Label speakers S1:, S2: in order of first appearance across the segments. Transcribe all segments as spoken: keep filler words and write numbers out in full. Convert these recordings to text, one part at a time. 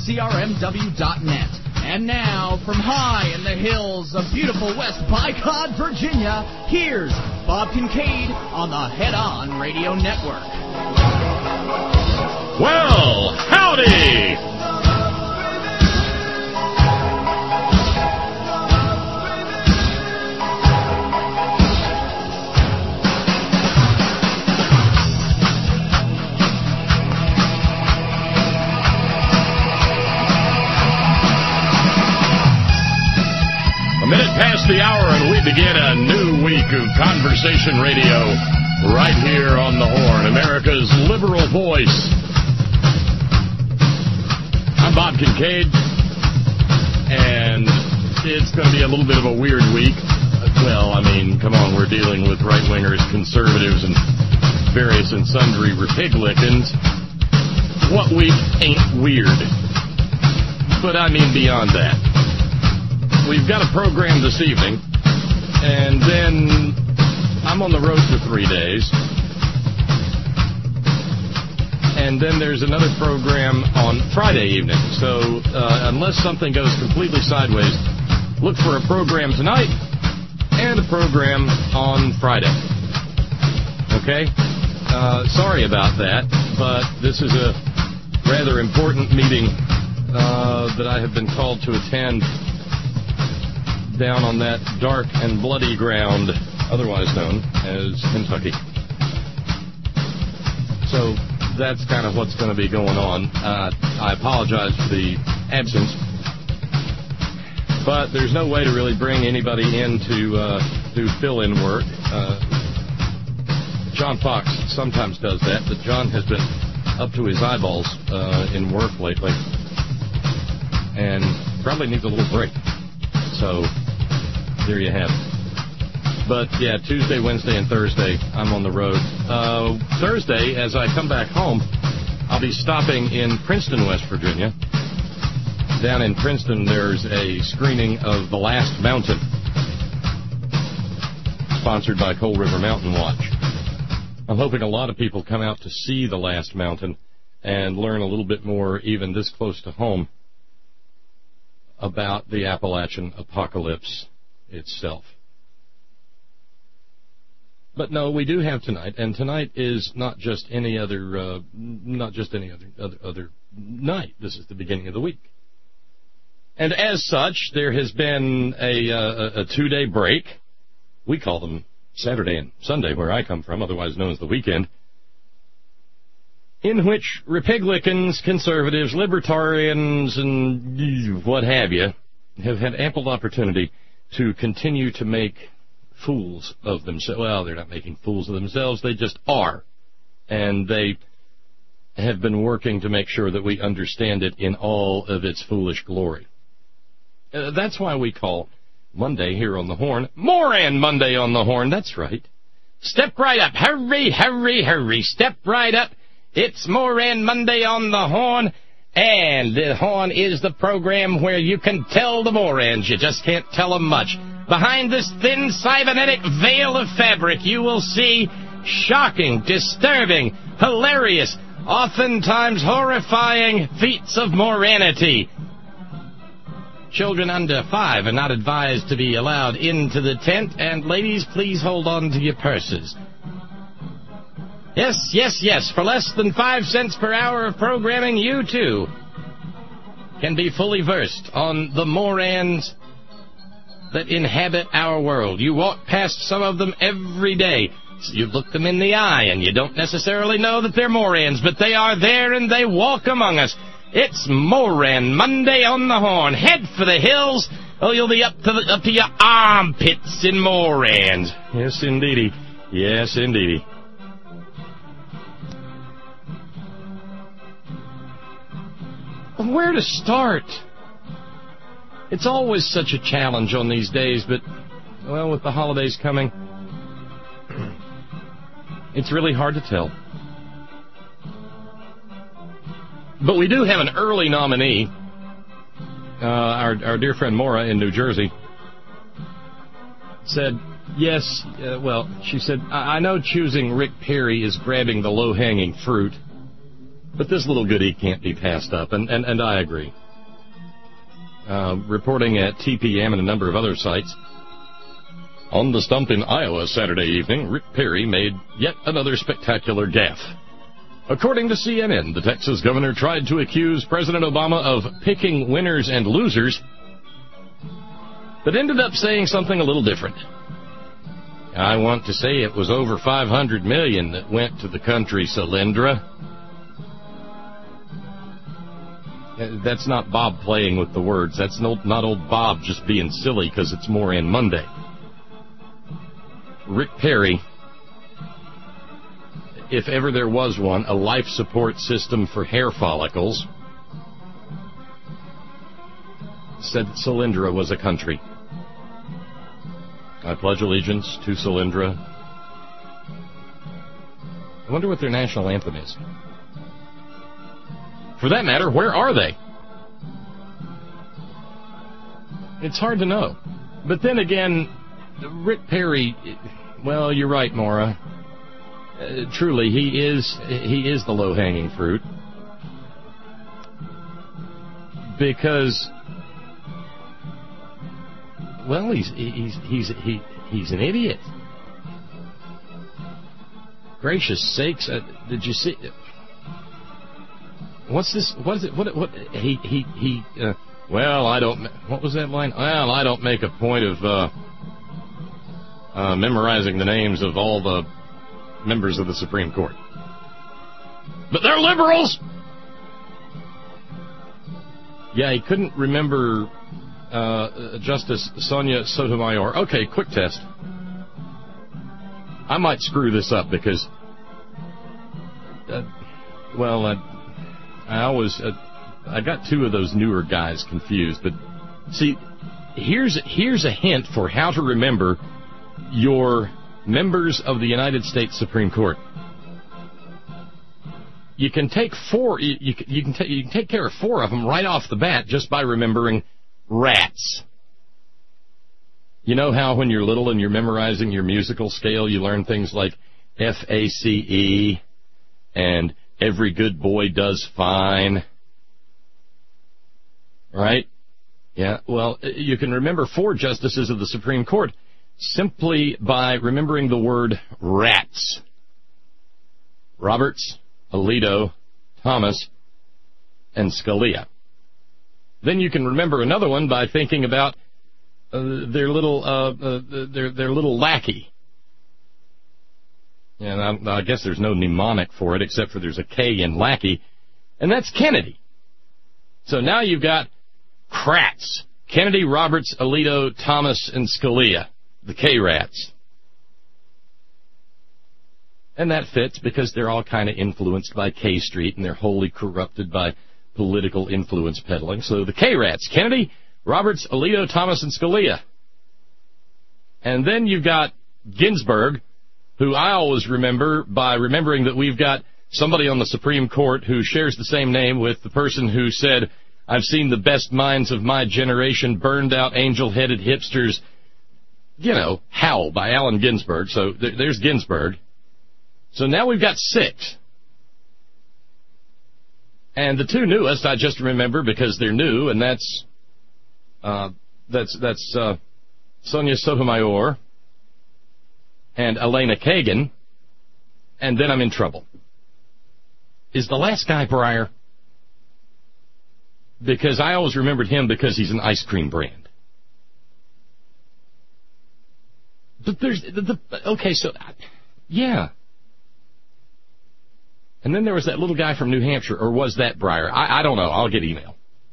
S1: C R M W dot net. And now, from high in the hills of beautiful West Bicod, Virginia, here's Bob Kincaid on the Head On Radio Network.
S2: Well, howdy! A minute past the hour, and we begin a new week of Conversation Radio right here on the Horn, America's liberal voice. I'm Bob Kincaid, and it's going to be a little bit of a weird week. Well, I mean, come on, we're dealing with right-wingers, conservatives, and various and sundry Republicans. What week ain't weird? But I mean beyond that. We've got a program this evening, and then I'm on the road for three days. And then there's another program on Friday evening. So uh, unless something goes completely sideways, look for a program tonight and a program on Friday. Okay? Uh, sorry about that, but this is a rather important meeting uh, that I have been called to attend down on that dark and bloody ground, otherwise known as Kentucky. So that's kind of what's going to be going on. Uh, I apologize for the absence, but there's no way to really bring anybody in to uh, do fill-in work. Uh, John Fox sometimes does that, but John has been up to his eyeballs uh, in work lately and probably needs a little break. So there you have it. But, yeah, Tuesday, Wednesday, and Thursday, I'm on the road. Uh, Thursday, as I come back home, I'll be stopping in Princeton, West Virginia. Down in Princeton, there's a screening of The Last Mountain, sponsored by Coal River Mountain Watch. I'm hoping a lot of people come out to see The Last Mountain and learn a little bit more, even this close to home, about the Appalachian apocalypse itself. But no, we do have tonight, and tonight is not just any other, uh, not just any other, other other night. This is the beginning of the week, and as such, there has been a uh, a two-day break. We call them Saturday and Sunday, where I come from, otherwise known as the weekend, in which Republicans, conservatives, libertarians, and what have you have had ample opportunity to continue to make fools of themselves. Well, they're not making fools of themselves. They just are. And they have been working to make sure that we understand it in all of its foolish glory. Uh, that's why we call Monday here on the Horn Moran Monday on the Horn. That's right. Step right up. Hurry, hurry, hurry. Step right up. It's Moran Monday on the Horn. And the Horn is the program where you can tell the Morans. You just can't tell them much. Behind this thin cybernetic veil of fabric, you will see shocking, disturbing, hilarious, oftentimes horrifying feats of moranity. Children under five are not advised to be allowed into the tent, and ladies, please hold on to your purses. Yes, yes, yes, for less than five cents per hour of programming, you, too, can be fully versed on the Morans that inhabit our world. You walk past some of them every day. You look them in the eye, and you don't necessarily know that they're Morans, but they are there, and they walk among us. It's Moran Monday on the Horn. Head for the hills, or you'll be up to the, up to your armpits in Morans. Yes, indeedy. Yes, indeedy. Where to start? It's always such a challenge on these days, but, well, with the holidays coming, it's really hard to tell. But we do have an early nominee, uh, our, our dear friend Maura in New Jersey, said, yes, uh, well, she said, I-, I know choosing Rick Perry is grabbing the low-hanging fruit, But this little goodie can't be passed up, and, and, and I agree. Uh, reporting at T P M and a number of other sites, on the stump in Iowa Saturday evening, Rick Perry made yet another spectacular gaffe. According to C N N, the Texas governor tried to accuse President Obama of picking winners and losers, but ended up saying something a little different. I want to say it was over five hundred million dollars that went to the country, Solyndra. That's not Bob playing with the words. That's not old Bob just being silly because it's Moran Monday. Rick Perry, if ever there was one, a life support system for hair follicles, said that Solyndra was a country. I pledge allegiance to Solyndra. I wonder what their national anthem is. For that matter, where are they? It's hard to know. But then again, Rick Perry, well, you're right, Maura. Uh, truly, he is he is the low-hanging fruit. Because, well, he's he's he's he he's an idiot. Gracious sakes! Uh, did you see? What's this? What is it? What? What? He he he. Uh, well, I don't. What was that line? Well, I don't make a point of uh, uh, memorizing the names of all the members of the Supreme Court, but they're liberals. Yeah, he couldn't remember uh, Justice Sonia Sotomayor. Okay, quick test. I might screw this up because, uh, well, uh, I always, uh, I got two of those newer guys confused. But see, here's here's a hint for how to remember your members of the United States Supreme Court. You can take four. You, you, you can take you can take care of four of them right off the bat just by remembering rats. You know how when you're little and you're memorizing your musical scale, you learn things like F A C E and every good boy does fine, right? Yeah. Well, you can remember four justices of the Supreme Court simply by remembering the word rats: Roberts, Alito, Thomas, and Scalia. Then you can remember another one by thinking about uh, their little uh, uh, their their little lackey. And I, I guess there's no mnemonic for it except for there's a K in lackey, and that's Kennedy. So now you've got Krats: Kennedy, Roberts, Alito, Thomas, and Scalia, the K-Rats. And that fits because they're all kind of influenced by K Street, and they're wholly corrupted by political influence peddling. So the K-Rats: Kennedy, Roberts, Alito, Thomas, and Scalia. And then you've got Ginsburg, who I always remember by remembering that we've got somebody on the Supreme Court who shares the same name with the person who said, "I've seen the best minds of my generation burned out angel-headed hipsters," you know, howl, by Allen Ginsberg. So th- there's Ginsburg. So now we've got six. And the two newest I just remember because they're new, and that's uh, that's that's uh, Sonia Sotomayor and Elena Kagan, and then I'm in trouble. Is the last guy Breyer? Because I always remembered him because he's an ice cream brand. But there's the, the okay, so yeah. And then there was that little guy from New Hampshire, or was that Breyer? I, I don't know. I'll get email.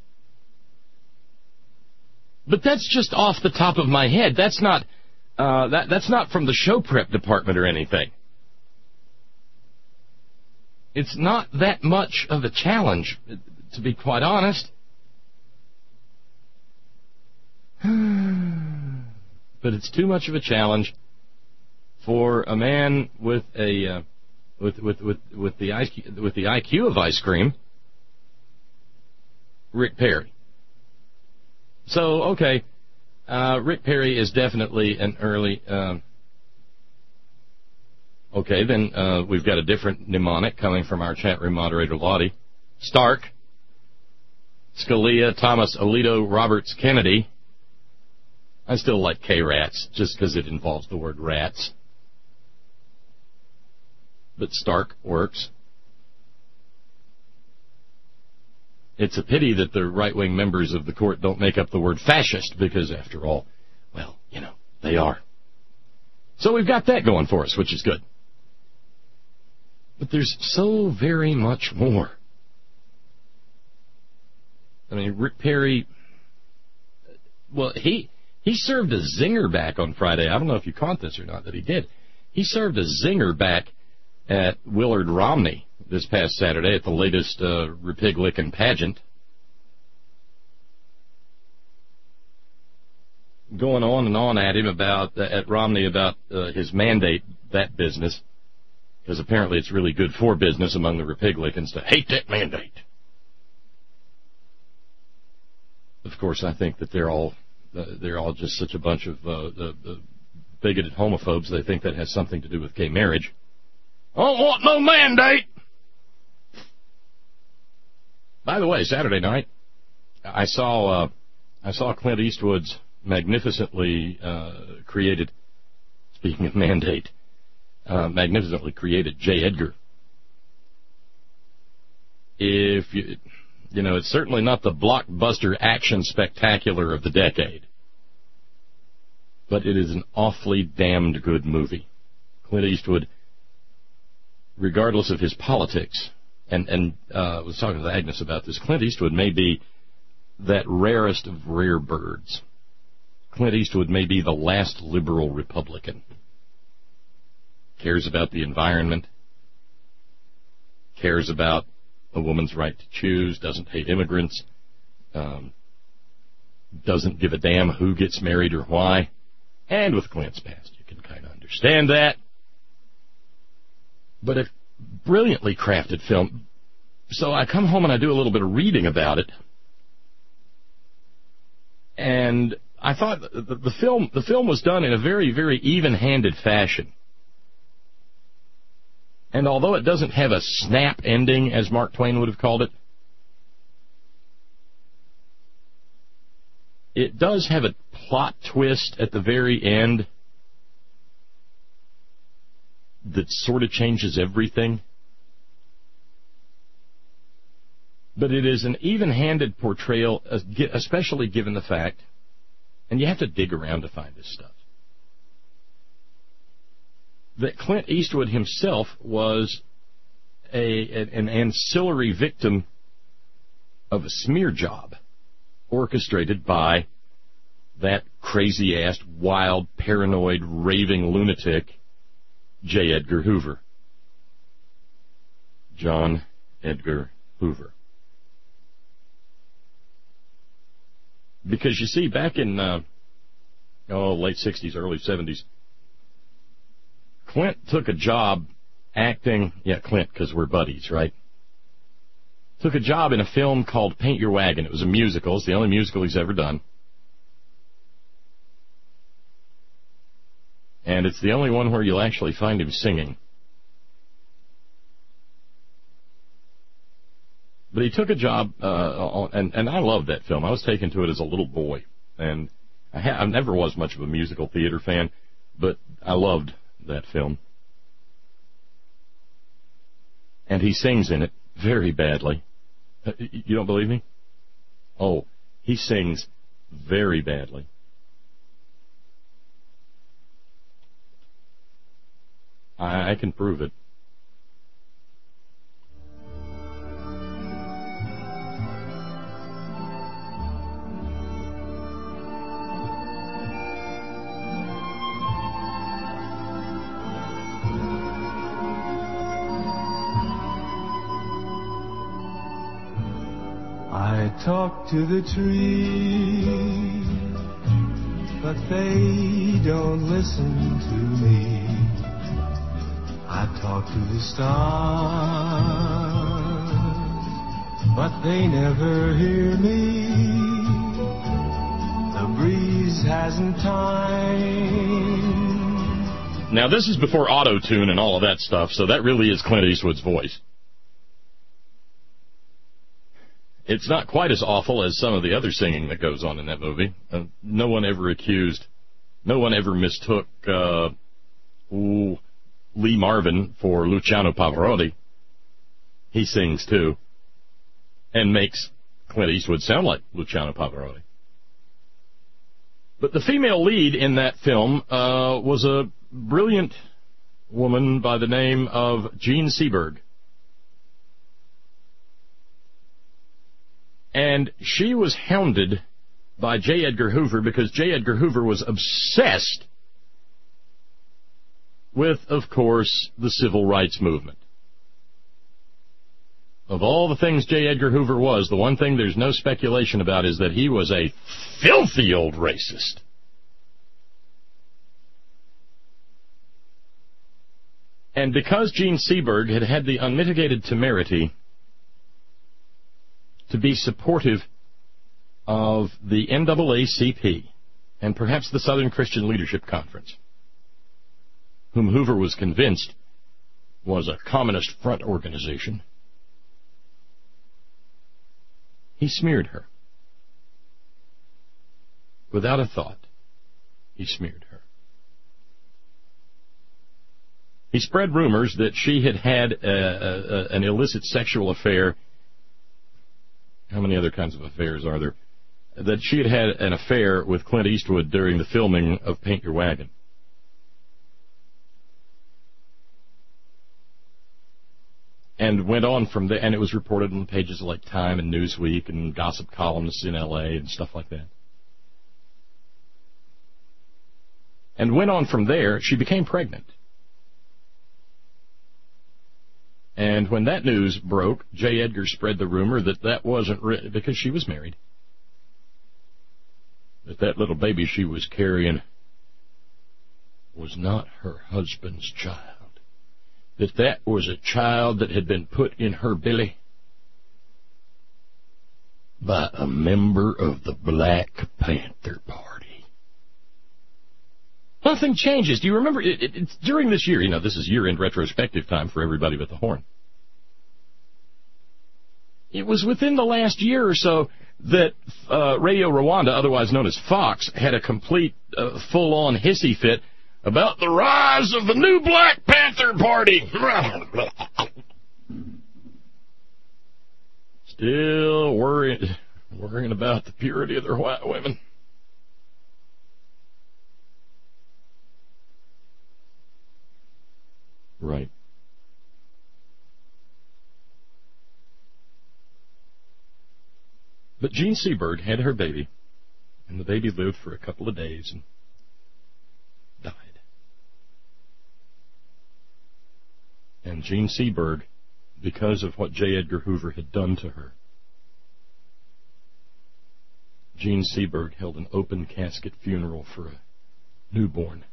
S2: But that's just off the top of my head. That's not uh, that that's not from the show prep department or anything. It's not that much of a challenge, to be quite honest. But it's too much of a challenge for a man with a uh, with with with with the I Q, with the I Q of ice cream, Rick Perry. So okay, uh, Rick Perry is definitely an early. Um, okay. Okay, then uh, we've got a different mnemonic coming from our chat room moderator, Lottie. Stark, Scalia, Thomas, Alito, Roberts, Kennedy. I still like K-Rats, just because it involves the word rats. But Stark works. It's a pity that the right-wing members of the court don't make up the word fascist, because after all, well, you know, they are. So we've got that going for us, which is good. But there's so very much more. I mean, Rick Perry, well, he he served a zinger back on Friday. I don't know if you caught this or not, that he did. He served a zinger back at Willard Romney this past Saturday at the latest uh, Republican pageant. Going on and on at him about, uh, at Romney about uh, his mandate, that business, because apparently it's really good for business among the Republicans to hate that mandate. Of course, I think that they're all uh, they're all just such a bunch of uh, the, the bigoted homophobes. They think that has something to do with gay marriage. I don't want no mandate. By the way, Saturday night, I saw uh, I saw Clint Eastwood's magnificently uh, created, speaking of mandate, uh, magnificently created J. Edgar. If you, you know, it's certainly not the blockbuster action spectacular of the decade, but it is an awfully damned good movie. Clint Eastwood, regardless of his politics, and, and uh, I was talking to Agnes about this, Clint Eastwood may be that rarest of rare birds. Clint Eastwood may be the last liberal Republican. Cares about the environment, cares about a woman's right to choose, doesn't hate immigrants, um, doesn't give a damn who gets married or why. And with Clint's past, you can kind of understand that. But a brilliantly crafted film. So I come home and I do a little bit of reading about it. And I thought the, the, the film the film was done in a very, very even-handed fashion. And although it doesn't have a snap ending, as Mark Twain would have called it, it does have a plot twist at the very end that sort of changes everything. But it is an even-handed portrayal, especially given the fact, and you have to dig around to find this stuff, that Clint Eastwood himself was a, an ancillary victim of a smear job orchestrated by that crazy-ass, wild, paranoid, raving lunatic J. Edgar Hoover. John Edgar Hoover. Because, you see, back in, uh, oh, late sixties, early seventies, Clint took a job acting, yeah, Clint, because we're buddies, right? Took a job in a film called Paint Your Wagon. It was a musical. It's the only musical he's ever done. And it's the only one where you'll actually find him singing. But he took a job, uh, and, and I loved that film. I was taken to it as a little boy. And I, ha- I never was much of a musical theater fan, but I loved that film. And he sings in it very badly. Uh, you don't believe me? Oh, he sings very badly. I, I can prove it.
S3: I talk to the trees, but they don't listen to me. I talk to the stars, but they never hear me. The breeze hasn't time
S2: Now, this is before auto-tune and all of that stuff, so that really is Clint Eastwood's voice. It's not quite as awful as some of the other singing that goes on in that movie. Uh, no one ever accused, no one ever mistook uh, ooh, Lee Marvin for Luciano Pavarotti. He sings, too, and makes Clint Eastwood sound like Luciano Pavarotti. But the female lead in that film uh, was a brilliant woman by the name of Jean Seberg. And she was hounded by J. Edgar Hoover because J. Edgar Hoover was obsessed with, of course, the civil rights movement. Of all the things J. Edgar Hoover was, the one thing there's no speculation about is that he was a filthy old racist. And because Jean Seberg had had the unmitigated temerity to be supportive of the N double A C P and perhaps the Southern Christian Leadership Conference, whom Hoover was convinced was a communist front organization, he smeared her. Without a thought, he smeared her. He spread rumors that she had had a, a, an illicit sexual affair. How many other kinds of affairs are there? That she had had an affair with Clint Eastwood during the filming of Paint Your Wagon. And went on from there, and it was reported in the pages of like Time and Newsweek and gossip columnists in L A and stuff like that. And went on from there, she became pregnant. And when that news broke, J. Edgar spread the rumor that that wasn't re- because she was married, that that little baby she was carrying was not her husband's child. That that was a child that had been put in her belly by a member of the Black Panther Party. Nothing changes. Do you remember? It, it, it's during this year. You know, this is year-end retrospective time for everybody but the Horn. It was within the last year or so that uh, Radio Rwanda, otherwise known as Fox, had a complete, uh, full-on hissy fit about the rise of the new Black Panther Party. Still worrying, worrying about the purity of their white women. Right. But Jean Seberg had her baby, and the baby lived for a couple of days and died. And Jean Seberg, because of what J. Edgar Hoover had done to her, Jean Seberg held an open casket funeral for a newborn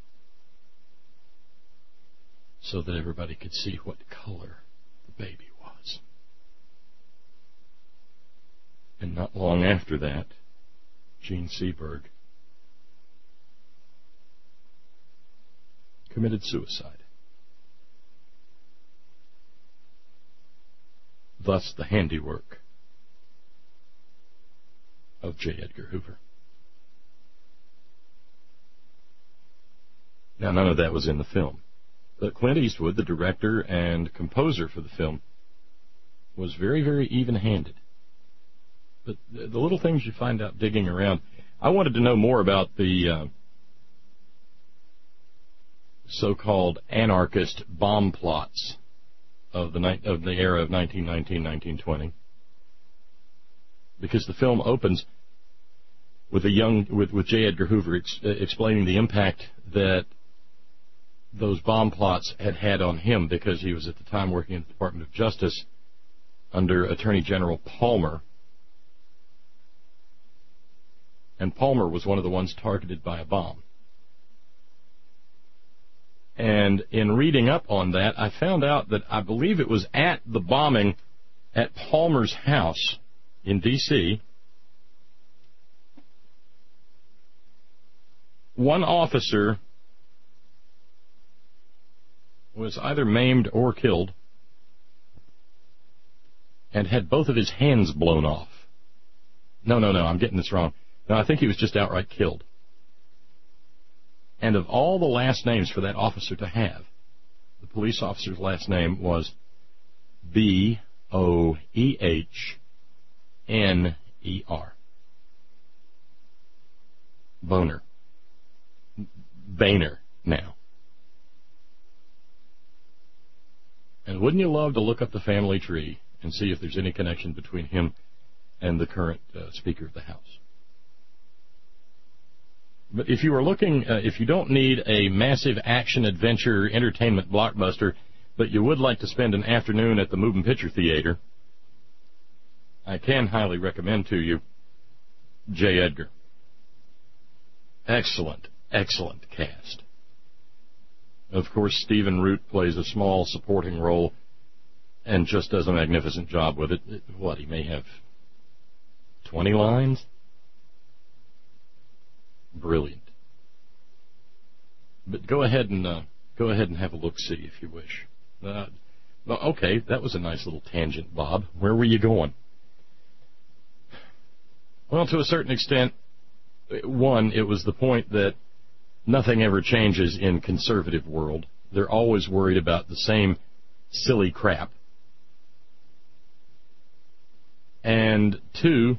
S2: so that everybody could see what color the baby was. And not long after that, Jean Seberg committed suicide. Thus the handiwork of J. Edgar Hoover. Now, none of that was in the film. But Clint Eastwood, the director and composer for the film, was very, very even-handed. But the little things you find out digging around. I wanted to know more about the uh, so-called anarchist bomb plots of the ni- of the era of nineteen nineteen, nineteen twenty, because the film opens with a young with with J. Edgar Hoover ex- explaining the impact that those bomb plots had had on him, because he was at the time working in the Department of Justice under Attorney General Palmer. And Palmer was one of the ones targeted by a bomb. And in reading up on that, I found out that I believe it was at the bombing at Palmer's house in D C one officer was either maimed or killed and had both of his hands blown off. No, no, no, I'm getting this wrong. No, I think he was just outright killed. And of all the last names for that officer to have, the police officer's last name was B O E H N E R. Boner. Boehner now. And wouldn't you love to look up the family tree and see if there's any connection between him and the current uh, Speaker of the House? But if you are looking, uh, if you don't need a massive action adventure entertainment blockbuster, but you would like to spend an afternoon at the Moving Picture Theater, I can highly recommend to you J. Edgar. Excellent, excellent cast. Of course, Stephen Root plays a small supporting role and just does a magnificent job with it. What, he may have twenty lines? Brilliant. But go ahead and uh, go ahead and have a look-see if you wish. Uh, well, okay, that was a nice little tangent, Bob. Where were you going? Well, to a certain extent, one, it was the point that nothing ever changes in conservative world. They're always worried about the same silly crap. And two,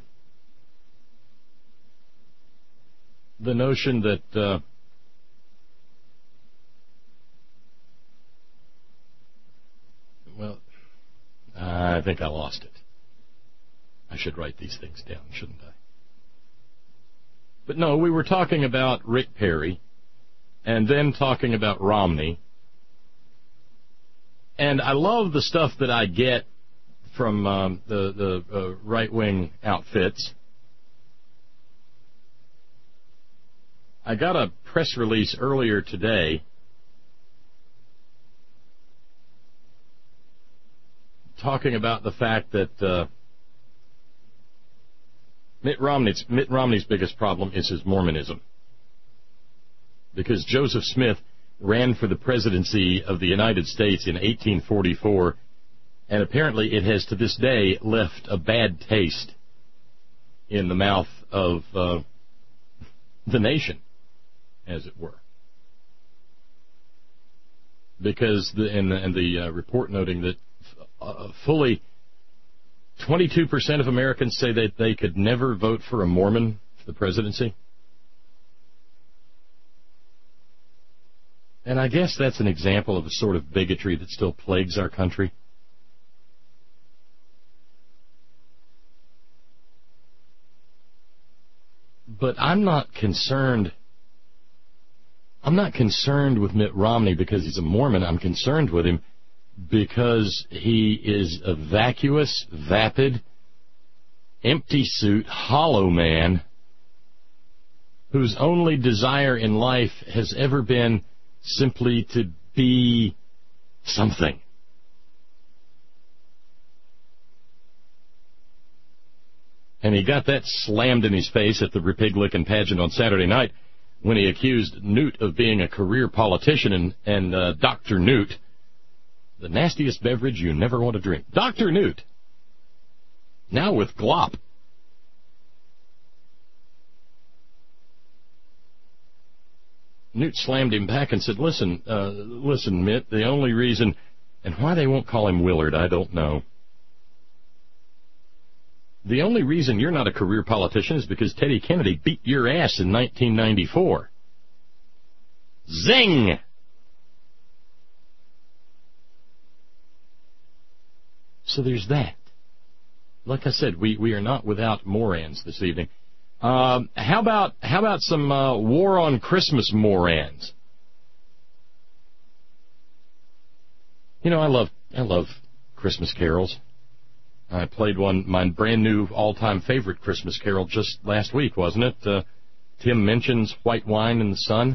S2: the notion that uh, well, I think I lost it. I should write these things down, shouldn't I? But no, we were talking about Rick Perry and then talking about Romney. And I love the stuff that I get from um, the, the uh, right-wing outfits. I got a press release earlier today talking about the fact that uh, Mitt Romney's, Mitt Romney's biggest problem is his Mormonism. Because Joseph Smith ran for the presidency of the United States in eighteen forty-four, and apparently it has to this day left a bad taste in the mouth of uh, the nation, as it were. Because, the, and the, and the uh, report noting that uh, fully twenty-two percent of Americans say that they could never vote for a Mormon for the presidency. And I guess that's an example of a sort of bigotry that still plagues our country. But I'm not concerned. I'm not concerned with Mitt Romney because he's a Mormon. I'm concerned with him because he is a vacuous, vapid, empty suit, hollow man whose only desire in life has ever been simply to be something. And he got that slammed in his face at the Repig-Lickin' pageant on Saturday night when he accused Newt of being a career politician and, and uh, Doctor Newt, the nastiest beverage you never want to drink. Doctor Newt, now with glop. Newt slammed him back and said, listen, uh, listen, Mitt, the only reason, and why they won't call him Willard, I don't know. The only reason you're not a career politician is because Teddy Kennedy beat your ass in nineteen ninety-four. Zing! So there's that. Like I said, we, we are not without morons this evening. Um, how about how about some uh, War on Christmas morons? You know, I love I love Christmas carols. I played one, my brand new all-time favorite Christmas carol just last week, wasn't it? Uh, Tim Minchin's White Wine in the Sun.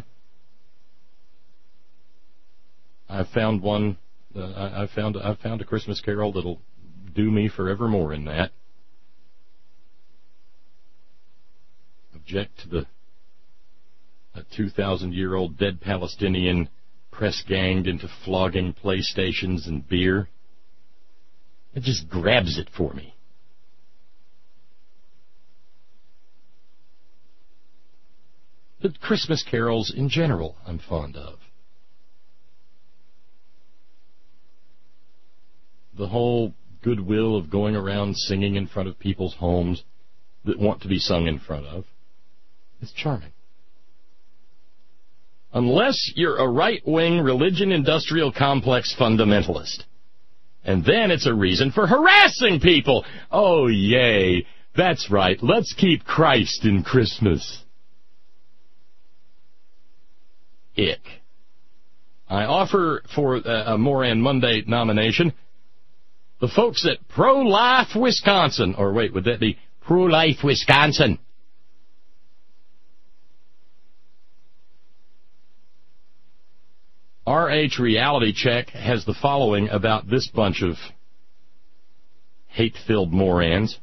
S2: I found one. Uh, I, I found I found a Christmas carol that'll do me forevermore in that. Object to the a two thousand year old dead Palestinian press-ganged into flogging PlayStations and beer. It just grabs it for me. But Christmas carols in general I'm fond of. The whole goodwill of going around singing in front of people's homes that want to be sung in front of is charming. Unless you're a right-wing religion-industrial complex fundamentalist. And then it's a reason for harassing people. Oh, yay. That's right. Let's keep Christ in Christmas. Ick. I offer for a Moran Monday nomination the folks at Pro-Life Wisconsin. Or wait, would that be Pro-Life Wisconsin? R H Reality Check has the following about this bunch of hate-filled morons.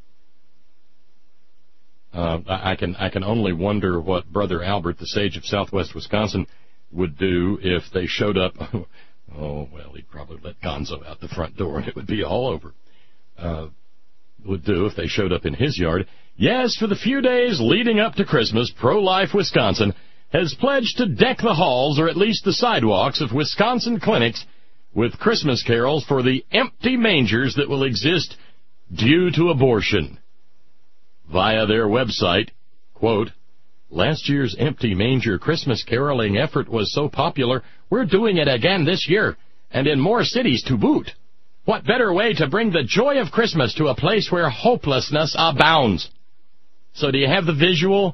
S2: Uh, I can I can only wonder what Brother Albert, the sage of Southwest Wisconsin, would do if they showed up. Oh, well, he'd probably let Gonzo out the front door and it would be all over. Uh, would do if they showed up in his yard. Yes, for the few days leading up to Christmas, Pro-Life Wisconsin has pledged to deck the halls, or at least the sidewalks, of Wisconsin clinics with Christmas carols for the empty mangers that will exist due to abortion. Via their website, quote, last year's empty manger Christmas caroling effort was so popular, we're doing it again this year, and in more cities to boot. What better way to bring the joy of Christmas to a place where hopelessness abounds? So do you have the visual?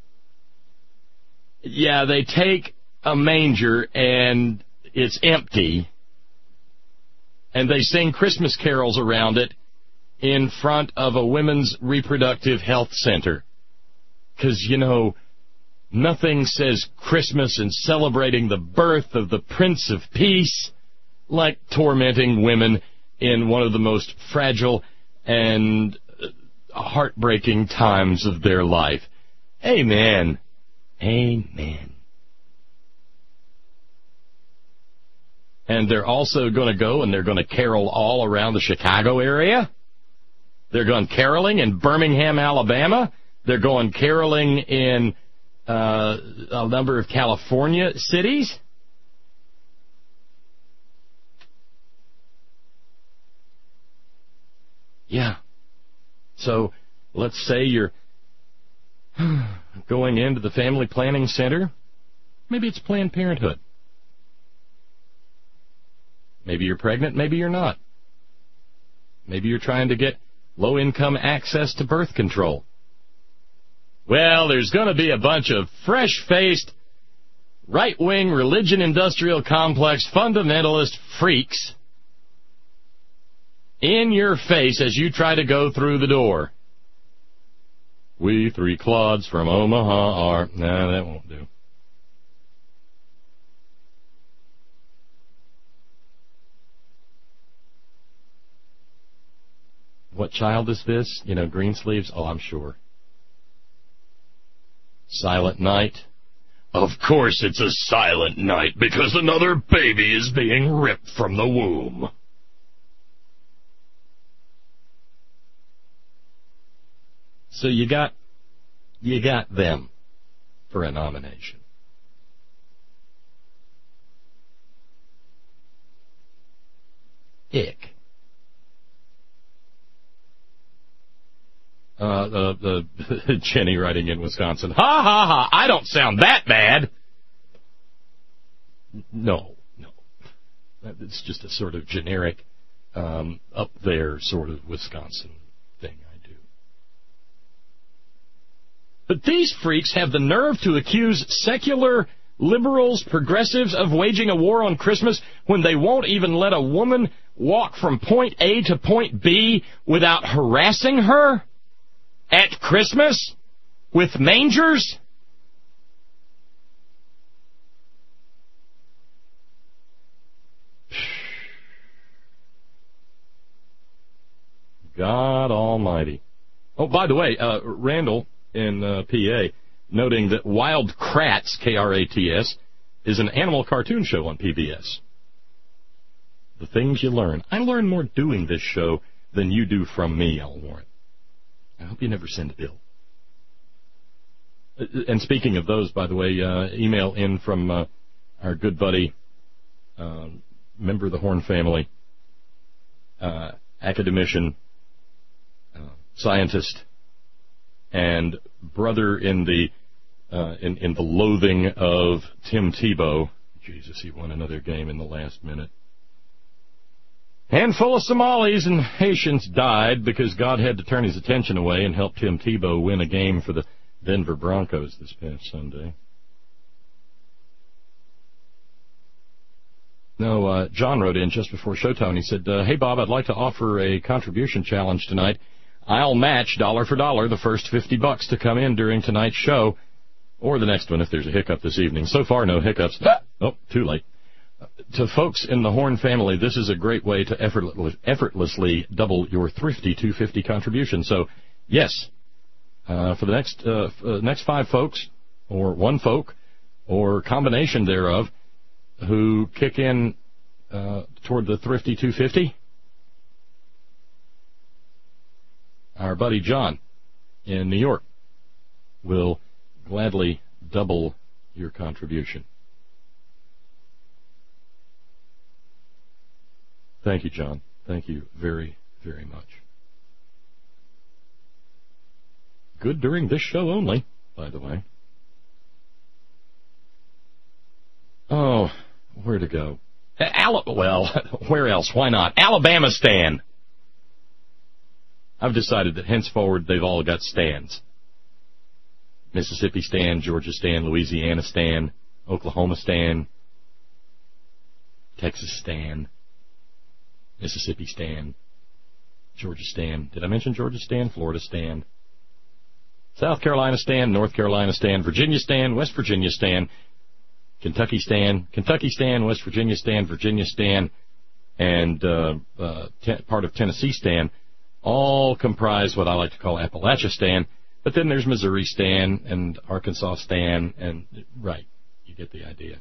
S2: Yeah, they take a manger and it's empty, and they sing Christmas carols around it in front of a women's reproductive health center. Because, you know, nothing says Christmas and celebrating the birth of the Prince of Peace like tormenting women in one of the most fragile and heartbreaking times of their life. Amen. Amen. And they're also going to go and they're going to carol all around the Chicago area. They're going caroling in Birmingham, Alabama. They're going caroling in uh, a number of California cities. Yeah. So let's say you're going into the Family Planning Center. Maybe it's Planned Parenthood. Maybe you're pregnant, maybe you're not. Maybe you're trying to get low-income access to birth control. Well, there's going to be a bunch of fresh-faced, right-wing, religion-industrial complex, fundamentalist freaks in your face as you try to go through the door. We three clods from Omaha are... Nah, that won't do. What child is this? You know, Greensleeves? Oh, I'm sure. Silent Night? Of course it's a silent night, because another baby is being ripped from the womb. So you got, you got them for a nomination. Ick. Uh, the, the Jenny writing in Wisconsin. Ha ha ha! I don't sound that bad. No, no. It's just a sort of generic, um, up there sort of Wisconsin thing I do. But these freaks have the nerve to accuse secular liberals, progressives of waging a war on Christmas when they won't even let a woman walk from point A to point B without harassing her? At Christmas? With mangers? God almighty. Oh, by the way, uh, Randall in uh, P A, noting that Wild Kratts, K R A T S, is an animal cartoon show on P B S. The things you learn. I learn more doing this show than you do from me, Al Warren. I hope you never send a bill. And speaking of those, by the way, uh, email in from uh, our good buddy, uh, member of the Horn family, uh, academician, uh, scientist, and brother in the uh, in, in the loathing of Tim Tebow. Jesus, he won another game in the last minute. Handful of Somalis and Haitians died because God had to turn his attention away and help Tim Tebow win a game for the Denver Broncos this past Sunday. No, uh, John wrote in just before showtime. He said, uh, hey, Bob, I'd like to offer a contribution challenge tonight. I'll match dollar for dollar the first fifty bucks to come in during tonight's show, or the next one if there's a hiccup this evening. So far, no hiccups. Oh, too late. Uh, to folks in the Horn family, this is a great way to effortless, effortlessly double your thrifty two fifty contribution. So, yes, uh, for the next uh, f- uh, next five folks, or one folk, or combination thereof, who kick in uh, toward the thrifty two fifty, our buddy John in New York will gladly double your contribution. Thank you, John. Thank you very, very much. Good during this show only, by the way. Oh, where to go? Al- well, where else? Why not? Alabama Stan. I've decided that henceforward they've all got stands. Mississippi Stan, Georgia Stan, Louisiana Stan, Oklahoma Stan, Texas Stan, Mississippi Stan, Georgia Stan. Did I mention Georgia Stan? Florida Stan. South Carolina Stan, North Carolina Stan, Virginia Stan, West Virginia Stan, Kentucky Stan, Kentucky Stan, West Virginia Stan, Virginia Stan, and uh, uh, te- part of Tennessee Stan, all comprise what I like to call Appalachia Stan. But then there's Missouri Stan and Arkansas Stan, and right, you get the idea.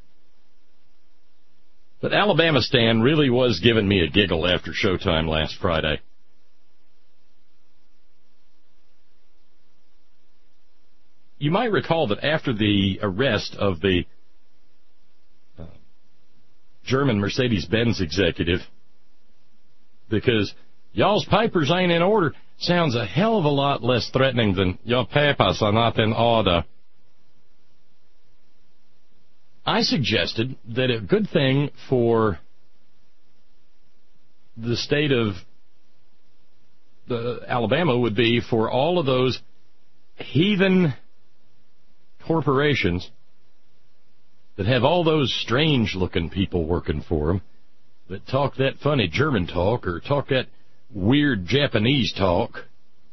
S2: But Alabama Stan really was giving me a giggle after showtime last Friday. You might recall that after the arrest of the uh, German Mercedes-Benz executive, because y'all's papers ain't in order, sounds a hell of a lot less threatening than your papers are not in order. I suggested that a good thing for the state of the Alabama would be for all of those heathen corporations that have all those strange-looking people working for them that talk that funny German talk or talk that weird Japanese talk,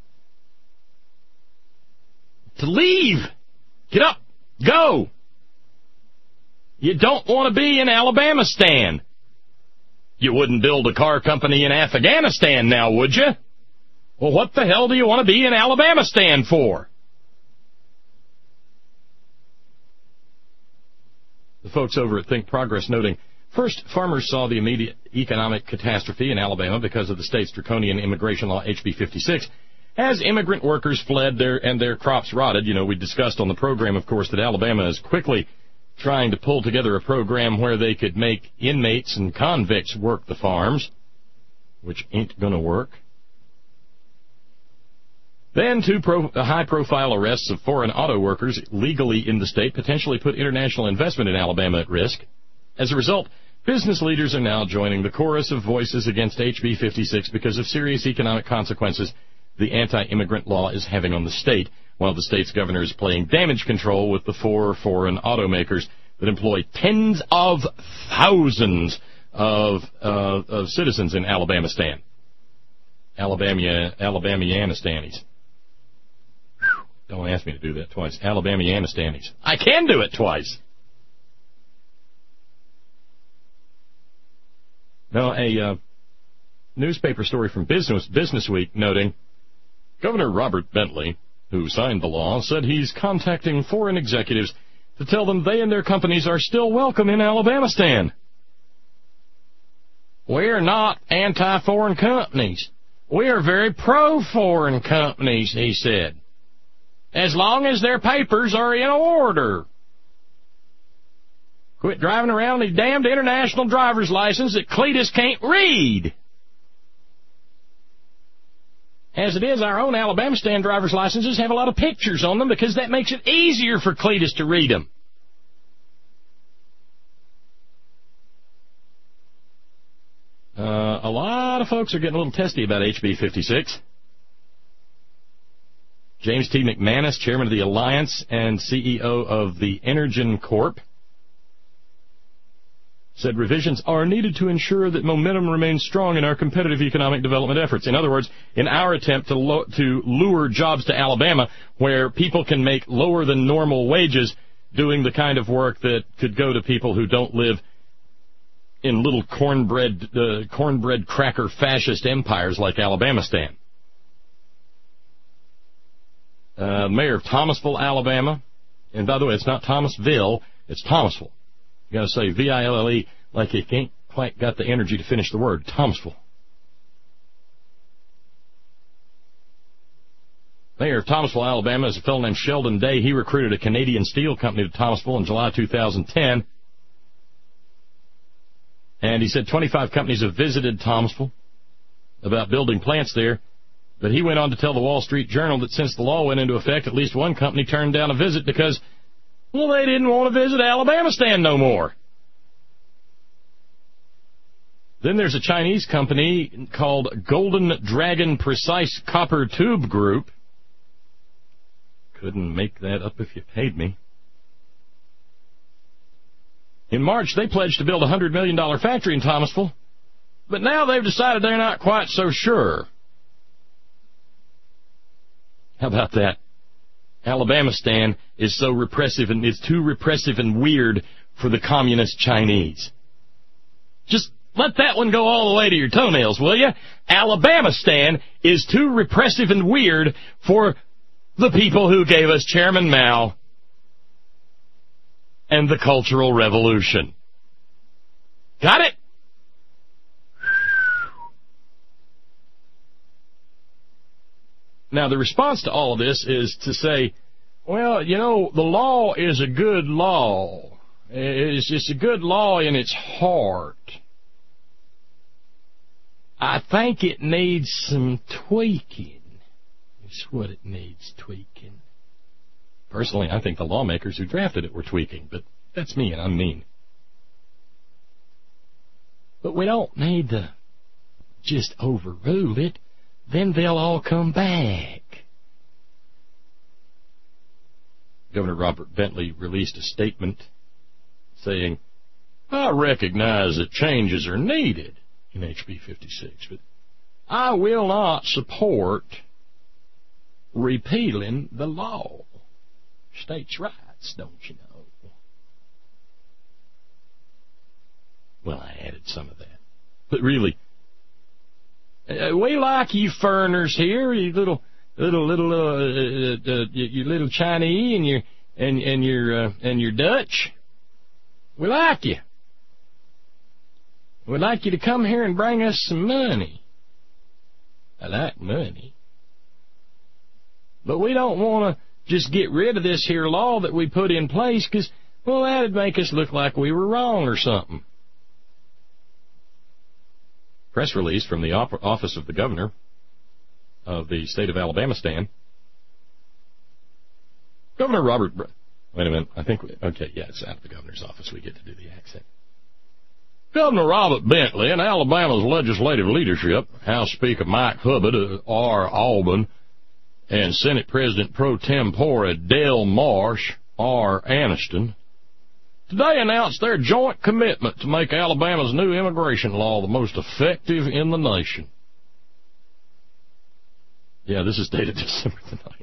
S2: to leave. Get up. Go. You don't want to be in Alabama Stan. You wouldn't build a car company in Afghanistan now, would you? Well, what the hell do you want to be in Alabama Stan for? The folks over at Think Progress noting, first, farmers saw the immediate economic catastrophe in Alabama because of the state's draconian immigration law, H B fifty-six. As immigrant workers fled their and their crops rotted, you know, we discussed on the program, of course, that Alabama is quickly trying to pull together a program where they could make inmates and convicts work the farms, which ain't going to work. Then two pro- high-profile arrests of foreign auto workers legally in the state potentially put international investment in Alabama at risk. As a result, business leaders are now joining the chorus of voices against H B fifty-six because of serious economic consequences the anti-immigrant law is having on the state, while the state's governor is playing damage control with the four foreign automakers that employ tens of thousands of, uh, of citizens in Alabama Stan. Alabama, Alabamianistanis. Don't ask me to do that twice. Alabamianistanis. I can do it twice. Now, a uh, newspaper story from Business Business Week noting, Governor Robert Bentley, who signed the law, said he's contacting foreign executives to tell them they and their companies are still welcome in Alabamistan. We're not anti-foreign companies. We are very pro-foreign companies, he said, as long as their papers are in order. Quit driving around these damned international driver's license that Cletus can't read. As it is, our own Alabamistan driver's licenses have a lot of pictures on them because that makes it easier for Cletus to read them. Uh, a lot of folks are getting a little testy about H B fifty-six. James T. McManus, chairman of the Alliance and C E O of the Energen Corp, said revisions are needed to ensure that momentum remains strong in our competitive economic development efforts. In other words, in our attempt to, lo- to lure jobs to Alabama where people can make lower than normal wages doing the kind of work that could go to people who don't live in little cornbread, uh, cornbread cracker fascist empires like Alabamistan. Uh, mayor of Thomasville, Alabama, and by the way, it's not Thomasville, it's Thomasville. You got to say V I L L E like you ain't quite got the energy to finish the word. Thomasville. Mayor of Thomasville, Alabama, is a fellow named Sheldon Day. He recruited a Canadian steel company to Thomasville in July two thousand ten. And he said twenty-five companies have visited Thomasville about building plants there. But he went on to tell the Wall Street Journal that since the law went into effect, at least one company turned down a visit because, well, they didn't want to visit Alabamistan no more. Then there's a Chinese company called Golden Dragon Precise Copper Tube Group. Couldn't make that up if you paid me. In March, they pledged to build a one hundred million dollars factory in Thomasville, but now they've decided they're not quite so sure. How about that? Alabamistan is so repressive and is too repressive and weird for the communist Chinese. Just let that one go all the way to your toenails, will you? Alabamistan is too repressive and weird for the people who gave us Chairman Mao and the Cultural Revolution. Got it? Now, the response to all of this is to say, well, you know, the law is a good law. It's, it's a good law in its heart. I think it needs some tweaking. It's what it needs, tweaking. Personally, I think the lawmakers who drafted it were tweaking, but that's me and I'm mean. But we don't need to just overrule it. Then they'll all come back. Governor Robert Bentley released a statement saying, I recognize that changes are needed in H B fifty-six, but I will not support repealing the law. States' rights, don't you know? Well, I added some of that. But really, Uh, we like you foreigners here, you little, little, little, uh, uh, uh, you little Chinese and your and and your uh, and your Dutch. We like you. We'd like you to come here and bring us some money. I like money, but we don't want to just get rid of this here law that we put in place because, well, that'd make us look like we were wrong or something. Press release from the office of the governor of the state of Alabamistan. Governor Robert... Br- Wait a minute. I think... We, okay, yeah, it's out of the governor's office. We get to do the accent. Governor Robert Bentley and Alabama's legislative leadership, House Speaker Mike Hubbard of R. Albin, and Senate President pro tempore Dale Marsh, R. Aniston, today announced their joint commitment to make Alabama's new immigration law the most effective in the nation. Yeah, this is dated December the ninth.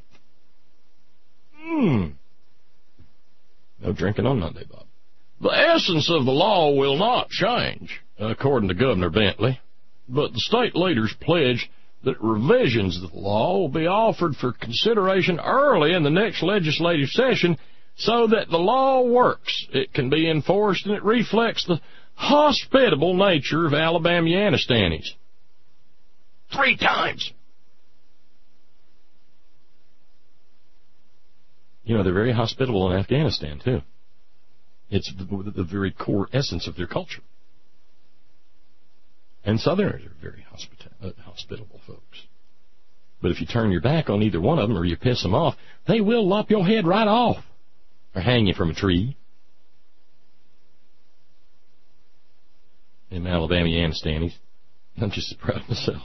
S2: Hmm. No drinking on Monday, Bob. The essence of the law will not change, according to Governor Bentley, but the state leaders pledged that revisions of the law will be offered for consideration early in the next legislative session so that the law works, it can be enforced, and it reflects the hospitable nature of Alabamianistanis. Three times. You know, they're very hospitable in Afghanistan, too. It's the, the very core essence of their culture. And Southerners are very hospita- uh, hospitable folks. But if you turn your back on either one of them or you piss them off, they will lop your head right off or hang you from a tree. Them Alabamianistanis. I'm just so proud of myself.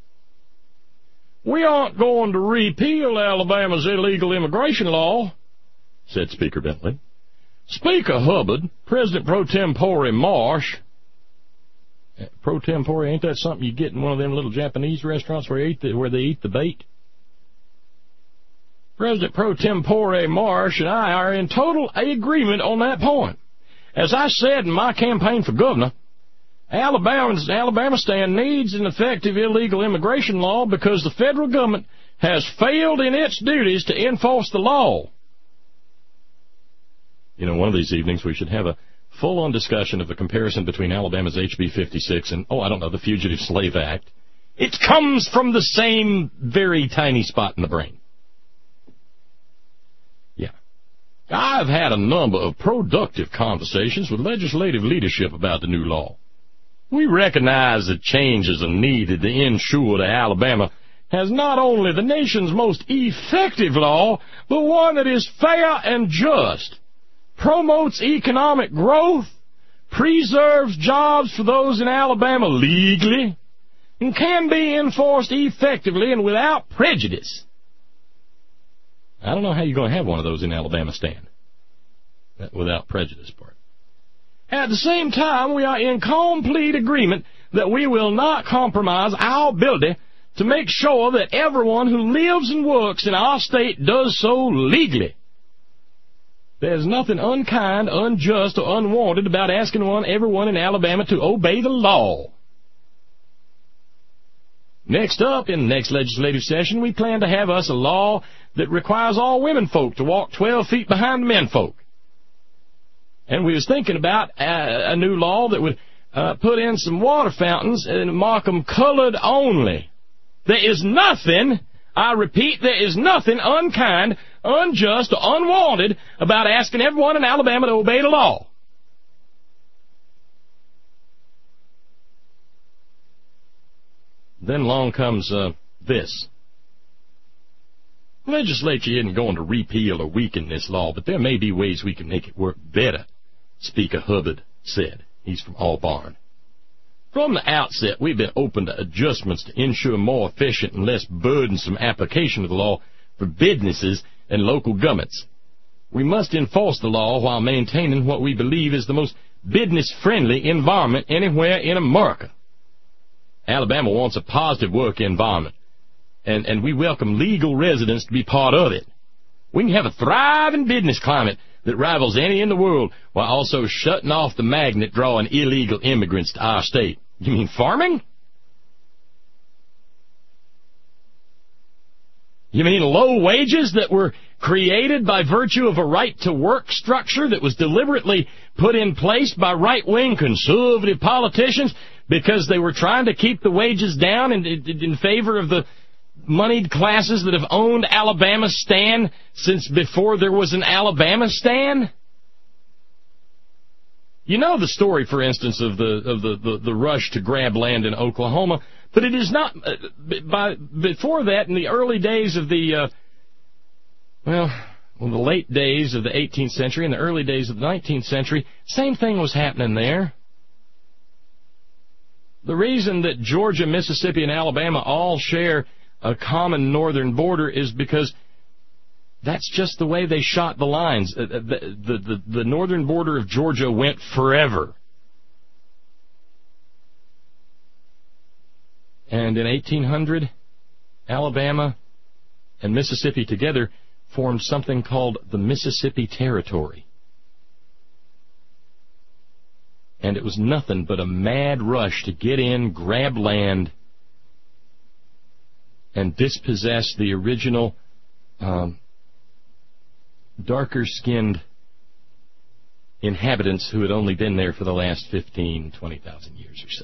S2: We aren't going to repeal Alabama's illegal immigration law, said Speaker Bentley. Speaker Hubbard, President pro tempore Marsh. Pro tempore, ain't that something you get in one of them little Japanese restaurants where, you eat the, where they eat the bait? President pro tempore Marsh and I are in total agreement on that point. As I said in my campaign for governor, Alabama's, Alabamistan needs an effective illegal immigration law because the federal government has failed in its duties to enforce the law. You know, one of these evenings we should have a full-on discussion of a comparison between Alabama's H B fifty-six and, oh, I don't know, the Fugitive Slave Act. It comes from the same very tiny spot in the brain. Yeah. I've had a number of productive conversations with legislative leadership about the new law. We recognize that changes are needed to ensure that Alabama has not only the nation's most effective law, but one that is fair and just, promotes economic growth, preserves jobs for those in Alabama legally, and can be enforced effectively and without prejudice. I don't know how you're going to have one of those in Alabamistan, that without prejudice part. At the same time, we are in complete agreement that we will not compromise our ability to make sure that everyone who lives and works in our state does so legally. There's nothing unkind, unjust, or unwanted about asking one, everyone in Alabama to obey the law. Next up, in the next legislative session, we plan to have us a law that requires all women folk to walk twelve feet behind the men folk. And we was thinking about a, a new law that would uh, put in some water fountains and mark them colored only. There is nothing, I repeat, there is nothing unkind, unjust, or unwanted about asking everyone in Alabama to obey the law. Then along comes uh, this. The legislature isn't going to repeal or weaken this law, but there may be ways we can make it work better, Speaker Hubbard said. He's from Auburn. From the outset, we've been open to adjustments to ensure more efficient and less burdensome application of the law for businesses and local governments. We must enforce the law while maintaining what we believe is the most business-friendly environment anywhere in America. Alabama wants a positive work environment, and, and we welcome legal residents to be part of it. We can have a thriving business climate that rivals any in the world while also shutting off the magnet drawing illegal immigrants to our state. You mean farming? You mean low wages that were created by virtue of a right-to-work structure that was deliberately put in place by right-wing conservative politicians because they were trying to keep the wages down in, in, in favor of the moneyed classes that have owned Alabamistan since before there was an Alabamistan? You know the story, for instance, of the of the, the, the rush to grab land in Oklahoma, but it is not uh, by before that, in the early days of the uh, well, well, the late days of the eighteenth century and the early days of the nineteenth century, same thing was happening there. The reason that Georgia, Mississippi, and Alabama all share a common northern border is because that's just the way they shot the lines. The, the, the, the northern border of Georgia went forever. And in eighteen hundred, Alabama and Mississippi together formed something called the Mississippi Territory. And it was nothing but a mad rush to get in, grab land, and dispossess the original um, darker-skinned inhabitants who had only been there for the last fifteen, twenty thousand years or so.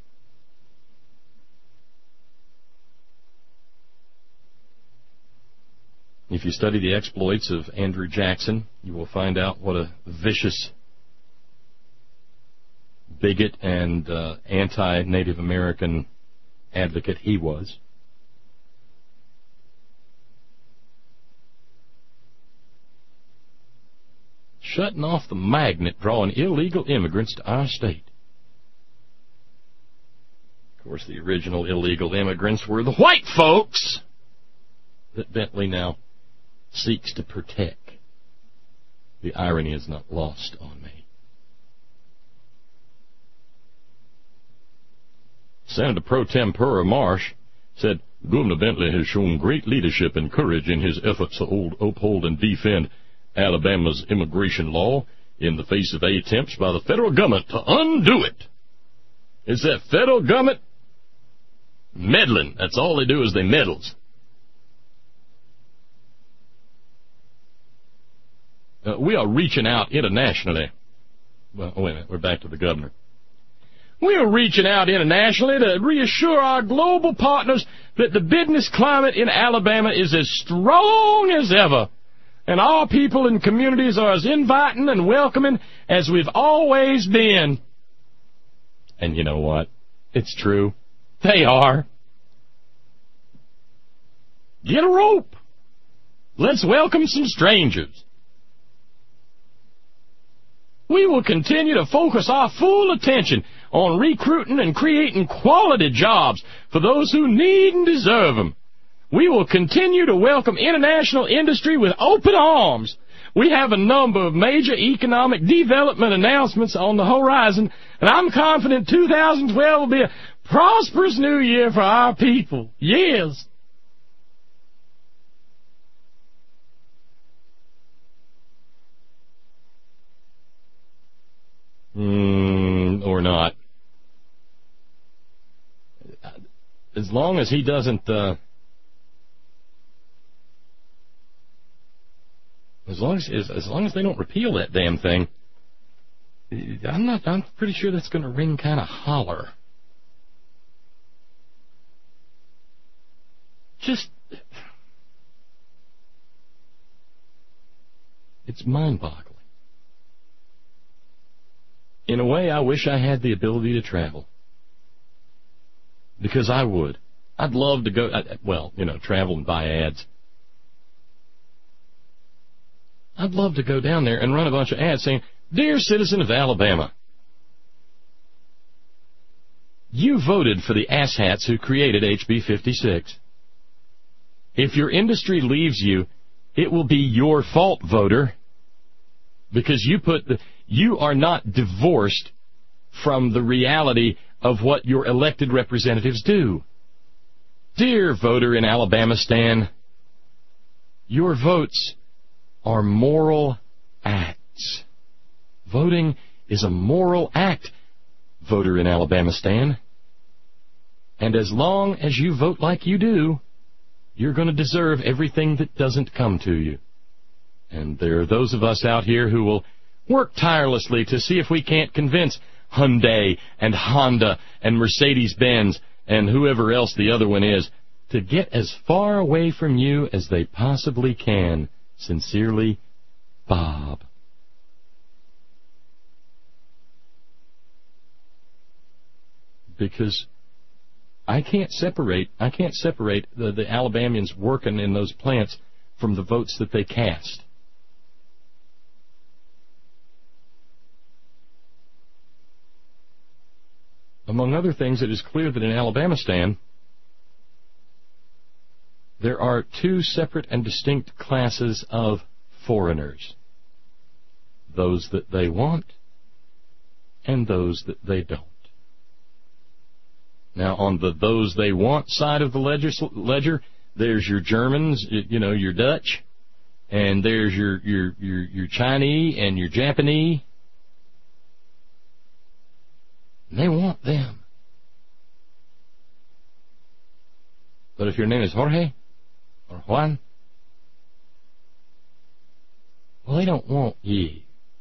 S2: If you study the exploits of Andrew Jackson, you will find out what a vicious bigot and uh, anti-Native American advocate he was. Shutting off the magnet drawing illegal immigrants to our state. Of course, the original illegal immigrants were the white folks that Bentley now seeks to protect. The irony is not lost on me. Senator Pro Tempore Marsh said, Governor Bentley has shown great leadership and courage in his efforts to hold, uphold and defend Alabama's immigration law in the face of attempts by the federal government to undo it. It's that federal government meddling. That's all they do is they meddles. Uh, we are reaching out internationally. Well, wait a minute, we're back to the governor. We are reaching out internationally to reassure our global partners that the business climate in Alabama is as strong as ever, and our people and communities are as inviting and welcoming as we've always been. And you know what? It's true. They are. Get a rope. Let's welcome some strangers. We will continue to focus our full attention on recruiting and creating quality jobs for those who need and deserve them. We will continue to welcome international industry with open arms. We have a number of major economic development announcements on the horizon, and I'm confident two thousand twelve will be a prosperous new year for our people. Yes. Mm, or not. As long as he doesn't, uh, as long as as long as they don't repeal that damn thing, I'm not. I'm pretty sure that's going to ring kind of holler. Just, it's mind-boggling. In a way, I wish I had the ability to travel. Because I would. I'd love to go, well, you know, travel and buy ads. I'd love to go down there and run a bunch of ads saying, Dear citizen of Alabama, you voted for the asshats who created H B fifty-six. If your industry leaves you, it will be your fault, voter, because you put the, you are not divorced from the reality of what your elected representatives do. Dear voter in Alabamistan, your votes are moral acts. Voting is a moral act, voter in Alabamistan. And as long as you vote like you do, you're going to deserve everything that doesn't come to you. And there are those of us out here who will work tirelessly to see if we can't convince Hyundai and Honda and Mercedes-Benz and whoever else the other one is to get as far away from you as they possibly can. Sincerely, Bob. Because I can't separate, I can't separate the, the Alabamians working in those plants from the votes that they cast. Among other things, it is clear that in Alabamistan, there are two separate and distinct classes of foreigners. Those that they want and those that they don't. Now, on the those they want side of the ledger, ledger there's your Germans, you know, your Dutch, and there's your, your, your, your Chinese and your Japanese. They want them. But if your name is Jorge or Juan, Well, they don't want you.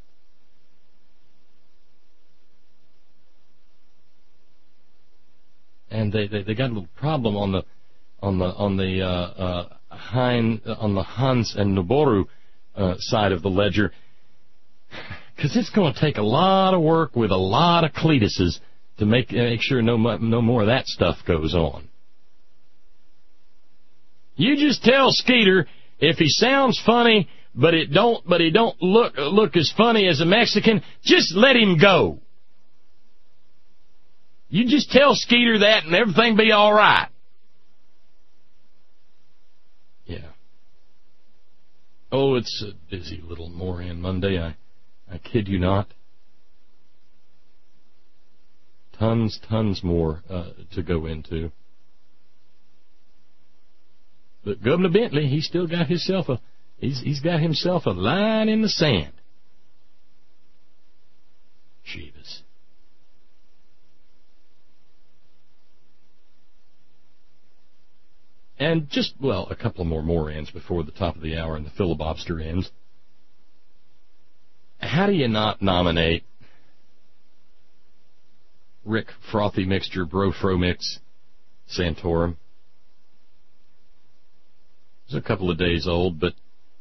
S2: And they, they, they got a little problem on the on the on the uh, uh, Hein, on the Hans and Noboru uh, side of the ledger, because it's going to take a lot of work with a lot of Cletuses to make make sure no no more of that stuff goes on. You just tell Skeeter if he sounds funny, but it don't but he don't look look as funny as a Mexican, just let him go. You just tell Skeeter that and everything be all right. Yeah. Oh, it's a busy little Moran Monday. I, I kid you not. Tons, tons more uh, to go into. But Governor Bentley, he's still got himself a he's he's got himself a line in the sand. Jeebus. And just, well, a couple more more ends before the top of the hour and the filibuster ends. How do you not nominate Rick Frothy Mixture Brofromix Santorum? It's a couple of days old, but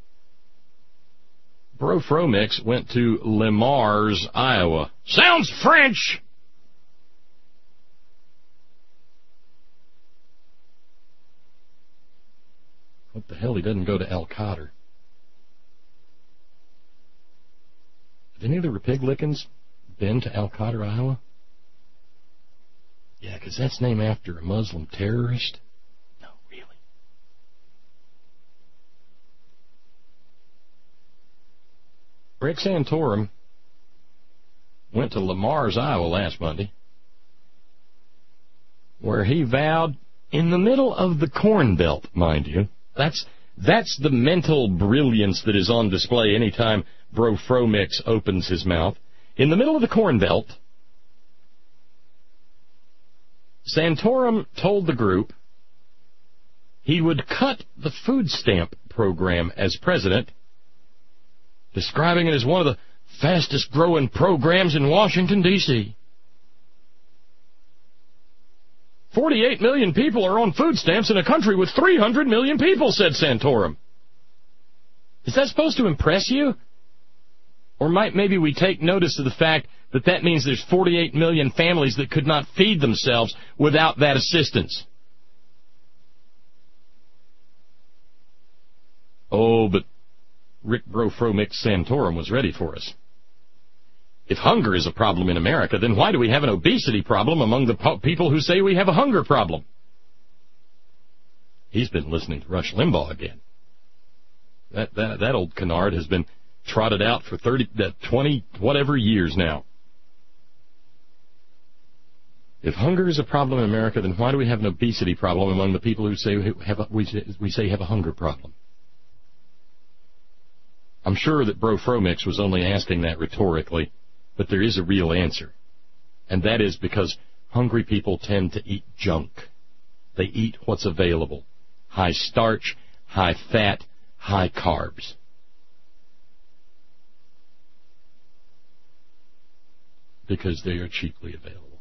S2: Brofromix went to Le Mars, Iowa. Sounds French! What the hell, he doesn't go to El Cotter. Have any of the Repiglickens been to El Cotter, Iowa? Yeah, because that's named after a Muslim terrorist. No, really. Rick Santorum went to Le Mars, Iowa last Monday, where he vowed, in the middle of the Corn Belt, mind you. That's that's the mental brilliance that is on display anytime Brofromix opens his mouth. In the middle of the Corn Belt, Santorum told the group he would cut the food stamp program as president, describing it as one of the fastest growing programs in Washington, D C forty-eight million people are on food stamps in a country with three hundred million people, said Santorum. Is that supposed to impress you? Or might maybe we take notice of the fact that that means there's forty-eight million families that could not feed themselves without that assistance? Oh, but Rick Brofromix Santorum was ready for us. If hunger is a problem in America, then why do we have an obesity problem among the po- people who say we have a hunger problem? He's been listening to Rush Limbaugh again. That that, that old canard has been trotted out for thirty, twenty, whatever years now. If hunger is a problem in America, then why do we have an obesity problem among the people who say we have a, we, we say have a hunger problem? I'm sure that Brofromix was only asking that rhetorically. But there is a real answer, and that is because hungry people tend to eat junk. They eat what's available. High starch, high fat, high carbs. Because they are cheaply available.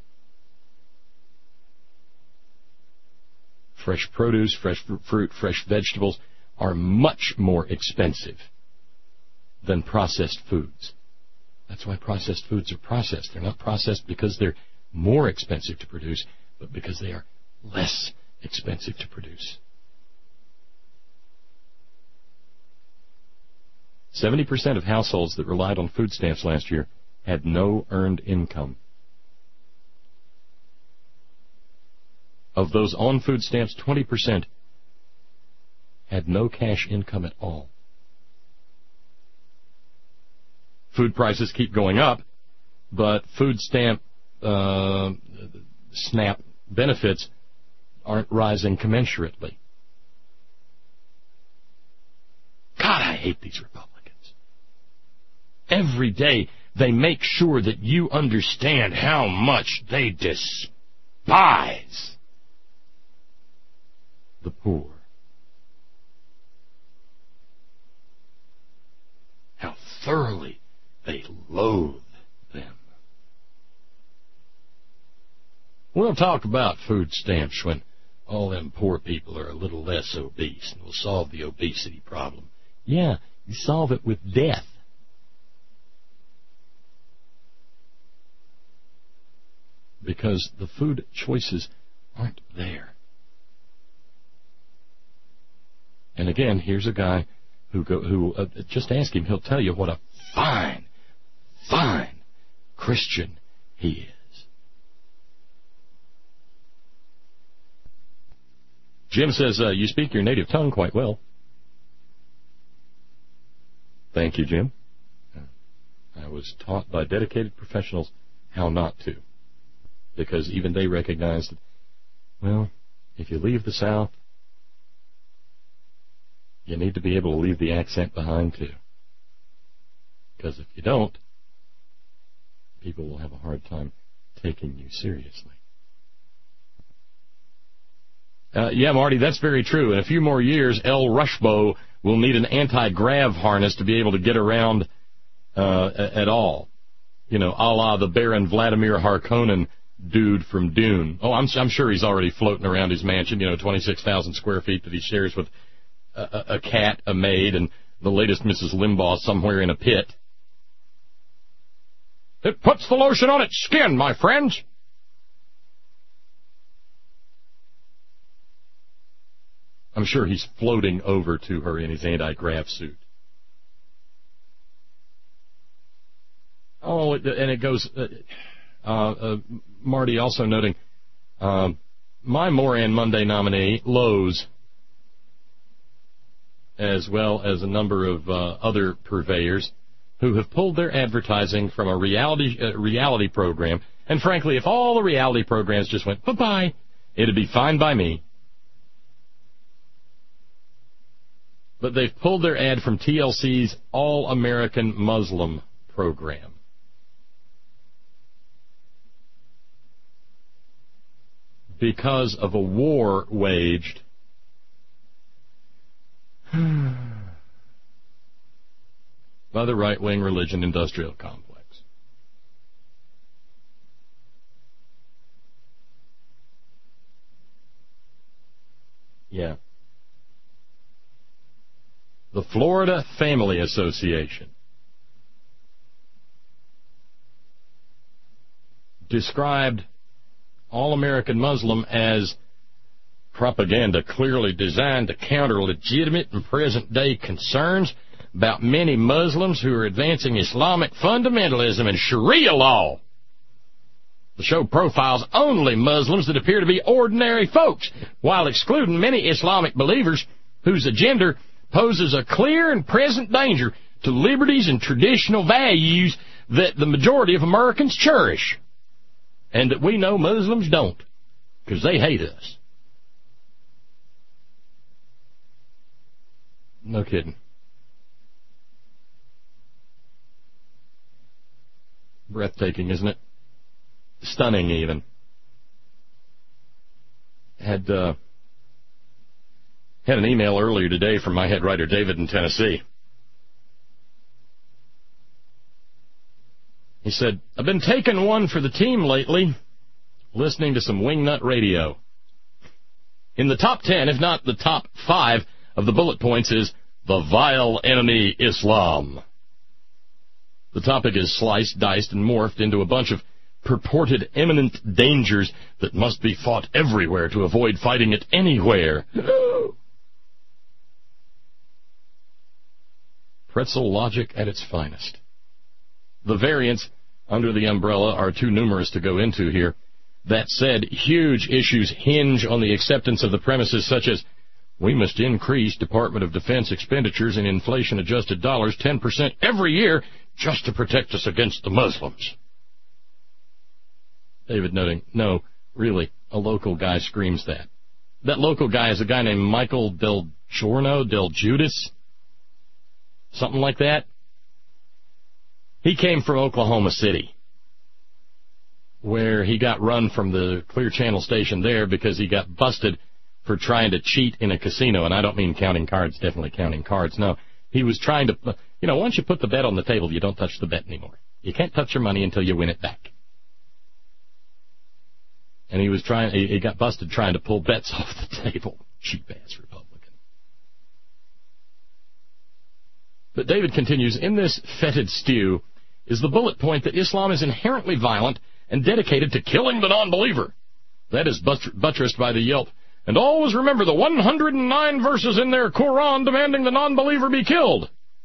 S2: Fresh produce, fresh fruit, fresh vegetables are much more expensive than processed foods. That's why processed foods are processed. They're not processed because they're more expensive to produce, but because they are less expensive to produce. seventy percent of households that relied on food stamps last year had no earned income. Of those on food stamps, twenty percent had no cash income at all. Food prices keep going up, but food stamp uh, SNAP benefits aren't rising commensurately. God, I hate these Republicans. Every day they make sure that you understand how much they despise the poor. How loathe them. We'll talk about food stamps when all them poor people are a little less obese, and we'll solve the obesity problem. Yeah, you solve it with death. Because the food choices aren't there. And again, here's a guy who go, who uh, just ask him, he'll tell you what a fine, fine Christian he is. Jim says, uh, you speak your native tongue quite well. Thank you, Jim. I was taught by dedicated professionals how not to. Because even they recognize that, well, if you leave the South, you need to be able to leave the accent behind, too. Because if you don't, people will have a hard time taking you seriously. Uh, yeah, Marty, that's very true. In a few more years, El Rushbo will need an anti-grav harness to be able to get around uh, at all. You know, a la the Baron Vladimir Harkonnen dude from Dune. Oh, I'm, I'm sure he's already floating around his mansion, you know, twenty-six thousand square feet that he shares with a, a, a cat, a maid, and the latest Missus Limbaugh somewhere in a pit. It puts the lotion on its skin, my friends. I'm sure he's floating over to her in his anti-grav suit. Oh, and it goes... Uh, uh, uh, Marty also noting, uh, my Moran Monday nominee, Lowe's, as well as a number of uh, other purveyors who have pulled their advertising from a reality uh, reality program. And frankly, if all the reality programs just went bye-bye, it'd be fine by me. But they've pulled their ad from T L C's All-American Muslim program. Because of a war waged by the right-wing religion industrial complex. Yeah. The Florida Family Association described All-American Muslim as propaganda clearly designed to counter legitimate and present-day concerns about many Muslims who are advancing Islamic fundamentalism and Sharia law. The show profiles only Muslims that appear to be ordinary folks, while excluding many Islamic believers whose agenda poses a clear and present danger to liberties and traditional values that the majority of Americans cherish, and that we know Muslims don't, because they hate us. No kidding. Breathtaking, isn't it? Stunning, even. Had uh, had an email earlier today from my head writer David in Tennessee. He said, I've been taking one for the team lately, listening to some Wingnut Radio. In the top ten, if not the top five, of the bullet points is the vile enemy Islam. The topic is sliced, diced, and morphed into a bunch of purported imminent dangers that must be fought everywhere to avoid fighting it anywhere. Pretzel logic at its finest. The variants under the umbrella are too numerous to go into here. That said, huge issues hinge on the acceptance of the premises such as, we must increase Department of Defense expenditures in inflation-adjusted dollars ten percent every year just to protect us against the Muslims. David noting, no, really, a local guy screams that. That local guy is a guy named Michael Del Giorno, Del Judas, something like that. He came from Oklahoma City, where he got run from the Clear Channel station there because he got busted for trying to cheat in a casino. And I don't mean counting cards, definitely counting cards. No, he was trying to, you know, once you put the bet on the table, you don't touch the bet anymore. You can't touch your money until you win it back. And he was trying, he, he got busted trying to pull bets off the table. Cheap-ass Republican. But David continues, in this fetid stew is the bullet point that Islam is inherently violent and dedicated to killing the non-believer. That is buttressed by the Yelp. And always remember the one hundred nine verses in their Quran demanding the non-believer be killed.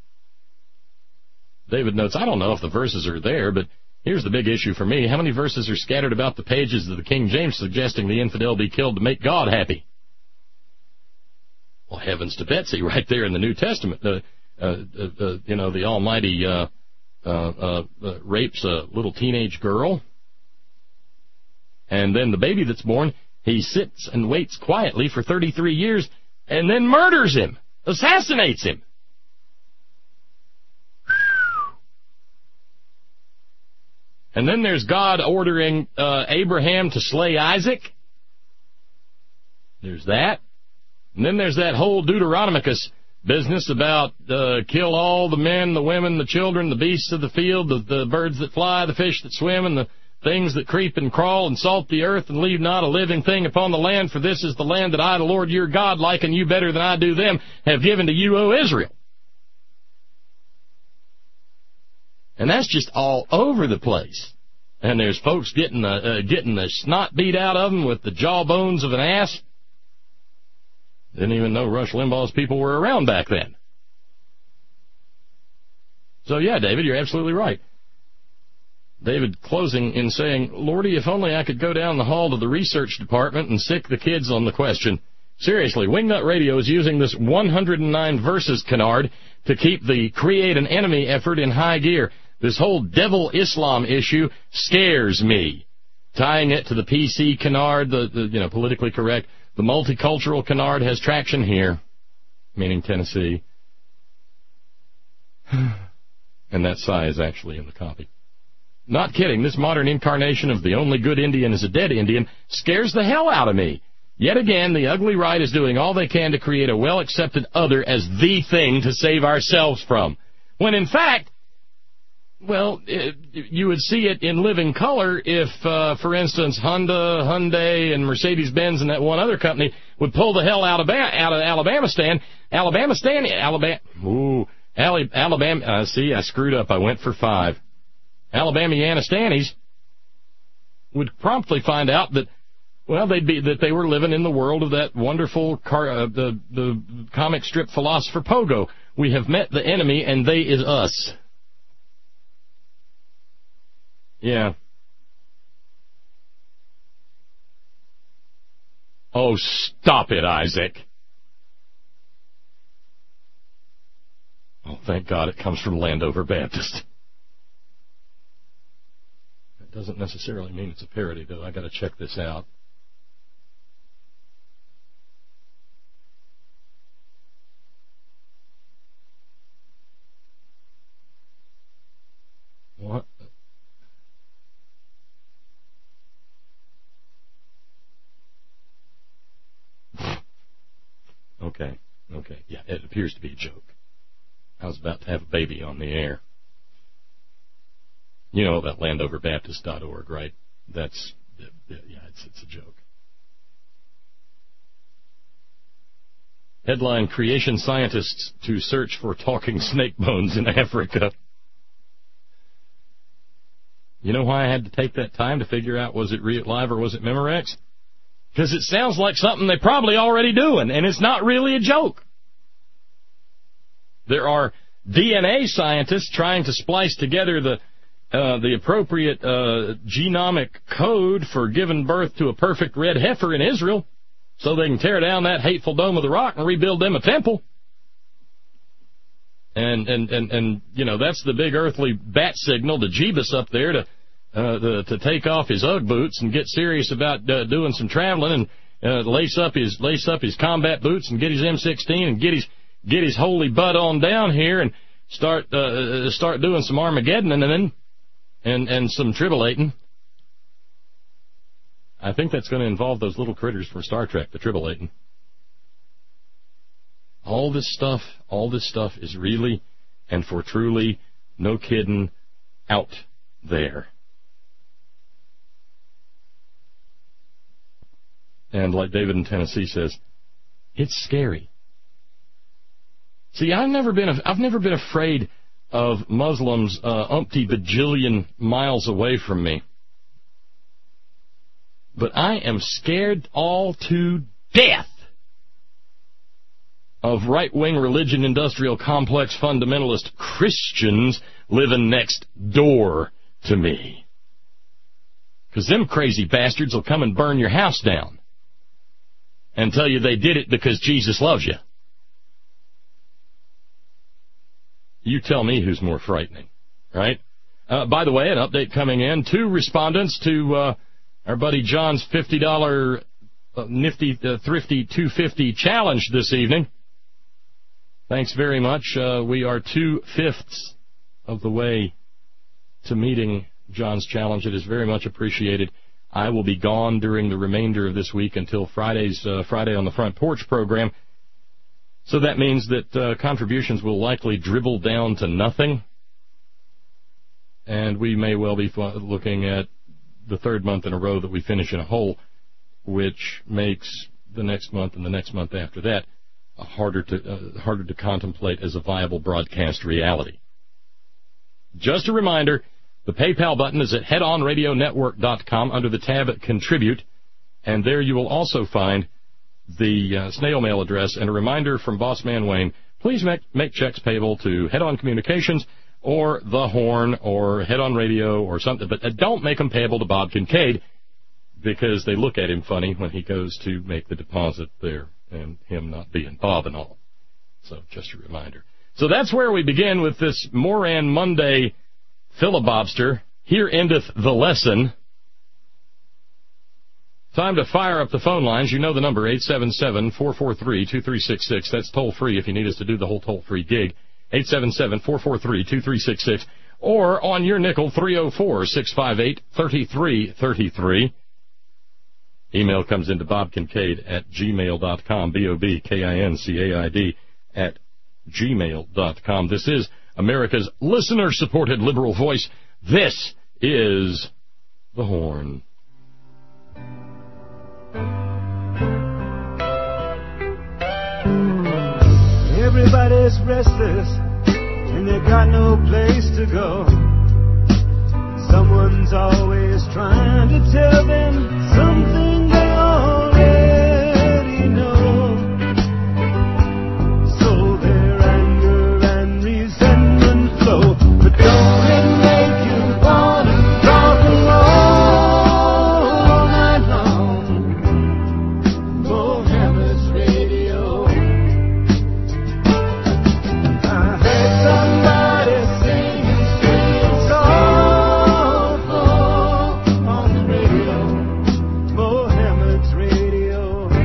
S2: David notes, I don't know if the verses are there, but here's the big issue for me. How many verses are scattered about the pages of the King James suggesting the infidel be killed to make God happy? Well, heavens to Betsy, right there in the New Testament. Uh, uh, uh, uh, you know, the Almighty uh, uh, uh, uh, rapes a little teenage girl. And then the baby that's born, he sits and waits quietly for thirty-three years and then murders him, assassinates him. And then there's God ordering uh, Abraham to slay Isaac. There's that. And then there's that whole Deuteronomicus business about uh, kill all the men, the women, the children, the beasts of the field, the, the birds that fly, the fish that swim, and the things that creep and crawl, and salt the earth, and leave not a living thing upon the land, for this is the land that I, the Lord your God, liking you better than I do them, have given to you, O Israel. And that's just all over the place. And there's folks getting the uh, getting the snot beat out of them with the jawbones of an ass. Didn't even know Rush Limbaugh's people were around back then. So yeah, David, you're absolutely right. David closing in saying, Lordy, if only I could go down the hall to the research department and sick the kids on the question. Seriously, Wingnut Radio is using this one hundred nine verses canard to keep the create an enemy effort in high gear. This whole devil Islam issue scares me. Tying it to the P C canard, the, the you know politically correct, the multicultural canard has traction here, meaning Tennessee. And that sigh is actually in the copy. Not kidding, this modern incarnation of the only good Indian is a dead Indian scares the hell out of me. Yet again, the ugly right is doing all they can to create a well-accepted other as the thing to save ourselves from. When in fact, well, it, you would see it in living color if, uh, for instance, Honda, Hyundai, and Mercedes-Benz and that one other company would pull the hell out of, out of Alabama-stan. Alabama-stan, Alabama, ooh, Alabama, uh, see, I screwed up. I went for five. Alabama-Yanistanis would promptly find out that, well, they'd be, that they were living in the world of that wonderful car, uh, the, the comic strip philosopher Pogo. We have met the enemy and they is us. Yeah. Oh, stop it, Isaac. Oh, thank God it comes from Landover Baptist. That doesn't necessarily mean it's a parody, though. I got to check this out. What? Okay, okay, yeah, it appears to be a joke. I was about to have a baby on the air. You know about Landover Baptist dot org, right? That's, yeah, it's, it's a joke. Headline, Creation Scientists to Search for Talking Snake Bones in Africa. You know why I had to take that time to figure out was it Read It Live or was it Memorex? Because it sounds like something they're probably already doing, and it's not really a joke. There are D N A scientists trying to splice together the uh, the appropriate uh, genomic code for giving birth to a perfect red heifer in Israel so they can tear down that hateful Dome of the Rock and rebuild them a temple. And, and, and, and you know, that's the big earthly bat signal to Jeebus up there to Uh, the, to take off his Ugg boots and get serious about uh, doing some traveling and uh, lace up his lace up his combat boots and get his M sixteen and get his get his holy butt on down here and start uh, start doing some Armageddon and then and and some tribulating. I think that's going to involve those little critters from Star Trek, the tribulating. All this stuff, all this stuff is really and for truly, no kidding, out there. And like David in Tennessee says, it's scary. See, I've never been I've never been afraid of Muslims uh, umpty bajillion miles away from me. But I am scared all to death of right-wing religion industrial complex fundamentalist Christians living next door to me. Because them crazy bastards will come and burn your house down and tell you they did it because Jesus loves you. You tell me who's more frightening, right? Uh, by the way, an update coming in. Two respondents to uh, our buddy John's fifty dollars uh, nifty, uh, thrifty two fifty challenge this evening. Thanks very much. Uh, we are two-fifths of the way to meeting John's challenge. It is very much appreciated. I will be gone during the remainder of this week until Friday's uh, Friday on the Front Porch program. So that means that uh, contributions will likely dribble down to nothing. And we may well be looking at the third month in a row that we finish in a hole, which makes the next month and the next month after that uh, harder to uh, harder to contemplate as a viable broadcast reality. Just a reminder, the PayPal button is at head on radio network dot com under the tab Contribute, and there you will also find the uh, snail mail address and a reminder from Boss Man Wayne, please make, make checks payable to Head On Communications or The Horn or Head On Radio or something, but uh, don't make them payable to Bob Kincaid because they look at him funny when he goes to make the deposit there and him not being Bob and all. So just a reminder. So that's where we begin with this Moran Monday filibobster. Here endeth the lesson. Time to fire up the phone lines. You know the number, eight seven seven, four four three, two three six six. That's toll-free if you need us to do the whole toll-free gig. eight seven seven, four four three, two three six six. Or on your nickel, three oh four, six five eight, three three three three. Email comes into bob kincaid at gmail dot com, B O B K I N C A I D at gmail dot com. This is America's listener-supported liberal voice. This is The Horn.
S3: Everybody's restless and they got no place to go. Someone's always trying to tell them something they already know. So their anger and resentment flow. But don't it make you want to rock and roll all night long? Mohammed's Radio. I heard somebody singing sweet songs on the radio. Mohammed's Radio.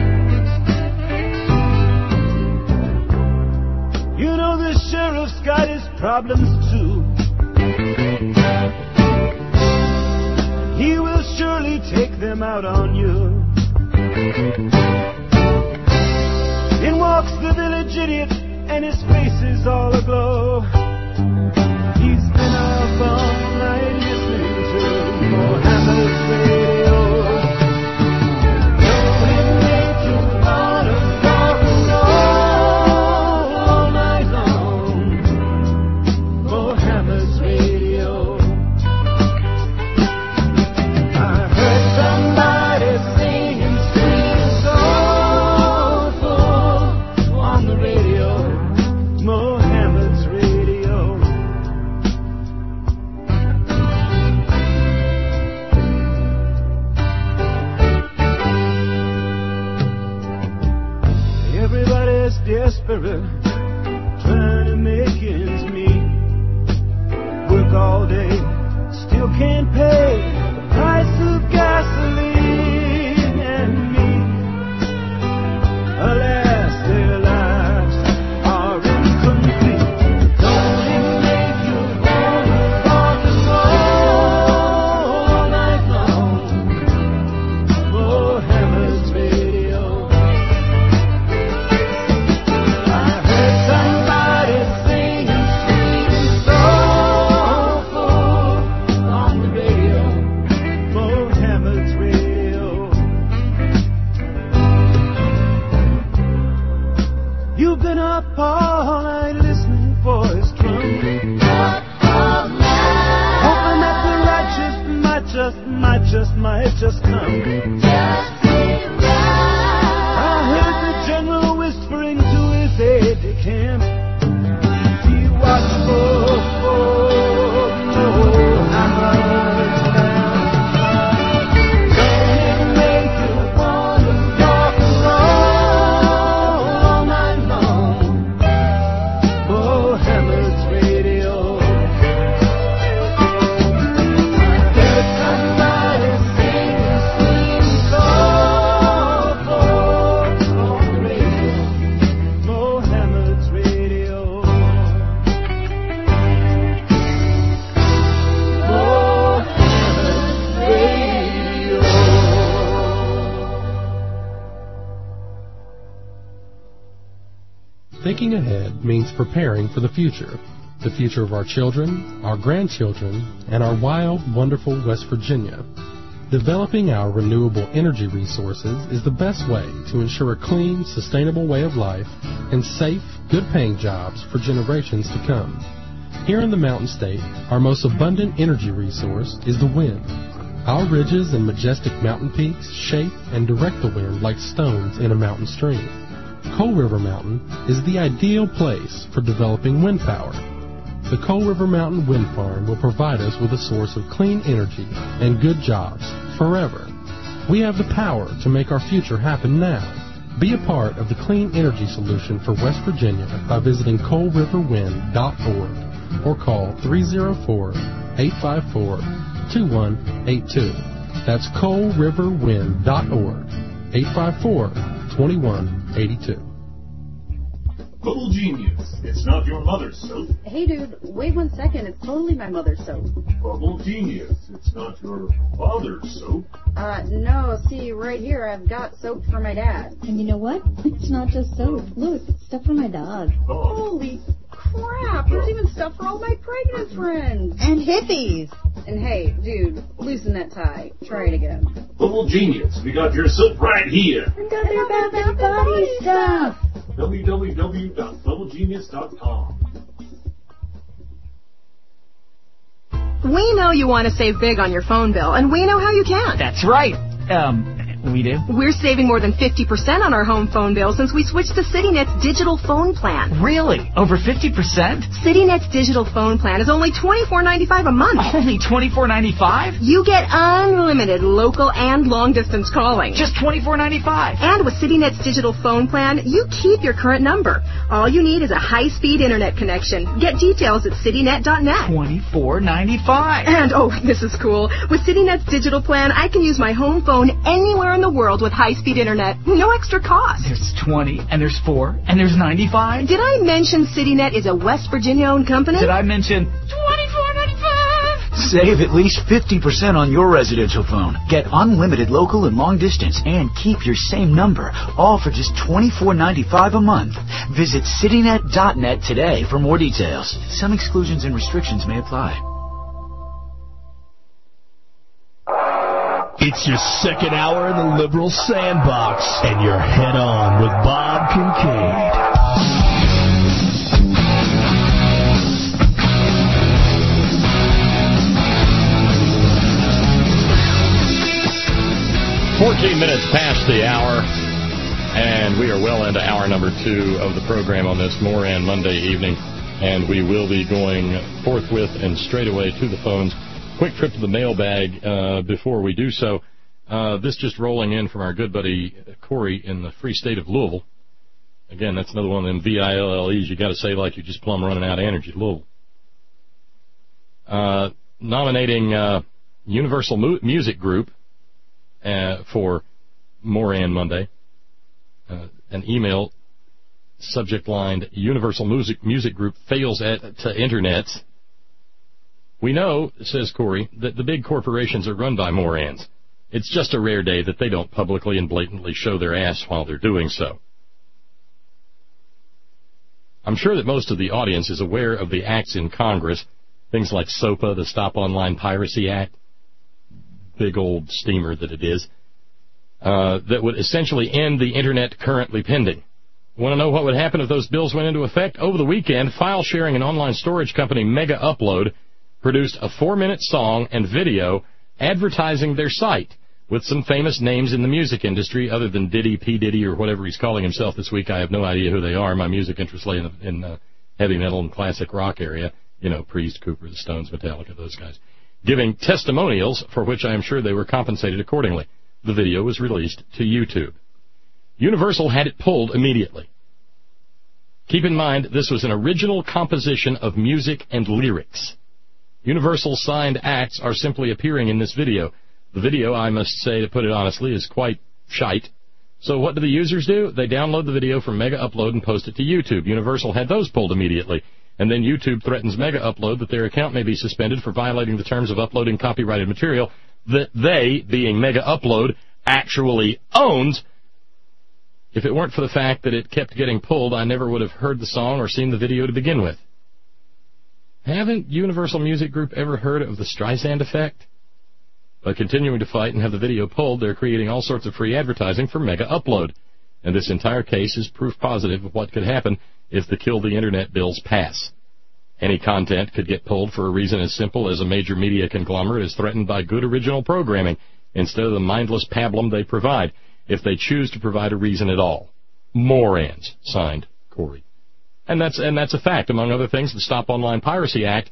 S3: You know the sheriff's got his problems too. He will surely take them out on you. In walks the village idiot, and his face is all aglow. He's been up all night listening to Mohammed's Radio. Don't it make you wanna rock and roll all night long? Mohammed's Radio. I heard somebody singing sweet soulful on the radio. Mohammed's Radio. Everybody's desperate, trying to make ends meet. Work all day, still can't pay the price of gasoline and meat. Alas, their lives are incomplete. Don't it make you wanna rock and roll all night long? Mohammed's Radio. I heard somebody singing sweet and soulful been up all night listening for his drum. Up all night. Hoping that the righteous might just, might just, might just come. Just be right. I heard the general whispering to his aide-de-camp. Be watchful for no hammers down. Don't it make you want to walk alone all night long? Oh, Hammered's radio. I heard somebody sing a sweet song on the radio. Oh, Hammered's radio. Oh, Hammered's radio.
S4: Thinking ahead means preparing for the future. The future of our children, our grandchildren, and our wild, wonderful West Virginia. Developing our renewable energy resources is the best way to ensure a clean, sustainable way of life and safe, good-paying jobs for generations to come. Here in the Mountain State, our most abundant energy resource is the wind. Our ridges and majestic mountain peaks shape and direct the wind like stones in a mountain stream. Coal River Mountain is the ideal place for developing wind power. The Coal River Mountain Wind Farm will provide us with a source of clean energy and good jobs forever. We have the power to make our future happen now. Be a part of the clean energy solution for West Virginia by visiting coal river wind dot org or call three oh four, eight five four, two one eight two. That's coal river wind dot org, eight five four, two one eight two.
S5: Bubble Genius. It's not your mother's soap.
S6: Hey, dude, wait one second. It's totally my mother's soap.
S5: Bubble Genius. It's not your father's soap.
S6: Uh, no, see, right here, I've got soap for my dad.
S7: And you know what? It's not just soap. Look, it's stuff for my dog.
S5: Oh.
S6: Holy crap, there's even stuff for all my pregnant friends.
S7: And hippies.
S6: And hey, dude, loosen that tie. Try it again.
S5: Bubble Genius. We got your soap right here.
S7: And got their Bath and Body stuff.
S5: w w w dot bubble genius dot com.
S8: We know you want to save big on your phone bill, and we know how you can.
S9: That's right. Um, we do.
S8: We're saving more than fifty percent on our home phone bill since we switched to CityNet's digital phone plan.
S9: Really? Over fifty percent?
S8: CityNet's digital phone plan is only twenty-four ninety-five a month.
S9: Only twenty-four ninety-five?
S8: You get unlimited local and long-distance calling.
S9: Just twenty-four ninety-five.
S8: And with CityNet's digital phone plan, you keep your current number. All you need is a high-speed internet connection. Get details at citynet dot net.
S9: twenty-four ninety-five.
S8: And, oh, this is cool. With CityNet's digital plan, I can use my home phone anywhere in the world with high-speed internet. No extra cost.
S9: There's twenty, and there's four, and there's ninety-five.
S8: Did I mention CityNet is a West Virginia-owned company?
S9: Did I mention twenty-four ninety-five?
S10: Save at least fifty percent on your residential phone. Get unlimited local and long distance and keep your same number, all for just twenty-four ninety-five a month. Visit citynet dot net today for more details. Some exclusions and restrictions may apply.
S11: It's your second hour in the Liberal Sandbox, and you're head on with Bob Kincaid.
S2: fourteen minutes past the hour, and we are well into hour number two of the program on this Moran Monday evening, and we will be going forthwith and straight away to the phones. Quick trip to the mailbag uh, before we do so. Uh, this just rolling in from our good buddy Corey in the free state of Louisville. Again, that's another one of them V I L L Es you got to say like you're just plumb running out of energy. Louisville. Uh, nominating uh, Universal Mu- Music Group uh, for Moran Monday. Uh, an email, subject line, Universal Music Music Group fails at to internets. We know, says Corey, that the big corporations are run by morons. It's just a rare day that they don't publicly and blatantly show their ass while they're doing so. I'm sure that most of the audience is aware of the acts in Congress, things like SOPA, the Stop Online Piracy Act, big old steamer that it is, uh, that would essentially end the Internet currently pending. Want to know what would happen if those bills went into effect? Over the weekend, file sharing and online storage company Mega Upload produced a four-minute song and video advertising their site with some famous names in the music industry other than Diddy, P. Diddy, or whatever he's calling himself this week. I have no idea who they are. My music interests lay in the in, uh, heavy metal and classic rock area. You know, Priest, Cooper, the Stones, Metallica, those guys. Giving testimonials for which I am sure they were compensated accordingly. The video was released to YouTube. Universal had it pulled immediately. Keep in mind, this was an original composition of music and lyrics. Universal signed acts are simply appearing in this video. The video, I must say, to put it honestly, is quite shite. So what do the users do? They download the video from Mega Upload and post it to YouTube. Universal had those pulled immediately. And then YouTube threatens Mega Upload that their account may be suspended for violating the terms of uploading copyrighted material that they, being Mega Upload, actually owns. If it weren't for the fact that it kept getting pulled, I never would have heard the song or seen the video to begin with. Haven't Universal Music Group ever heard of the Streisand effect? By continuing to fight and have the video pulled, they're creating all sorts of free advertising for Mega Upload. And this entire case is proof positive of what could happen if the Kill the Internet bills pass. Any content could get pulled for a reason as simple as a major media conglomerate is threatened by good original programming instead of the mindless pablum they provide, if they choose to provide a reason at all. Morons, signed Corey. And that's and that's a fact. Among other things, the Stop Online Piracy Act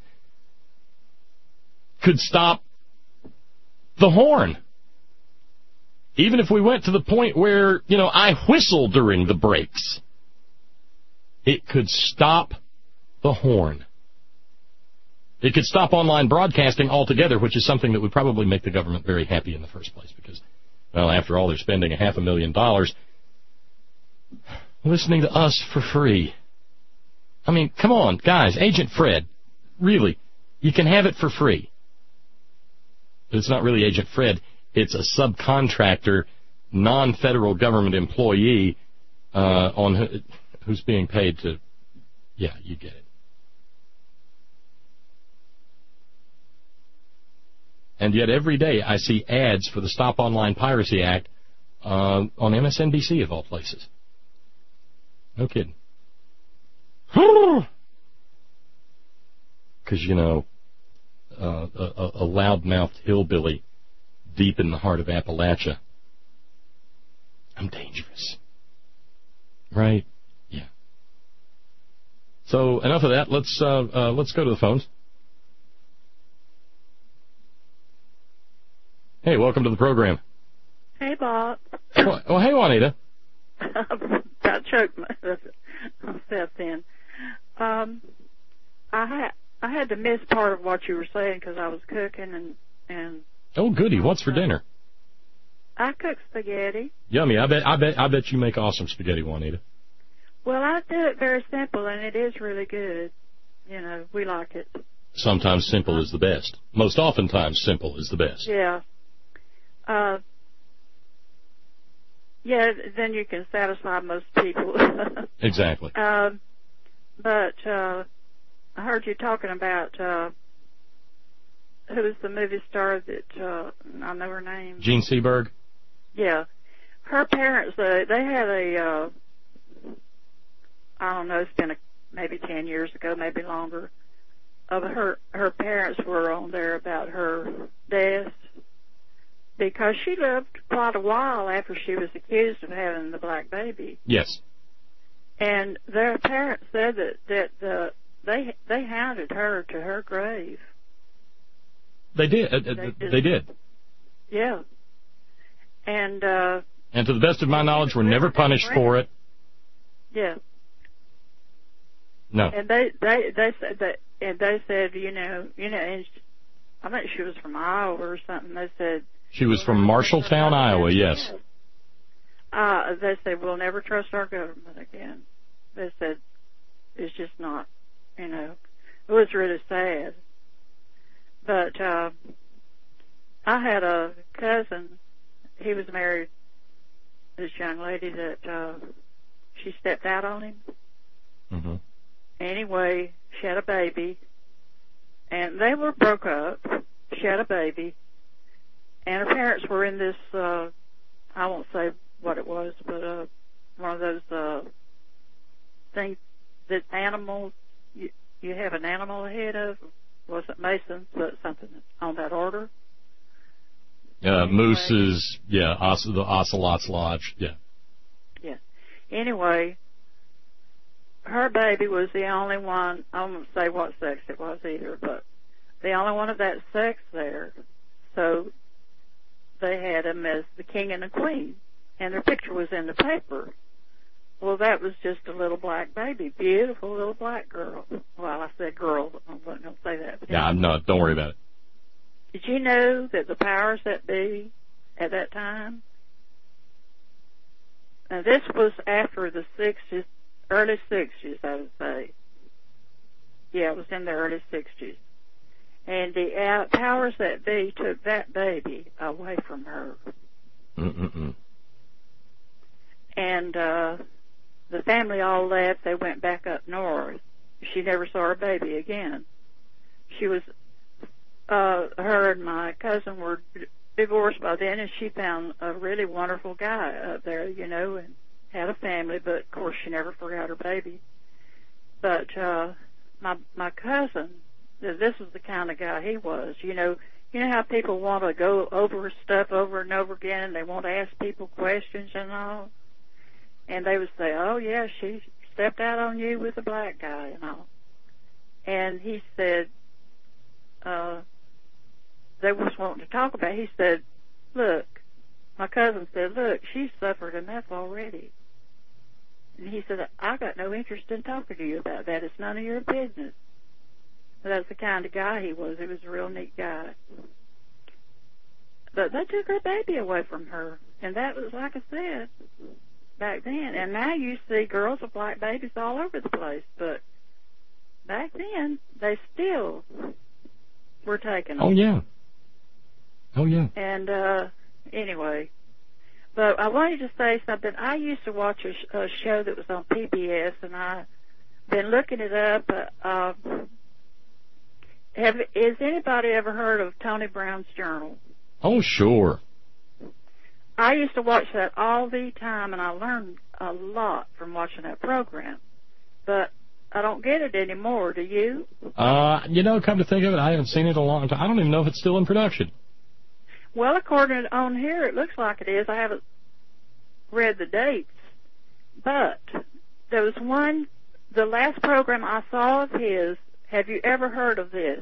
S2: could stop the horn. Even if we went to the point where, you know, I whistle during the breaks, it could stop the horn. It could stop online broadcasting altogether, which is something that would probably make the government very happy in the first place because, well, after all, they're spending a half a million dollars listening to us for free. I mean, come on, guys, Agent Fred, really, you can have it for free. But it's not really Agent Fred. It's a subcontractor, non-federal government employee uh, on who, who's being paid to, yeah, you get it. And yet every day I see ads for the Stop Online Piracy Act uh, on M S N B C, of all places. No kidding. Because, you know, uh, a, a loud-mouthed hillbilly deep in the heart of Appalachia. I'm dangerous. Right? Yeah. So enough of that. Let's uh, uh, let's go to the phones. Hey, welcome to the program.
S12: Hey, Bob.
S2: Well, oh, hey, Juanita.
S12: I choked myself in. Um, I had I had to miss part of what you were saying because I was cooking and and.
S2: Oh, goody! What's for dinner?
S12: I cook spaghetti.
S2: Yummy! I bet I bet I bet you make awesome spaghetti, Juanita.
S12: Well, I do it very simple, and it is really good. You know, we like it.
S2: Sometimes simple is the best. Most oftentimes, simple is the best.
S12: Yeah. Uh, yeah, then you can satisfy most people.
S2: Exactly.
S12: Um, but uh, I heard you talking about uh, who's the movie star that uh, I know her name.
S2: Gene Seberg.
S12: Yeah, her parents. Uh, they had a. Uh, I don't know. It's been a, maybe ten years ago, maybe longer. Of her, her parents were on there about her death. Because she lived quite a while after she was accused of having the black baby.
S2: Yes.
S12: And their parents said that, that the, they they hounded her to her grave.
S2: They did. Uh,
S12: They, just,
S2: they did.
S12: Yeah. And uh,
S2: and to the best of my knowledge, were never punished for it.
S12: Yeah.
S2: No.
S12: And they they they said that, and they said, you know, you know, and she, I think she was from Iowa or something. They said.
S2: She was from Marshalltown, Iowa, yes.
S12: Uh, they said, we'll never trust our government again. They said, it's just not, you know, it was really sad. But uh, I had a cousin, he was married to this young lady that uh, she stepped out on him.
S2: Mm-hmm.
S12: Anyway, she had a baby, and they were broke up. She had a baby. And her parents were in this, uh, I won't say what it was, but uh, one of those uh, think that animals, you, you have an animal ahead of, wasn't Masons, but something on that order?
S2: Uh, anyway. Mooses, yeah, os- the Ocelot's Lodge, yeah.
S12: Yeah. Anyway, her baby was the only one, I won't say what sex it was either, but the only one of that sex there. So they had him as the king and the queen, and their picture was in the paper. Well, that was just a little black baby, beautiful little black girl. Well, I said girl, I wasn't going to say that.
S2: Yeah, I'm not, don't worry about it.
S12: Did you know that the powers that be at that time, and this was after the sixties, early sixties, I would say. Yeah, it was in the early sixties. And the uh, powers that be took that baby away from her.
S2: Mm-mm-mm.
S12: And uh, the family all left. They went back up north. She never saw her baby again. She was, uh, her and my cousin were divorced by then, and she found a really wonderful guy up there, you know, and had a family, but of course she never forgot her baby. But uh, my my cousin, this was the kind of guy he was, you know. You know how people want to go over stuff over and over again, and they want to ask people questions and all? And they would say, oh, yeah, she stepped out on you with a black guy and all. And he said, uh, they was wanting to talk about it. He said, look, my cousin said, look, she's suffered enough already. And he said, I got no interest in talking to you about that. It's none of your business. That's the kind of guy he was. He was a real neat guy. But they took her baby away from her. And that was, like I said, back then. And now you see girls with black babies all over the place. But back then, they still were taking them.
S2: Oh, yeah. Oh, yeah.
S12: And, uh, anyway. But I wanted to say something. I used to watch a, sh- a show that was on P B S, and I've been looking it up. Uh, uh, have, has anybody ever heard of Tony Brown's Journal?
S2: Oh, sure.
S12: I used to watch that all the time, and I learned a lot from watching that program. But I don't get it anymore. Do you?
S2: Uh, you know, come to think of it, I haven't seen it in a long time. I don't even know if it's still in production.
S12: Well, according to on here, it looks like it is. I haven't read the dates. But there was one, the last program I saw of his, have you ever heard of this?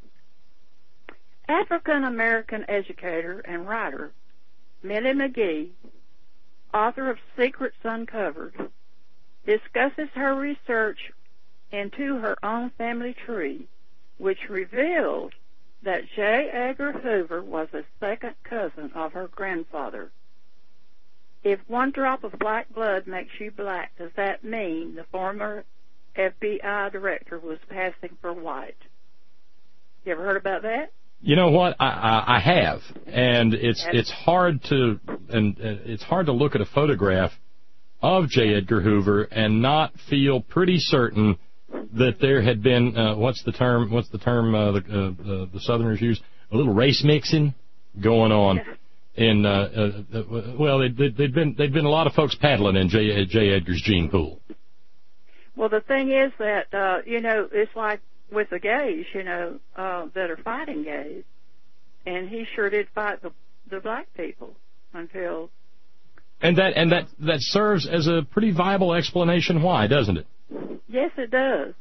S12: African-American educator and writer Millie McGee, author of Secrets Uncovered, discusses her research into her own family tree, which revealed that J. Edgar Hoover was a second cousin of her grandfather. If one drop of black blood makes you black, does that mean the former F B I director was passing for white? You ever heard about that?
S2: You know what? I, I, I have, and it's it's hard to and uh, it's hard to look at a photograph of J. Edgar Hoover and not feel pretty certain that there had been uh, what's the term? What's the term uh, the, uh, the Southerners use? A little race mixing going on. In uh, uh, well, they'd, they'd been they'd been a lot of folks paddling in J. J. Edgar's gene pool.
S12: Well, the thing is that uh, you know, it's like with the gays, you know, uh, that are fighting gays, and he sure did fight the the black people until.
S2: And that and that that serves as a pretty viable explanation why, doesn't it?
S12: Yes, it does.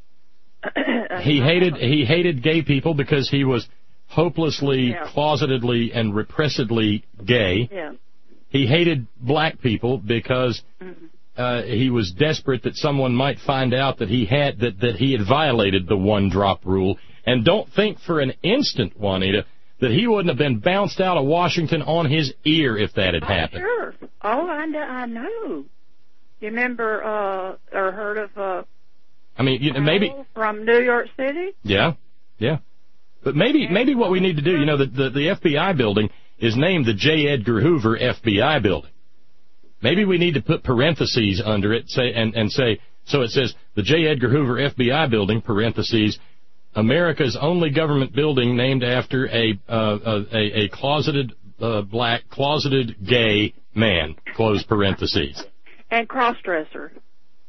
S2: he hated he hated gay people because he was hopelessly, yeah. closetedly, and repressedly gay.
S12: Yeah.
S2: He hated black people because mm-hmm. uh, he was desperate that someone might find out that he had that, that he had violated the one-drop rule. And don't think for an instant, Juanita, that he wouldn't have been bounced out of Washington on his ear if that had
S12: oh,
S2: happened.
S12: Sure. Oh, I know. I know. You remember uh, or heard of? Uh,
S2: I mean, you know, maybe
S12: from New York City.
S2: Yeah, yeah. But maybe maybe what we need to do, you know, the, the, the F B I building is named the J. Edgar Hoover F B I building. Maybe we need to put parentheses under it say and, and say, so it says the J. Edgar Hoover F B I building, parentheses, America's only government building named after a uh, a, a closeted uh, black, closeted gay man, close parentheses.
S12: And cross-dresser.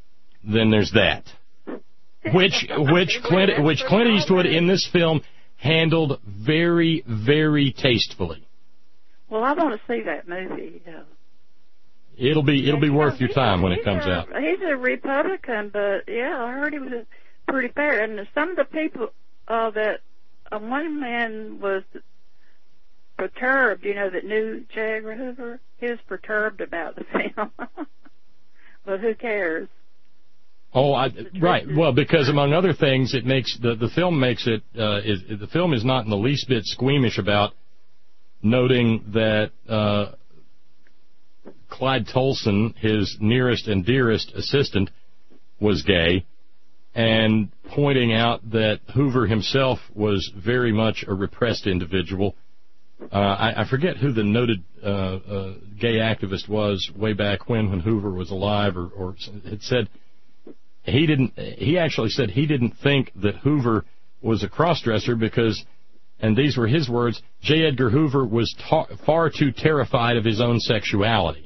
S2: then there's that. Which which Clint which Clint Eastwood in this film handled very, very tastefully.
S12: Well, I want to see that movie. Yeah.
S2: It'll be it'll be worth your time when it comes
S12: a,
S2: out.
S12: He's a Republican, but yeah, I heard he was pretty fair. And some of the people uh, that uh, one man was perturbed, you know, that knew J. Edgar Hoover. He was perturbed about the film, but who cares?
S2: Oh, I, right. Well, because among other things, it makes the the film makes it uh, is, the film is not in the least bit squeamish about noting that uh, Clyde Tolson, his nearest and dearest assistant, was gay, and pointing out that Hoover himself was very much a repressed individual. Uh, I, I forget who the noted uh, uh, gay activist was way back when, when Hoover was alive, or, or it said. He didn't. He actually said he didn't think that Hoover was a crossdresser because, and these were his words, J. Edgar Hoover was ta- far too terrified of his own sexuality.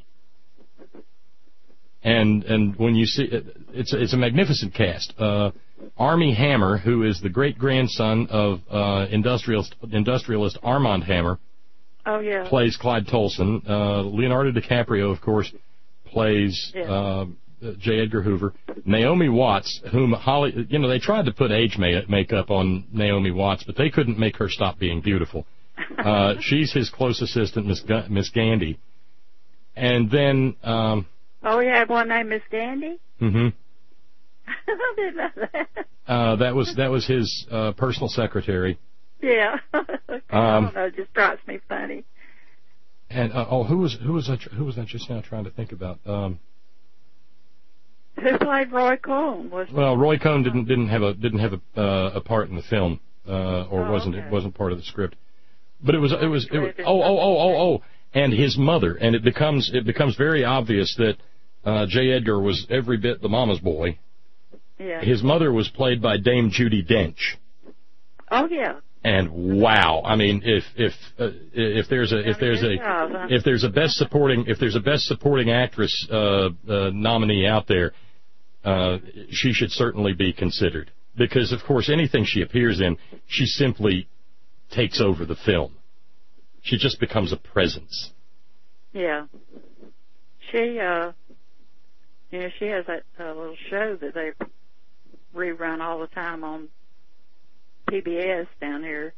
S2: And and when you see, it's it's a magnificent cast. Uh, Armie Hammer, who is the great grandson of uh, industrialist industrialist Armand Hammer,
S12: oh yeah,
S2: plays Clyde Tolson. Uh, Leonardo DiCaprio, of course, plays.
S12: Yeah.
S2: Uh, Uh, J. Edgar Hoover, Naomi Watts, whom Holly, you know, they tried to put age ma- makeup on Naomi Watts, but they couldn't make her stop being beautiful. Uh, she's his close assistant, Miss G- Miss Gandy, and then. Um,
S12: oh, we had one named Miss Gandy.
S2: Mm-hmm.
S12: I didn't know that.
S2: Uh, that was that was his uh, personal secretary.
S12: Yeah.
S2: um,
S12: I don't know. It just strikes me funny.
S2: And uh, oh, who was who was I tr- who was I just now trying to think about? Um,
S12: Who played Roy Cohn? Was
S2: well, Roy Cohn didn't didn't have a didn't have a uh, a part in the film, uh, or
S12: oh,
S2: wasn't
S12: okay.
S2: it wasn't part of the script. But it was it was, it was oh oh oh oh oh and his mother, and it becomes it becomes very obvious that uh, J. Edgar was every bit the mama's boy.
S12: Yeah.
S2: His mother was played by Dame Judi Dench.
S12: Oh yeah.
S2: And wow, I mean, if if uh, if there's a if there's a if there's a best supporting if there's a best supporting actress uh, uh, nominee out there. Uh, she should certainly be considered because, of course, anything she appears in, she simply takes over the film. She just becomes a presence.
S12: Yeah. She, uh, you know, she has that uh, little show that they rerun all the time on P B S down here.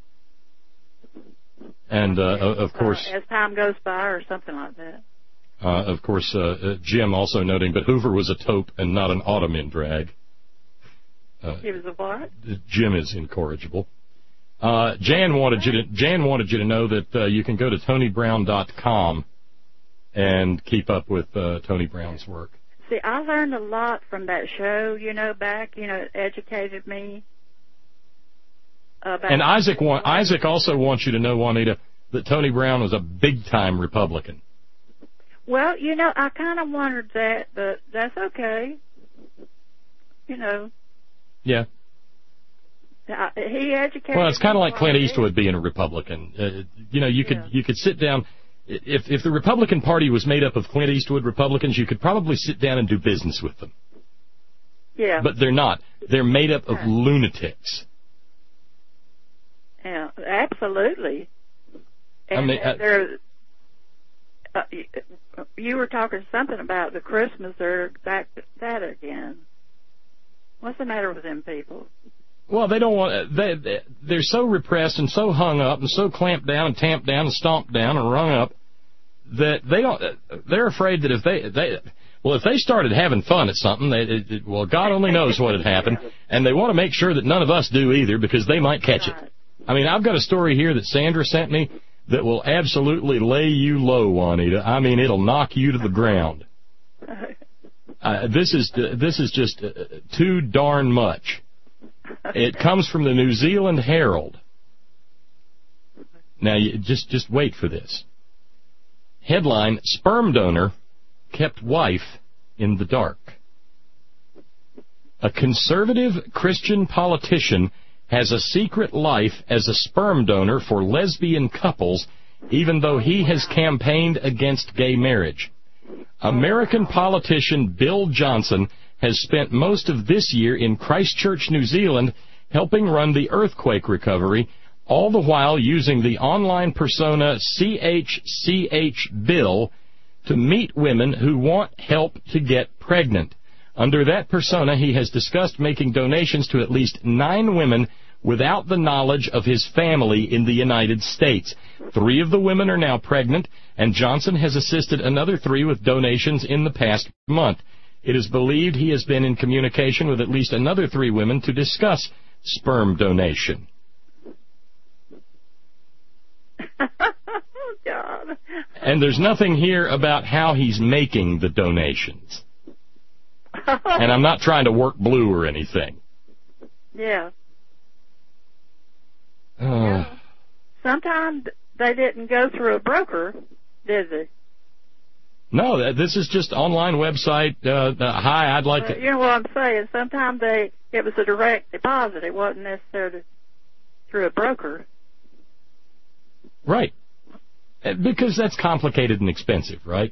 S2: And, uh, of course...
S12: Uh, as time goes by or something like that.
S2: Uh, of course, uh, uh, Jim also noting, but Hoover was a taupe and not an autumn in drag. Uh,
S12: he was a what?
S2: Jim is incorrigible. Uh, Jan wanted you to Jan wanted you to know that uh, you can go to Tony Brown dot com and keep up with uh, Tony Brown's work.
S12: See, I learned a lot from that show. You know, back. You know, it educated me. About
S2: and Isaac wa- Isaac also wants you to know, Juanita, that Tony Brown was a big time Republican.
S12: Well, you know, I kind of wondered that, but that's okay. You know.
S2: Yeah.
S12: Uh, he educated.
S2: Well, it's kind of like Clint Eastwood being a Republican. Uh, you know, you could
S12: yeah.
S2: you could sit down. If if the Republican Party was made up of Clint Eastwood Republicans, you could probably sit down and do business with them.
S12: Yeah.
S2: But they're not. They're made up of lunatics.
S12: Yeah, absolutely. And
S2: I mean, uh,
S12: they're. Uh, you were talking something about the Christmas. They're back to that again. What's the matter with them people?
S2: Well, they don't want. They they're so repressed and so hung up and so clamped down and tamped down and stomped down and rung up that they don't. They're afraid that if they they well if they started having fun at something, they it, well God only knows what had happened, and they want to make sure that none of us do either because they might catch it. I mean, I've got a story here that Sandra sent me that will absolutely lay you low, Juanita. I mean, it'll knock you to the ground. Uh, this is this is just uh, too darn much. It comes from the New Zealand Herald. Now, you just just wait for this. Headline: Sperm donor kept wife in the dark. A conservative Christian politician has a secret life as a sperm donor for lesbian couples, even though he has campaigned against gay marriage. American politician Bill Johnson has spent most of this year in Christchurch, New Zealand, helping run the earthquake recovery, all the while using the online persona C H C H Bill to meet women who want help to get pregnant. Under that persona, he has discussed making donations to at least nine women without the knowledge of his family in the United States. Three of the women are now pregnant, and Johnson has assisted another three with donations in the past month. It is believed he has been in communication with at least another three women to discuss sperm donation.
S12: Oh, God.
S2: And there's nothing here about how he's making the donations. And I'm not trying to work blue or anything.
S12: Yeah.
S2: Uh,
S12: yeah. Sometimes they didn't go through a broker, did they?
S2: No, this is just online website. Uh, uh, hi, I'd like
S12: uh,
S2: to...
S12: You know what I'm saying? Sometimes they it was a direct deposit. It wasn't necessarily through a broker.
S2: Right. Because that's complicated and expensive, right?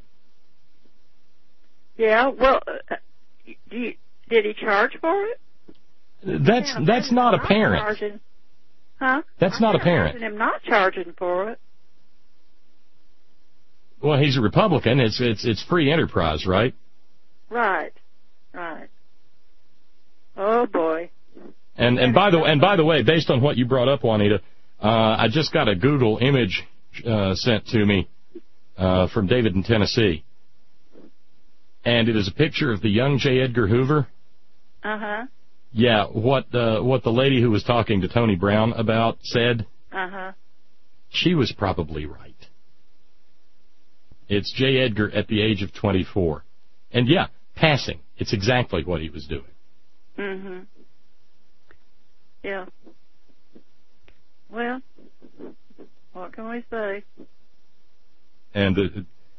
S12: Yeah, well, uh, do you, did he charge for it?
S2: That's
S12: yeah,
S2: that's not apparent.
S12: Charging. Huh?
S2: That's
S12: I
S2: not apparent.
S12: him not charging for it.
S2: Well, he's a Republican. It's it's it's free enterprise, right?
S12: Right, right. Oh boy.
S2: And and by the and by the way, based on what you brought up, Juanita, uh, I just got a Google image uh, sent to me uh, from David in Tennessee, and it is a picture of the young J. Edgar Hoover.
S12: Uh huh.
S2: Yeah, what uh, what the lady who was talking to Tony Brown about said.
S12: Uh huh.
S2: She was probably right. It's J. Edgar at the age of twenty-four. And yeah, passing. It's exactly what he was doing.
S12: Mm-hmm. Yeah. Well, what can we say?
S2: And uh,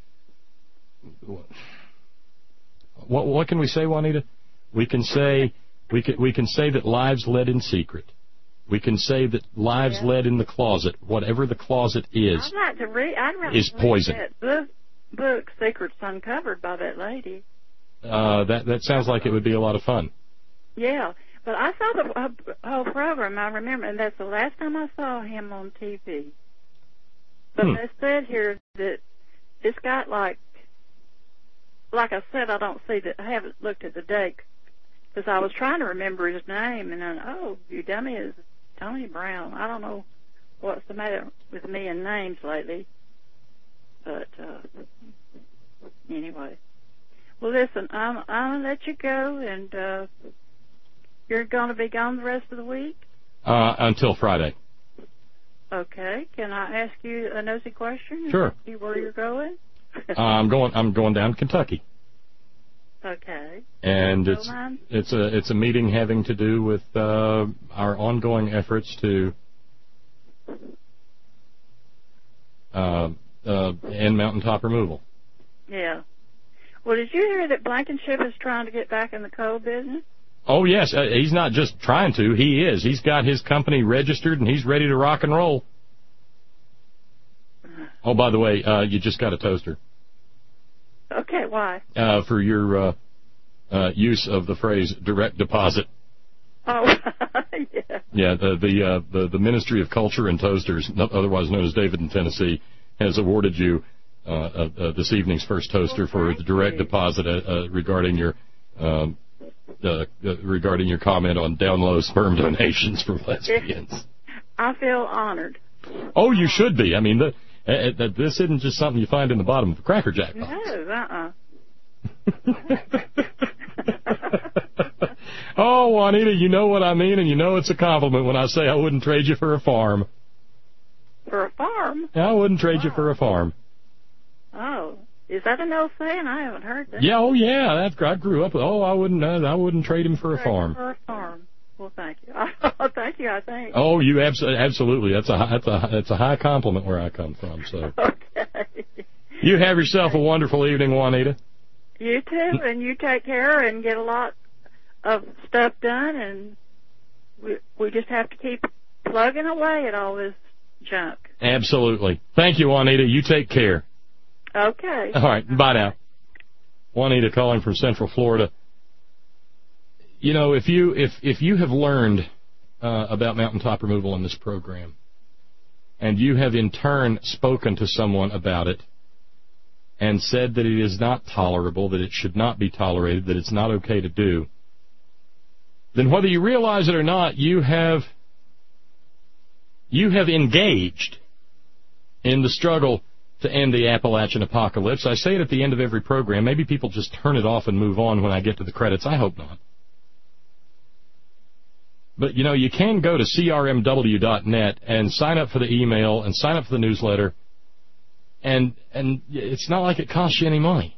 S2: what what can we say, Juanita? We can say we can we can say that lives led in secret. We can say that lives
S12: yeah.
S2: led in the closet, whatever the closet is,
S12: I'd like to read. I'd like
S2: is
S12: to
S2: poison.
S12: read that book, book, Secrets Uncovered, by that lady.
S2: Uh, that that sounds like it would be a lot of fun.
S12: Yeah, but I saw the uh, whole program. I remember, and that's the last time I saw him on T V. But
S2: hmm.
S12: they said here that it's got like, like I said, I don't see that. I haven't looked at the date because I was trying to remember his name, and then oh, you dummy, is Tony Brown. I don't know what's the matter with me and names lately, but uh, anyway. Well, listen, I'm I'm gonna let you go, and uh, you're gonna be gone the rest of the week.
S2: Uh, until Friday.
S12: Okay. Can I ask you a nosy question?
S2: Sure.
S12: Ask you where you're going?
S2: uh, I'm going. I'm going down to Kentucky.
S12: Okay.
S2: And
S12: Don't
S2: it's
S12: mind?
S2: it's a it's a meeting having to do with uh, our ongoing efforts to uh, uh, end mountaintop removal.
S12: Yeah. Well, did you hear that Blankenship is trying to get back in the coal business?
S2: Oh yes, uh, he's not just trying to. He is. He's got his company registered and he's ready to rock and roll. Oh, by the way, uh, you just got a toaster.
S12: Okay, why?
S2: Uh, for your uh, uh, use of the phrase direct deposit.
S12: Oh, yeah.
S2: Yeah, the the, uh, the the Ministry of Culture and Toasters, otherwise known as David in Tennessee, has awarded you uh, uh, uh, this evening's first toaster well, for the direct you. deposit uh, uh, regarding your um, uh, uh, regarding your comment on down low sperm donations for lesbians.
S12: I feel honored.
S2: Oh, you should be. I mean, the, uh, uh, this isn't just something you find in the bottom of a Cracker Jack box.
S12: No, uh-uh.
S2: Oh, Juanita, you know what I mean, and you know it's a compliment when I say I wouldn't trade you for a farm.
S12: For a farm?
S2: I wouldn't trade
S12: wow.
S2: you for a farm.
S12: Oh, is that an old saying? I haven't heard that.
S2: Yeah, oh yeah, that's I grew up with. Oh, I wouldn't, uh, I wouldn't trade him for a farm.
S12: For a farm. Well, thank you. Thank you. I think.
S2: Oh, you abs- absolutely. That's a that's a that's a high compliment where I come from. So.
S12: Okay.
S2: You have yourself a wonderful evening, Juanita.
S12: You too, and you take care and get a lot of stuff done, and we we just have to keep plugging away at all this junk.
S2: Absolutely. Thank you, Juanita. You take care.
S12: Okay.
S2: All right. Bye now. Juanita calling from Central Florida. You know, if you if if you have learned uh, about mountaintop removal in this program, and you have in turn spoken to someone about it and said that it is not tolerable, that it should not be tolerated, that it's not okay to do, then whether you realize it or not, you have you have engaged in the struggle to end the Appalachian apocalypse. I say it at the end of every program. Maybe people just turn it off and move on when I get to the credits. I hope not. But, you know, you can go to C R M W dot net and sign up for the email and sign up for the newsletter, and and it's not like it costs you any money.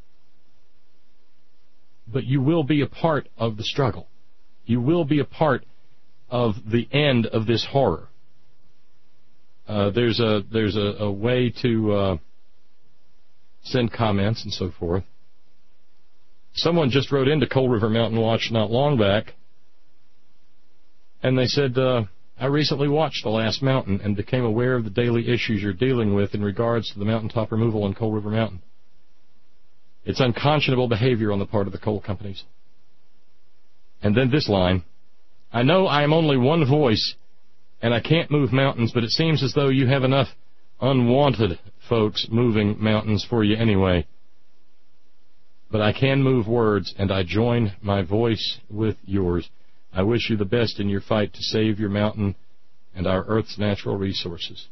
S2: But you will be a part of the struggle. You will be a part of the end of this horror. Uh, there's a there's a, a way to uh, send comments and so forth. Someone just wrote into Coal River Mountain Watch not long back, and they said, uh, I recently watched The Last Mountain and became aware of the daily issues you're dealing with in regards to the mountaintop removal on Coal River Mountain. It's unconscionable behavior on the part of the coal companies. And then this line, I know I am only one voice and I can't move mountains, but it seems as though you have enough unwanted folks moving mountains for you anyway. But I can move words, and I join my voice with yours. I wish you the best in your fight to save your mountain and our Earth's natural resources.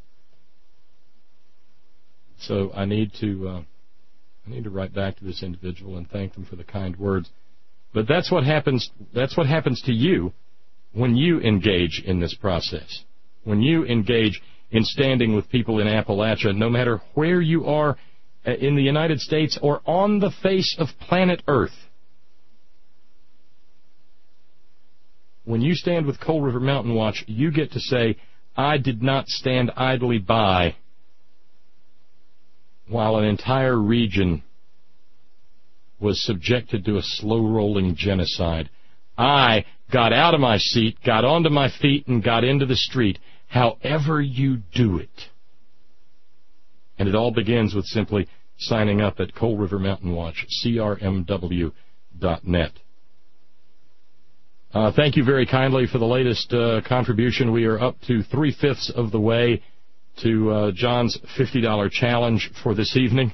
S2: So I need to uh, I need to write back to this individual and thank them for the kind words. But that's what happens. That's what happens to you when you engage in this process. When you engage in standing with people in Appalachia, no matter where you are in the United States or on the face of planet Earth. When you stand with Coal River Mountain Watch, you get to say, I did not stand idly by while an entire region was subjected to a slow-rolling genocide. I got out of my seat, got onto my feet, and got into the street, however you do it. And it all begins with simply signing up at Coal River Mountain Watch, C R M W dot net. Uh, thank you very kindly for the latest uh, contribution. We are up to three-fifths of the way to uh, John's fifty dollar challenge for this evening.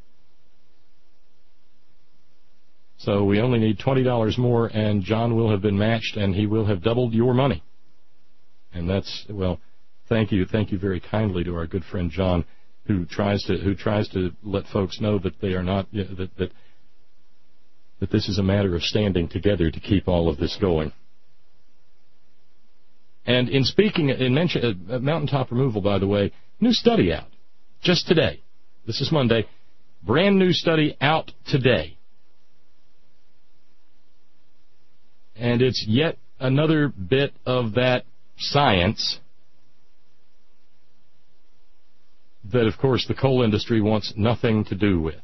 S2: So we only need twenty dollars more, and John will have been matched, and he will have doubled your money. And that's, well, thank you. Thank you very kindly to our good friend John, who tries to who tries to let folks know that they are not, you know, that, that that this is a matter of standing together to keep all of this going. And in speaking, in mention, uh, mountaintop removal, by the way, new study out just today. This is Monday. Brand new study out today. And it's yet another bit of that science that, of course, the coal industry wants nothing to do with.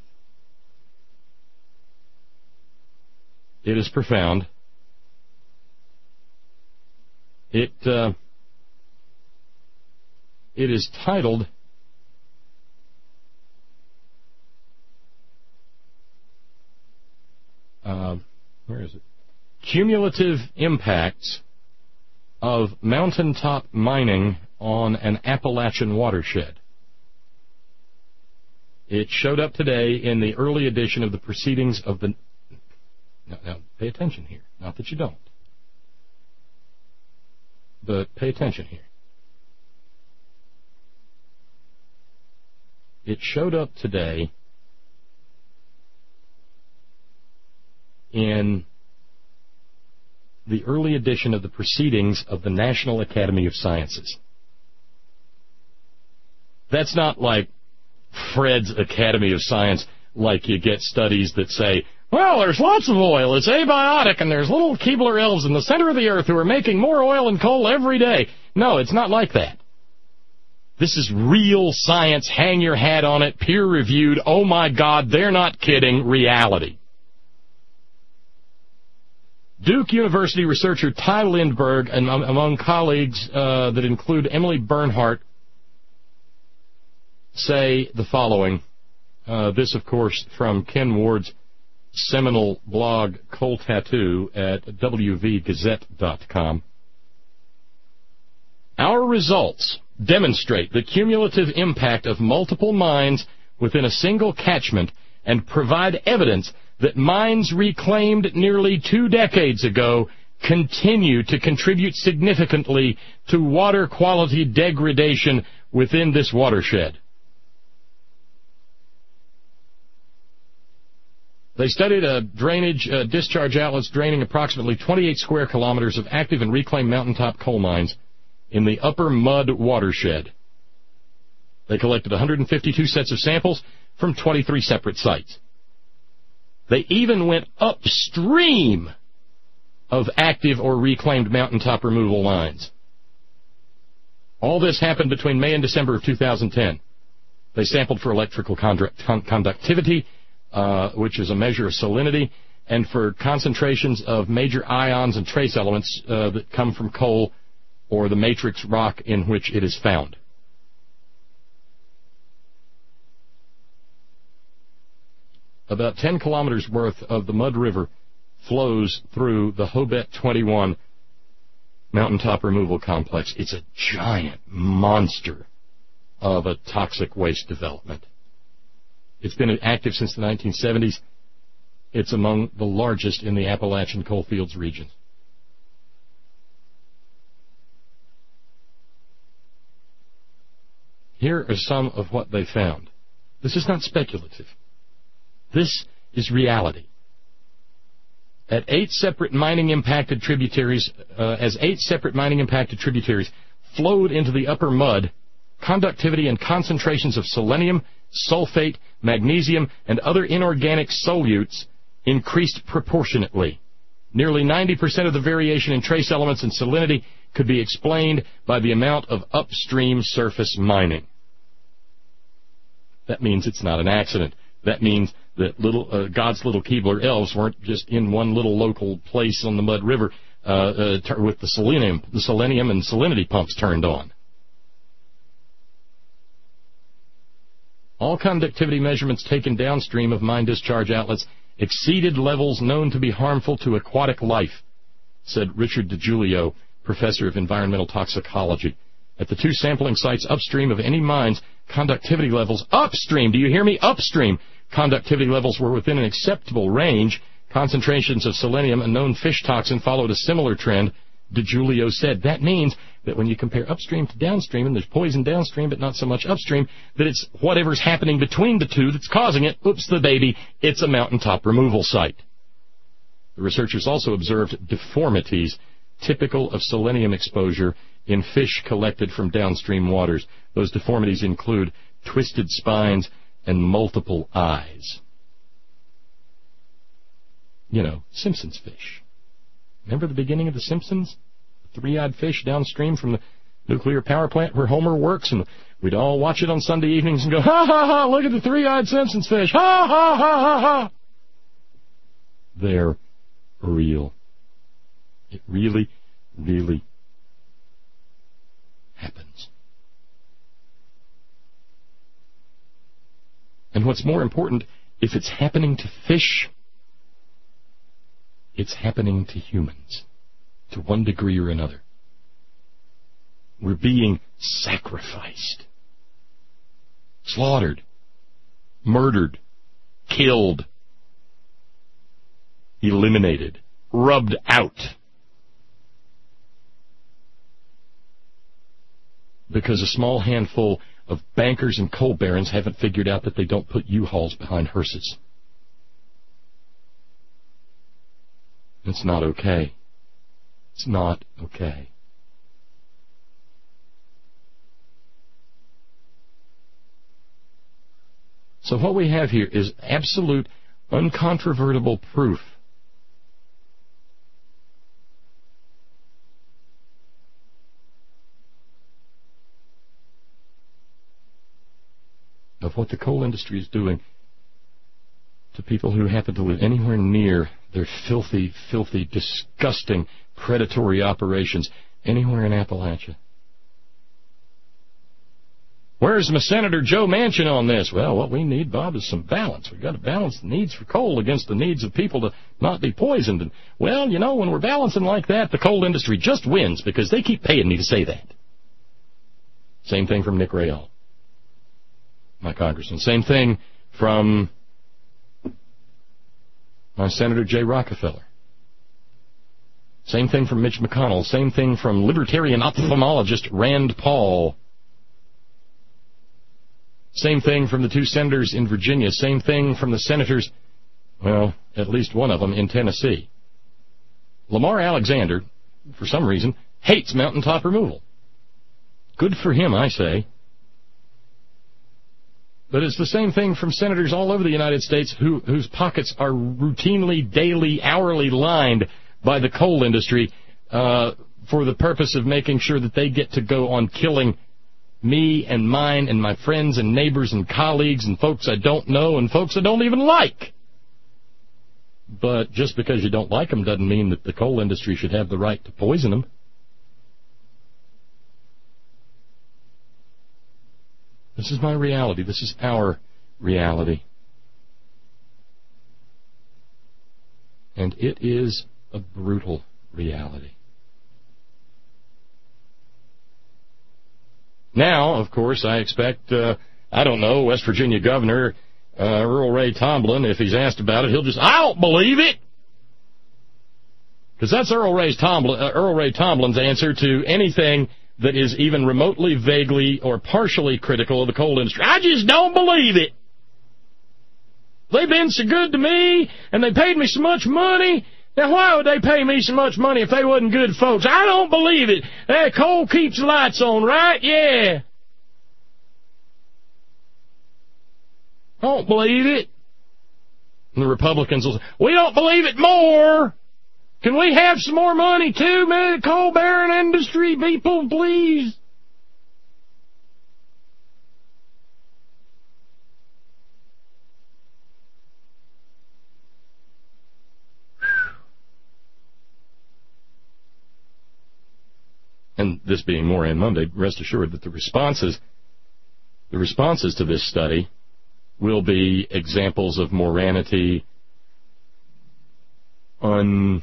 S2: It is profound. It uh, it is titled uh, where is it? Cumulative Impacts of Mountaintop Mining on an Appalachian Watershed. It showed up today in the early edition of the Proceedings of the... Now, now, pay attention here. Not that you don't. But pay attention here. It showed up today in the early edition of the Proceedings of the National Academy of Sciences. That's not like Fred's Academy of Science, like you get studies that say, well, there's lots of oil, it's abiotic, and there's little Keebler elves in the center of the earth who are making more oil and coal every day. No, it's not like that. This is real science, hang your hat on it, peer-reviewed, oh my God, they're not kidding, reality. Duke University researcher Ty Lindberg, and among colleagues uh, that include Emily Bernhardt, say the following. Uh, this, of course, from Ken Ward's seminal blog, Coal Tattoo, at w v gazette dot com. Our results demonstrate the cumulative impact of multiple mines within a single catchment and provide evidence that mines reclaimed nearly two decades ago continue to contribute significantly to water quality degradation within this watershed. They studied a drainage uh, discharge outlets draining approximately twenty-eight square kilometers of active and reclaimed mountaintop coal mines in the Upper Mud watershed. They collected one hundred fifty-two sets of samples from twenty-three separate sites. They even went upstream of active or reclaimed mountaintop removal lines. All this happened between May and December of two thousand ten. They sampled for electrical conduct- conductivity, uh, which is a measure of salinity, and for concentrations of major ions and trace elements uh, that come from coal or the matrix rock in which it is found. About ten kilometers worth of the Mud River flows through the Hobet twenty-one mountaintop removal complex. It's a giant monster of a toxic waste development. It's been active since the nineteen seventies. It's among the largest in the Appalachian coalfields region. Here are some of what they found. This is not speculative. This is reality. At eight separate mining impacted tributaries, uh, as eight separate mining impacted tributaries flowed into the upper mud, conductivity and concentrations of selenium, sulfate, magnesium, and other inorganic solutes increased proportionately. Nearly ninety percent of the variation in trace elements and salinity could be explained by the amount of upstream surface mining. That means it's not an accident. That means that little uh, God's little Keebler elves weren't just in one little local place on the Mud River uh, uh, t- with the selenium, the selenium and salinity pumps turned on. All conductivity measurements taken downstream of mine discharge outlets exceeded levels known to be harmful to aquatic life, said Richard DiGiulio, professor of environmental toxicology. At the two sampling sites upstream of any mines, conductivity levels upstream, do you hear me? Upstream. Conductivity levels were within an acceptable range. Concentrations of selenium, a known fish toxin, followed a similar trend, DiGiulio said. That means that when you compare upstream to downstream, and there's poison downstream but not so much upstream, that it's whatever's happening between the two that's causing it. Oops, the baby, it's a mountaintop removal site. The researchers also observed deformities typical of selenium exposure in fish collected from downstream waters. Those deformities include twisted spines and multiple eyes. You know, Simpsons fish. Remember the beginning of The Simpsons? The three-eyed fish downstream from the nuclear power plant where Homer works, and we'd all watch it on Sunday evenings and go, ha, ha, ha, look at the three-eyed Simpsons fish, ha, ha, ha, ha, ha. They're real. It really, really happens. And what's more important, if it's happening to fish, it's happening to humans, to one degree or another. We're being sacrificed, slaughtered, murdered, killed, eliminated, rubbed out. Because a small handful of bankers and coal barons haven't figured out that they don't put U-Hauls behind hearses. It's not okay. It's not okay. So what we have here is absolute, uncontrovertible proof of what the coal industry is doing to people who happen to live anywhere near their filthy, filthy, disgusting, predatory operations anywhere in Appalachia. Where's my Senator Joe Manchin on this? Well, what we need, Bob, is some balance. We've got to balance the needs for coal against the needs of people to not be poisoned. And, well, you know, when we're balancing like that, the coal industry just wins because they keep paying me to say that. Same thing from Nick Rahall, my congressman. Same thing from my Senator Jay Rockefeller. Same thing from Mitch McConnell. Same thing from libertarian ophthalmologist Rand Paul. Same thing from the two senators in Virginia. Same thing from the senators, well, at least one of them in Tennessee. Lamar Alexander, for some reason, hates mountaintop removal. Good for him, I say. But it's the same thing from senators all over the United States who, whose pockets are routinely, daily, hourly lined by the coal industry uh, for the purpose of making sure that they get to go on killing me and mine and my friends and neighbors and colleagues and folks I don't know and folks I don't even like. But just because you don't like them doesn't mean that the coal industry should have the right to poison them. This is my reality. This is our reality. And it is a brutal reality. Now, of course, I expect, uh, I don't know, West Virginia Governor uh, Earl Ray Tomblin, if he's asked about it, he'll just, I don't believe it! Because that's Earl, Ray's Tomblin, uh, Earl Ray Tomblin's answer to anything that is even remotely, vaguely, or partially critical of the coal industry. I just don't believe it! They've been so good to me, and they paid me so much money. Now, why would they pay me so much money if they wasn't good folks? I don't believe it. That coal keeps the lights on, right? Yeah. I don't believe it. And the Republicans will say, we don't believe it more. Can we have some more money, too, man? Coal-bearing industry people, please. And this being Moran Monday, rest assured that the responses, the responses to this study will be examples of Moranity, un,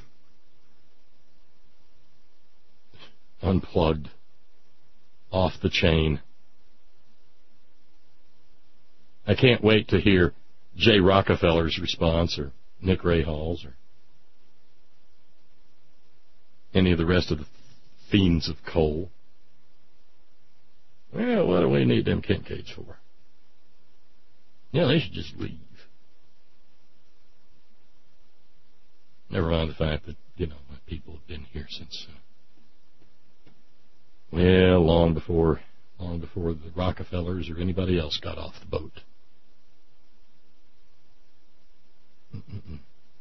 S2: unplugged, off the chain. I can't wait to hear Jay Rockefeller's response or Nick Rahall's or any of the rest of the fiends of coal. Well, what do we need them Kincaids for? Yeah, they should just leave. Never mind the fact that, you know, my people have been here since, uh, well, long before, long before the Rockefellers or anybody else got off the boat. Mm-mm-mm.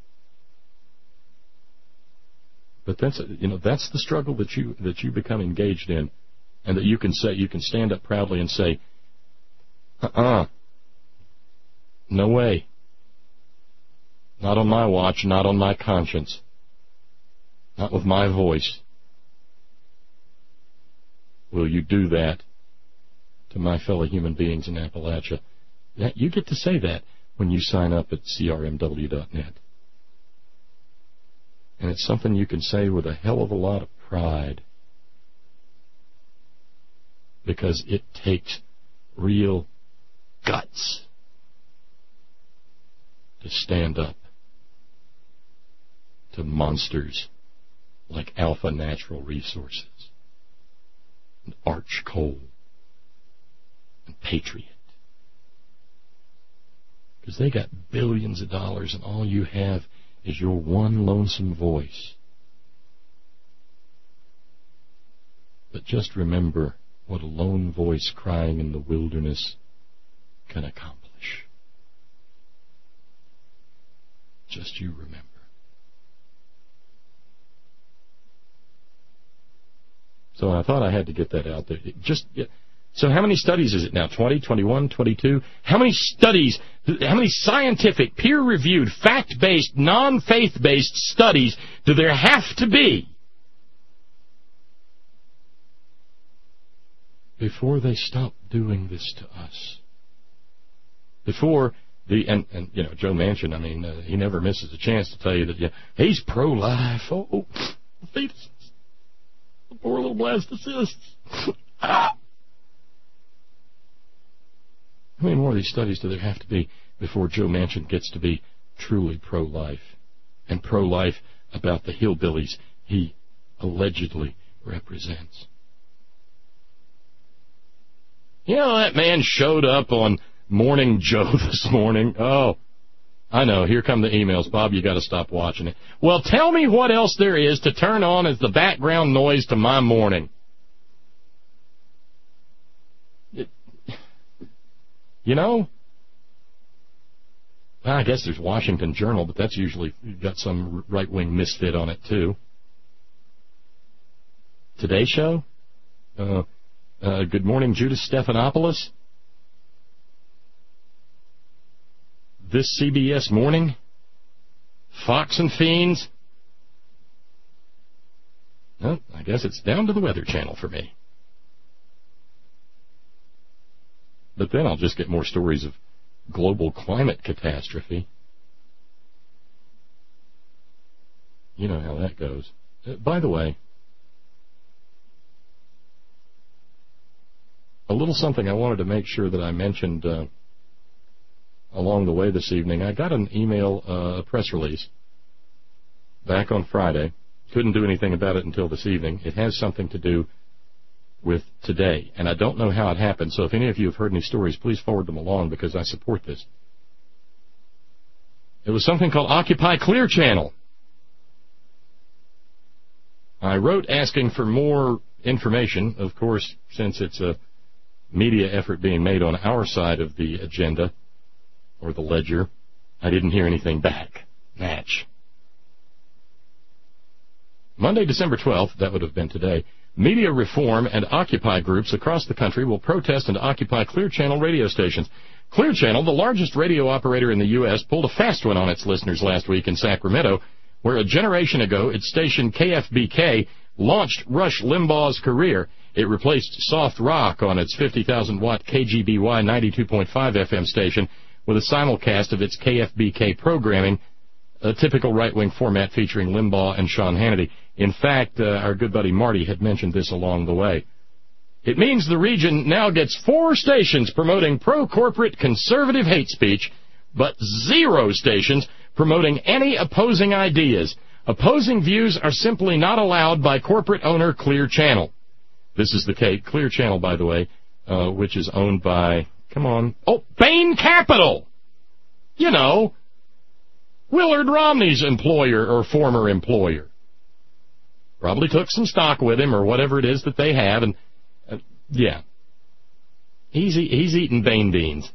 S2: But that's, you know, that's the struggle that you that you become engaged in, and that you can say, you can stand up proudly and say, uh-uh, no way, not on my watch, not on my conscience, not with my voice. Will you do that to my fellow human beings in Appalachia? You get to say that when you sign up at C R M W dot net. And it's something you can say with a hell of a lot of pride, because it takes real guts to stand up to monsters like Alpha Natural Resources and Arch Coal and Patriot. Because they got billions of dollars, and all you have is your one lonesome voice. But just remember what a lone voice crying in the wilderness can accomplish. Just you remember. So I thought I had to get that out there. Just so how many studies is it now? twenty, twenty-one, twenty-two? How many studies, how many scientific, peer-reviewed, fact-based, non-faith-based studies do there have to be before they stop doing this to us. Before the, and, and you know, Joe Manchin, I mean, uh, he never misses a chance to tell you that, yeah, he's pro-life. Oh, fetuses. The poor little blastocysts. Ah! How many more of these studies do there have to be before Joe Manchin gets to be truly pro-life? And pro-life about the hillbillies he allegedly represents. You know, that man showed up on Morning Joe this morning. Oh, I know. Here come the emails. Bob, you got to stop watching it. Well, tell me what else there is to turn on as the background noise to my morning. It, you know, I guess there's Washington Journal, but that's usually got some right-wing misfit on it, too. Today Show? Uh, uh, Good Morning, Judas Stephanopoulos? This C B S Morning? Fox and Fiends? Well, I guess it's down to the Weather Channel for me. But then I'll just get more stories of global climate catastrophe. You know how that goes. Uh, by the way, a little something I wanted to make sure that I mentioned uh, along the way this evening. I got an email, uh, a press release, back on Friday. Couldn't do anything about it until this evening. It has something to do with today, and I don't know how it happened, so if any of you have heard any stories, please forward them along, because I support this. It was something called Occupy Clear Channel. I wrote asking for more information, of course, since it's a media effort being made on our side of the agenda, or the ledger. I didn't hear anything back. Match. Monday, December twelfth, that would have been today, media reform and Occupy groups across the country will protest and occupy Clear Channel radio stations. Clear Channel, the largest radio operator in the U S, pulled a fast one on its listeners last week in Sacramento, where a generation ago its station K F B K launched Rush Limbaugh's career. It replaced soft rock on its fifty thousand watt K G B Y ninety-two point five F M station with a simulcast of its K F B K programming, a typical right-wing format featuring Limbaugh and Sean Hannity. In fact, uh, our good buddy Marty had mentioned this along the way. It means the region now gets four stations promoting pro-corporate conservative hate speech, but zero stations promoting any opposing ideas. Opposing views are simply not allowed by corporate owner Clear Channel. This is the case. Clear Channel, by the way, uh, which is owned by, come on, oh, Bain Capital! You know, Willard Romney's employer or former employer. Probably took some stock with him or whatever it is that they have, and uh, yeah, he's he's eating Bain beans.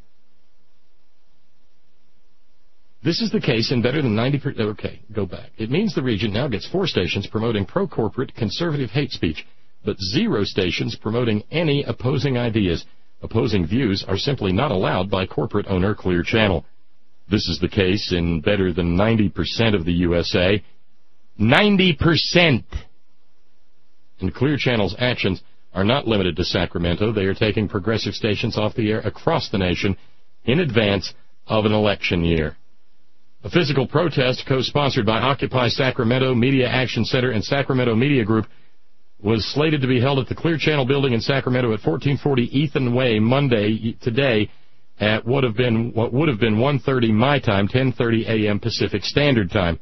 S2: This is the case in better than ninety percent. Okay, go back. It means the region now gets four stations promoting pro-corporate conservative hate speech, but zero stations promoting any opposing ideas. Opposing views are simply not allowed by corporate owner Clear Channel. This is the case in better than ninety percent of the U S A. ninety percent! And Clear Channel's actions are not limited to Sacramento. They are taking progressive stations off the air across the nation in advance of an election year. A physical protest co-sponsored by Occupy Sacramento, Media Action Center, and Sacramento Media Group was slated to be held at the Clear Channel building in Sacramento at fourteen forty Ethan Way Monday, today, at what have been what would have been one thirty my time, ten thirty a.m. Pacific Standard Time.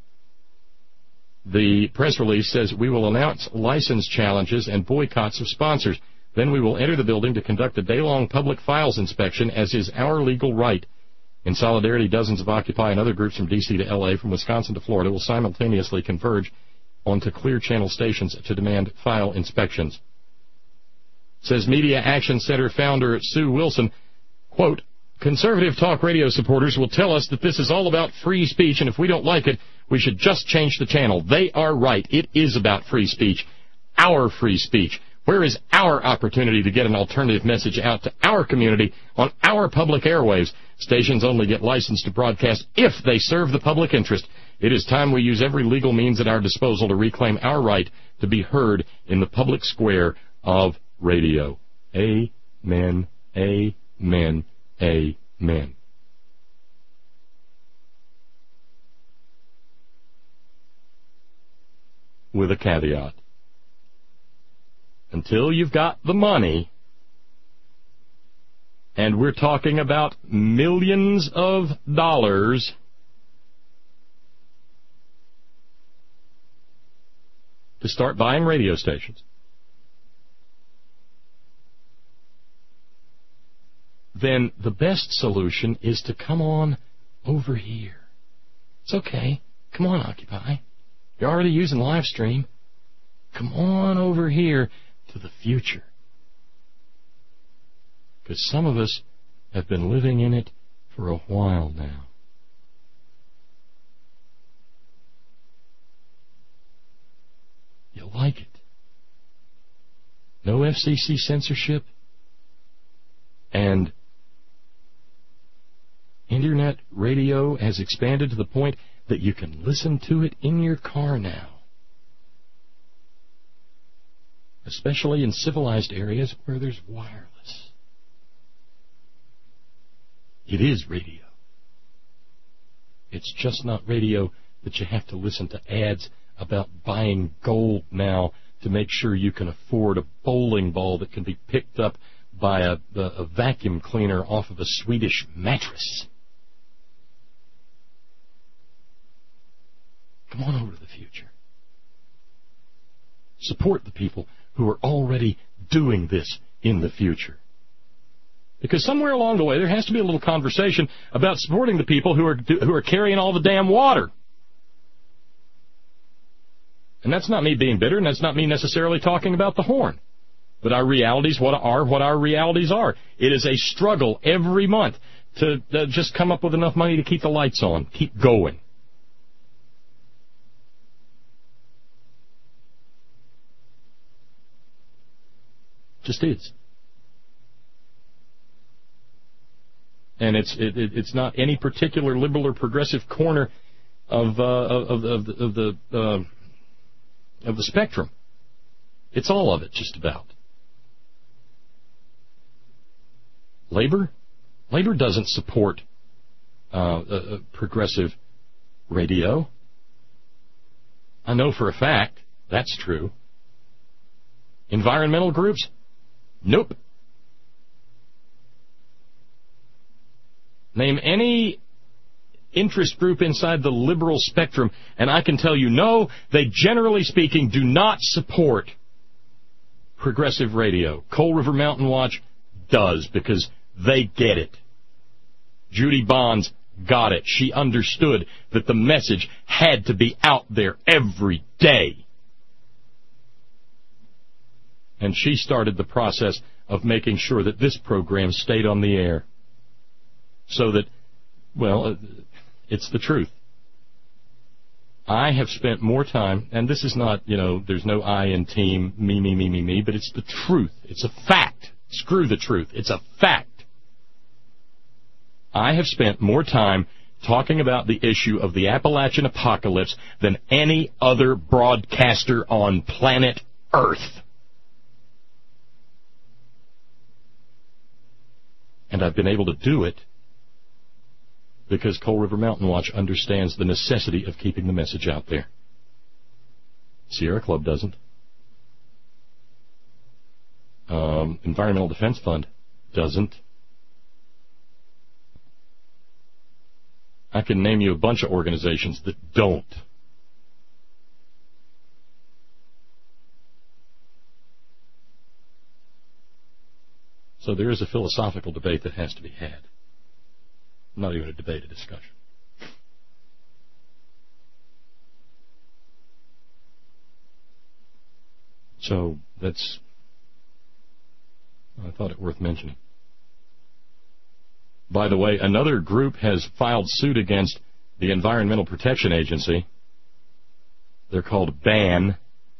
S2: The press release says, we will announce license challenges and boycotts of sponsors. Then we will enter the building to conduct a day-long public files inspection, as is our legal right. In solidarity, dozens of Occupy and other groups from D C to L A, from Wisconsin to Florida, will simultaneously converge onto Clear Channel stations to demand file inspections. Says Media Action Center founder Sue Wilson, quote, conservative talk radio supporters will tell us that this is all about free speech, and if we don't like it, we should just change the channel. They are right. It is about free speech. Our free speech. Where is our opportunity to get an alternative message out to our community on our public airwaves? Stations only get licensed to broadcast if they serve the public interest. It is time we use every legal means at our disposal to reclaim our right to be heard in the public square of radio. Amen, amen, amen. With a caveat. Until you've got the money, and we're talking about millions of dollars, to start buying radio stations, then the best solution is to come on over here. It's okay. Come on, Occupy. You're already using live stream. Come on over here to the future. Because some of us have been living in it for a while now. You like it. No F C C censorship. And Internet radio has expanded to the point that you can listen to it in your car now. Especially in civilized areas where there's wireless. It is radio. It's just not radio that you have to listen to ads about buying gold now to make sure you can afford a bowling ball that can be picked up by a, a, a vacuum cleaner off of a Swedish mattress. Come on over to the future. Support the people who are already doing this in the future. Because somewhere along the way there has to be a little conversation about supporting the people who are who are carrying all the damn water. And that's not me being bitter, and that's not me necessarily talking about the horn. But our realities what are what our realities are. It is a struggle every month to uh, just come up with enough money to keep the lights on, keep going. Just is. And it's it, it, it's not any particular liberal or progressive corner of uh, of, of, of the uh, of the spectrum. It's all of it, just about. Labor, labor doesn't support uh, uh, progressive radio. I know for a fact that's true. Environmental groups. Nope. Name any interest group inside the liberal spectrum, and I can tell you, no, they generally speaking do not support progressive radio. Coal River Mountain Watch does, because they get it. Judy Bonds got it. She understood that the message had to be out there every day. And she started the process of making sure that this program stayed on the air. So that, well, it's the truth. I have spent more time, and this is not, you know, there's no I in team, me, me, me, me, me, but it's the truth. It's a fact. Screw the truth. It's a fact. I have spent more time talking about the issue of the Appalachian apocalypse than any other broadcaster on planet Earth. And I've been able to do it because Coal River Mountain Watch understands the necessity of keeping the message out there. Sierra Club doesn't. Um, Environmental Defense Fund doesn't. I can name you a bunch of organizations that don't. So there is a philosophical debate that has to be had. Not even a debate, a discussion. So that's, I thought it worth mentioning. By the way, another group has filed suit against the Environmental Protection Agency. They're called BAN,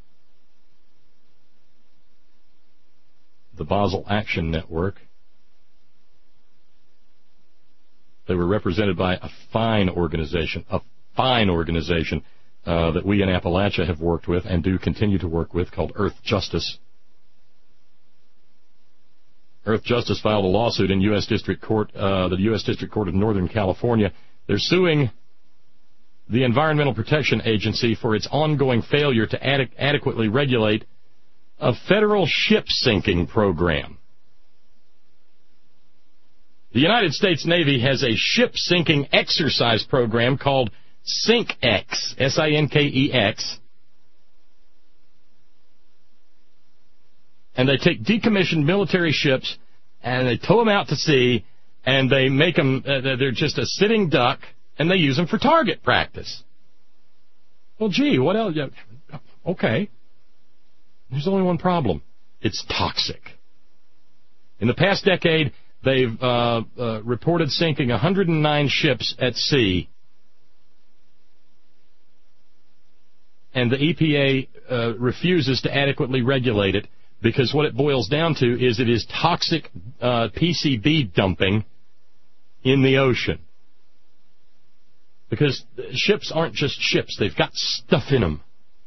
S2: the Basel Action Network. They were represented by a fine organization, a fine organization uh, that we in Appalachia have worked with and do continue to work with, called Earth Justice. Earth Justice filed a lawsuit in U S District Court, uh, the U S District Court of Northern California. They're suing the Environmental Protection Agency for its ongoing failure to ad- adequately regulate a federal ship sinking program. The United States Navy has a ship sinking exercise program called SINK-X, S I N K E X. And they take decommissioned military ships and they tow them out to sea and they make them, uh, they're just a sitting duck, and they use them for target practice. Well, gee, what else? Okay. There's only one problem. It's toxic. In the past decade, they've uh, uh, reported sinking one hundred nine ships at sea, and the E P A uh, refuses to adequately regulate it because what it boils down to is it is toxic uh, P C B dumping in the ocean. Because ships aren't just ships. They've got stuff in them.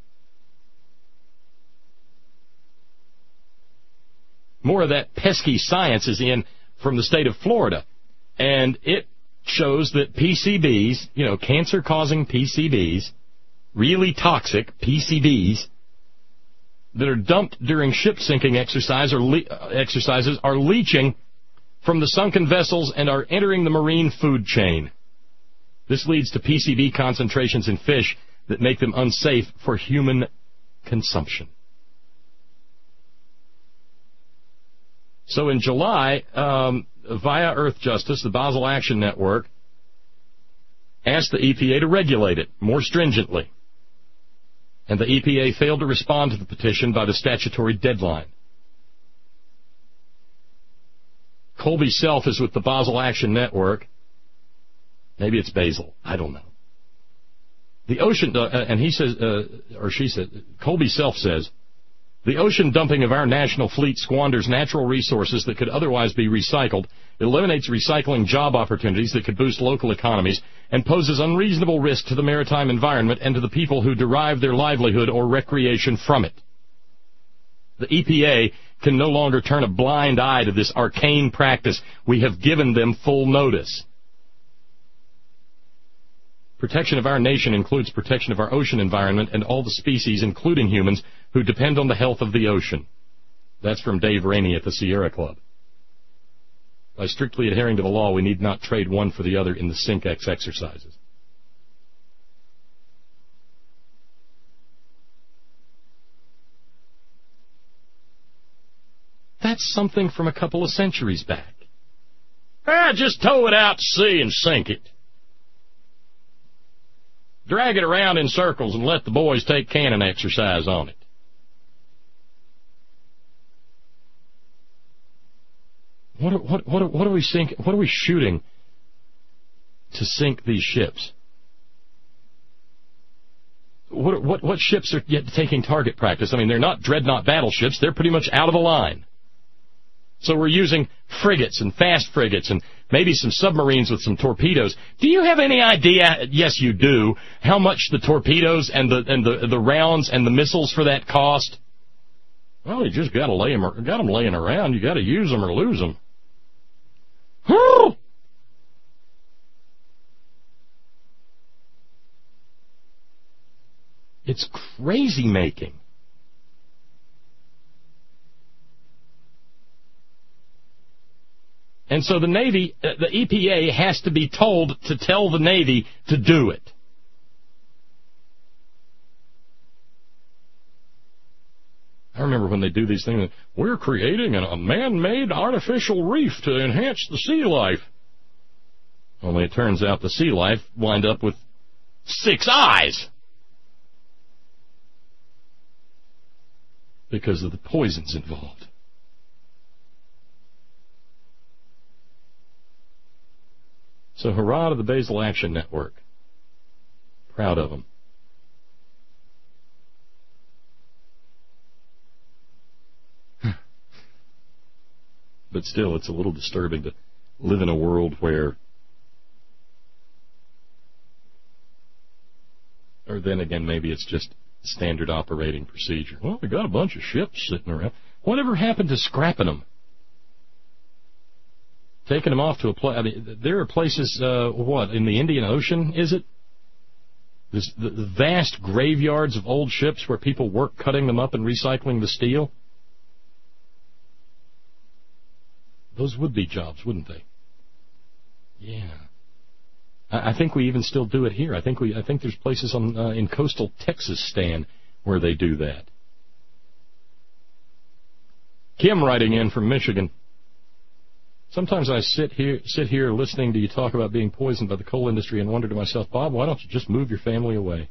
S2: More of that pesky science is in from the state of Florida. And it shows that P C Bs, you know, cancer-causing P C Bs, really toxic P C Bs, that are dumped during ship-sinking exercise or le- uh, exercises are leaching from the sunken vessels and are entering the marine food chain. This leads to P C B concentrations in fish that make them unsafe for human consumption. So in July, um, via Earth Justice, the Basel Action Network asked the E P A to regulate it more stringently. And the E P A failed to respond to the petition by the statutory deadline. Colby Self is with the Basel Action Network. Maybe it's Basil. I don't know. The ocean, uh, and he says, uh, or she says, Colby Self says, the ocean dumping of our national fleet squanders natural resources that could otherwise be recycled, eliminates recycling job opportunities that could boost local economies, and poses unreasonable risk to the maritime environment and to the people who derive their livelihood or recreation from it. The E P A can no longer turn a blind eye to this arcane practice. We have given them full notice. Protection of our nation includes protection of our ocean environment and all the species, including humans, who depend on the health of the ocean. That's from Dave Rainey at the Sierra Club. By strictly adhering to the law, we need not trade one for the other in the SINK-X exercises. That's something from a couple of centuries back. Ah, just tow it out to sea and sink it. Drag it around in circles and let the boys take cannon exercise on it. What what what what are we sink, What are we shooting to sink these ships? What what what ships are yet taking target practice? I mean, they're not dreadnought battleships. They're pretty much out of the line. So we're using frigates and fast frigates and maybe some submarines with some torpedoes. Do you have any idea? Yes, you do. How much the torpedoes and the and the the rounds and the missiles for that cost? Well, you just got to lay them, got them laying around. You got to use them or lose them. Woo! It's crazy making. And so the Navy, uh, the E P A has to be told to tell the Navy to do it. I remember when they do these things, we're creating a man-made artificial reef to enhance the sea life. Only it turns out the sea life wind up with six eyes because of the poisons involved. So hurrah to the Basel Action Network. Proud of them. But still, it's a little disturbing to live in a world where, or then again, maybe it's just standard operating procedure. Well, we got a bunch of ships sitting around. Whatever happened to scrapping them? taking them off to a place. I mean, there are places, uh, what, in the Indian Ocean, is it? This, the, the vast graveyards of old ships where people work cutting them up and recycling the steel. Those would be jobs, wouldn't they? Yeah. I, I think we even still do it here. I think we. I think there's places on uh, in coastal Texas, Stan, where they do that. Kim writing in from Michigan. Sometimes I sit here, sit here listening to you talk about being poisoned by the coal industry and wonder to myself, Bob, why don't you just move your family away?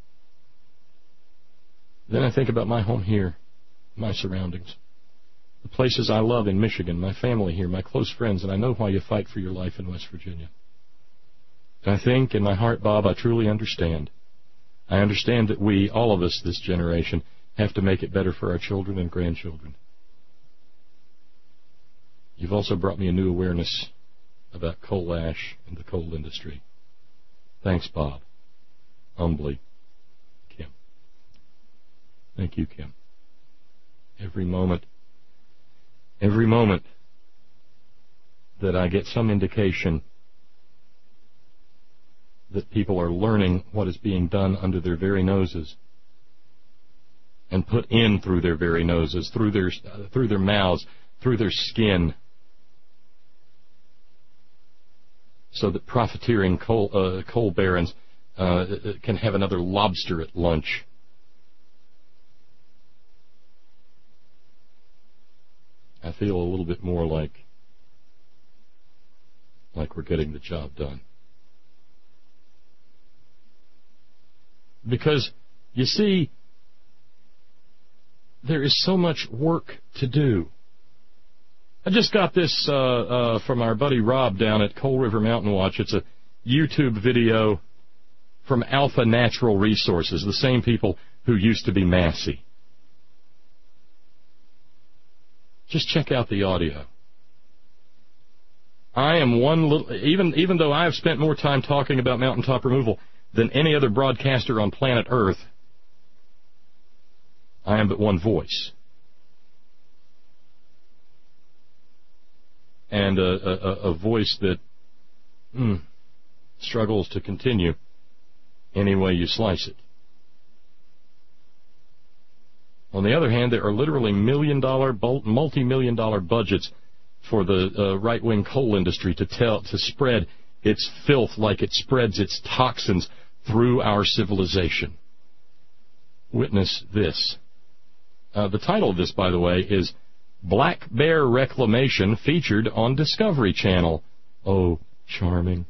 S2: Then I think about my home here, my surroundings, the places I love in Michigan, my family here, my close friends, and I know why you fight for your life in West Virginia. And I think in my heart, Bob, I truly understand. I understand that we, all of us, this generation, have to make it better for our children and grandchildren. You've also brought me a new awareness about coal ash and the coal industry. Thanks, Bob. Humbly, Kim. Thank you, Kim. Every moment, every moment that I get some indication that people are learning what is being done under their very noses and put in through their very noses, through their uh, through their mouths, through their skin, so that profiteering coal, uh, coal barons uh, can have another lobster at lunch. I feel a little bit more like like we're getting the job done. Because, you see, there is so much work to do. I just got this uh, uh, from our buddy Rob down at Coal River Mountain Watch. It's a YouTube video from Alpha Natural Resources, the same people who used to be Massey. Just check out the audio. I am one little, even even though I have spent more time talking about mountaintop removal than any other broadcaster on planet Earth, I am but one voice. And a, a, a voice that mm, struggles to continue any way you slice it. On the other hand, there are literally million-dollar, multi-million dollar budgets for the uh, right-wing coal industry to tell to spread its filth like it spreads its toxins through our civilization. Witness this. Uh, the title of this, by the way, is Black Bear Reclamation, featured on Discovery Channel. Oh, charming.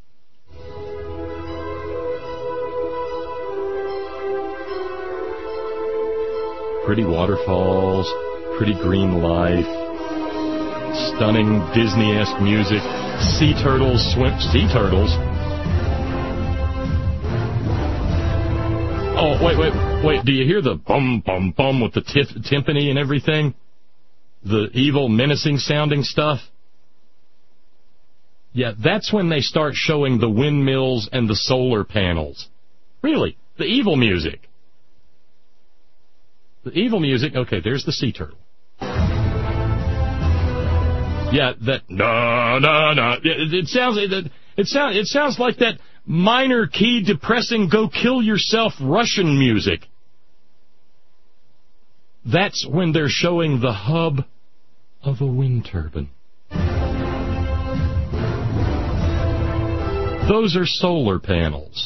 S2: Pretty waterfalls, pretty green life, stunning Disney-esque music, sea turtles swim... Sea turtles? Oh, wait, wait, wait, do you hear the bum, bum, bum with the tif- timpani and everything? The evil, menacing-sounding stuff? Yeah, that's when they start showing the windmills and the solar panels. Really, the evil music. The evil music, okay, there's the sea turtle. Yeah, that, no, no, no, it, it sounds, it, it sounds, it sounds like that minor key depressing go kill yourself Russian music. That's when they're showing the hub of a wind turbine. Those are solar panels.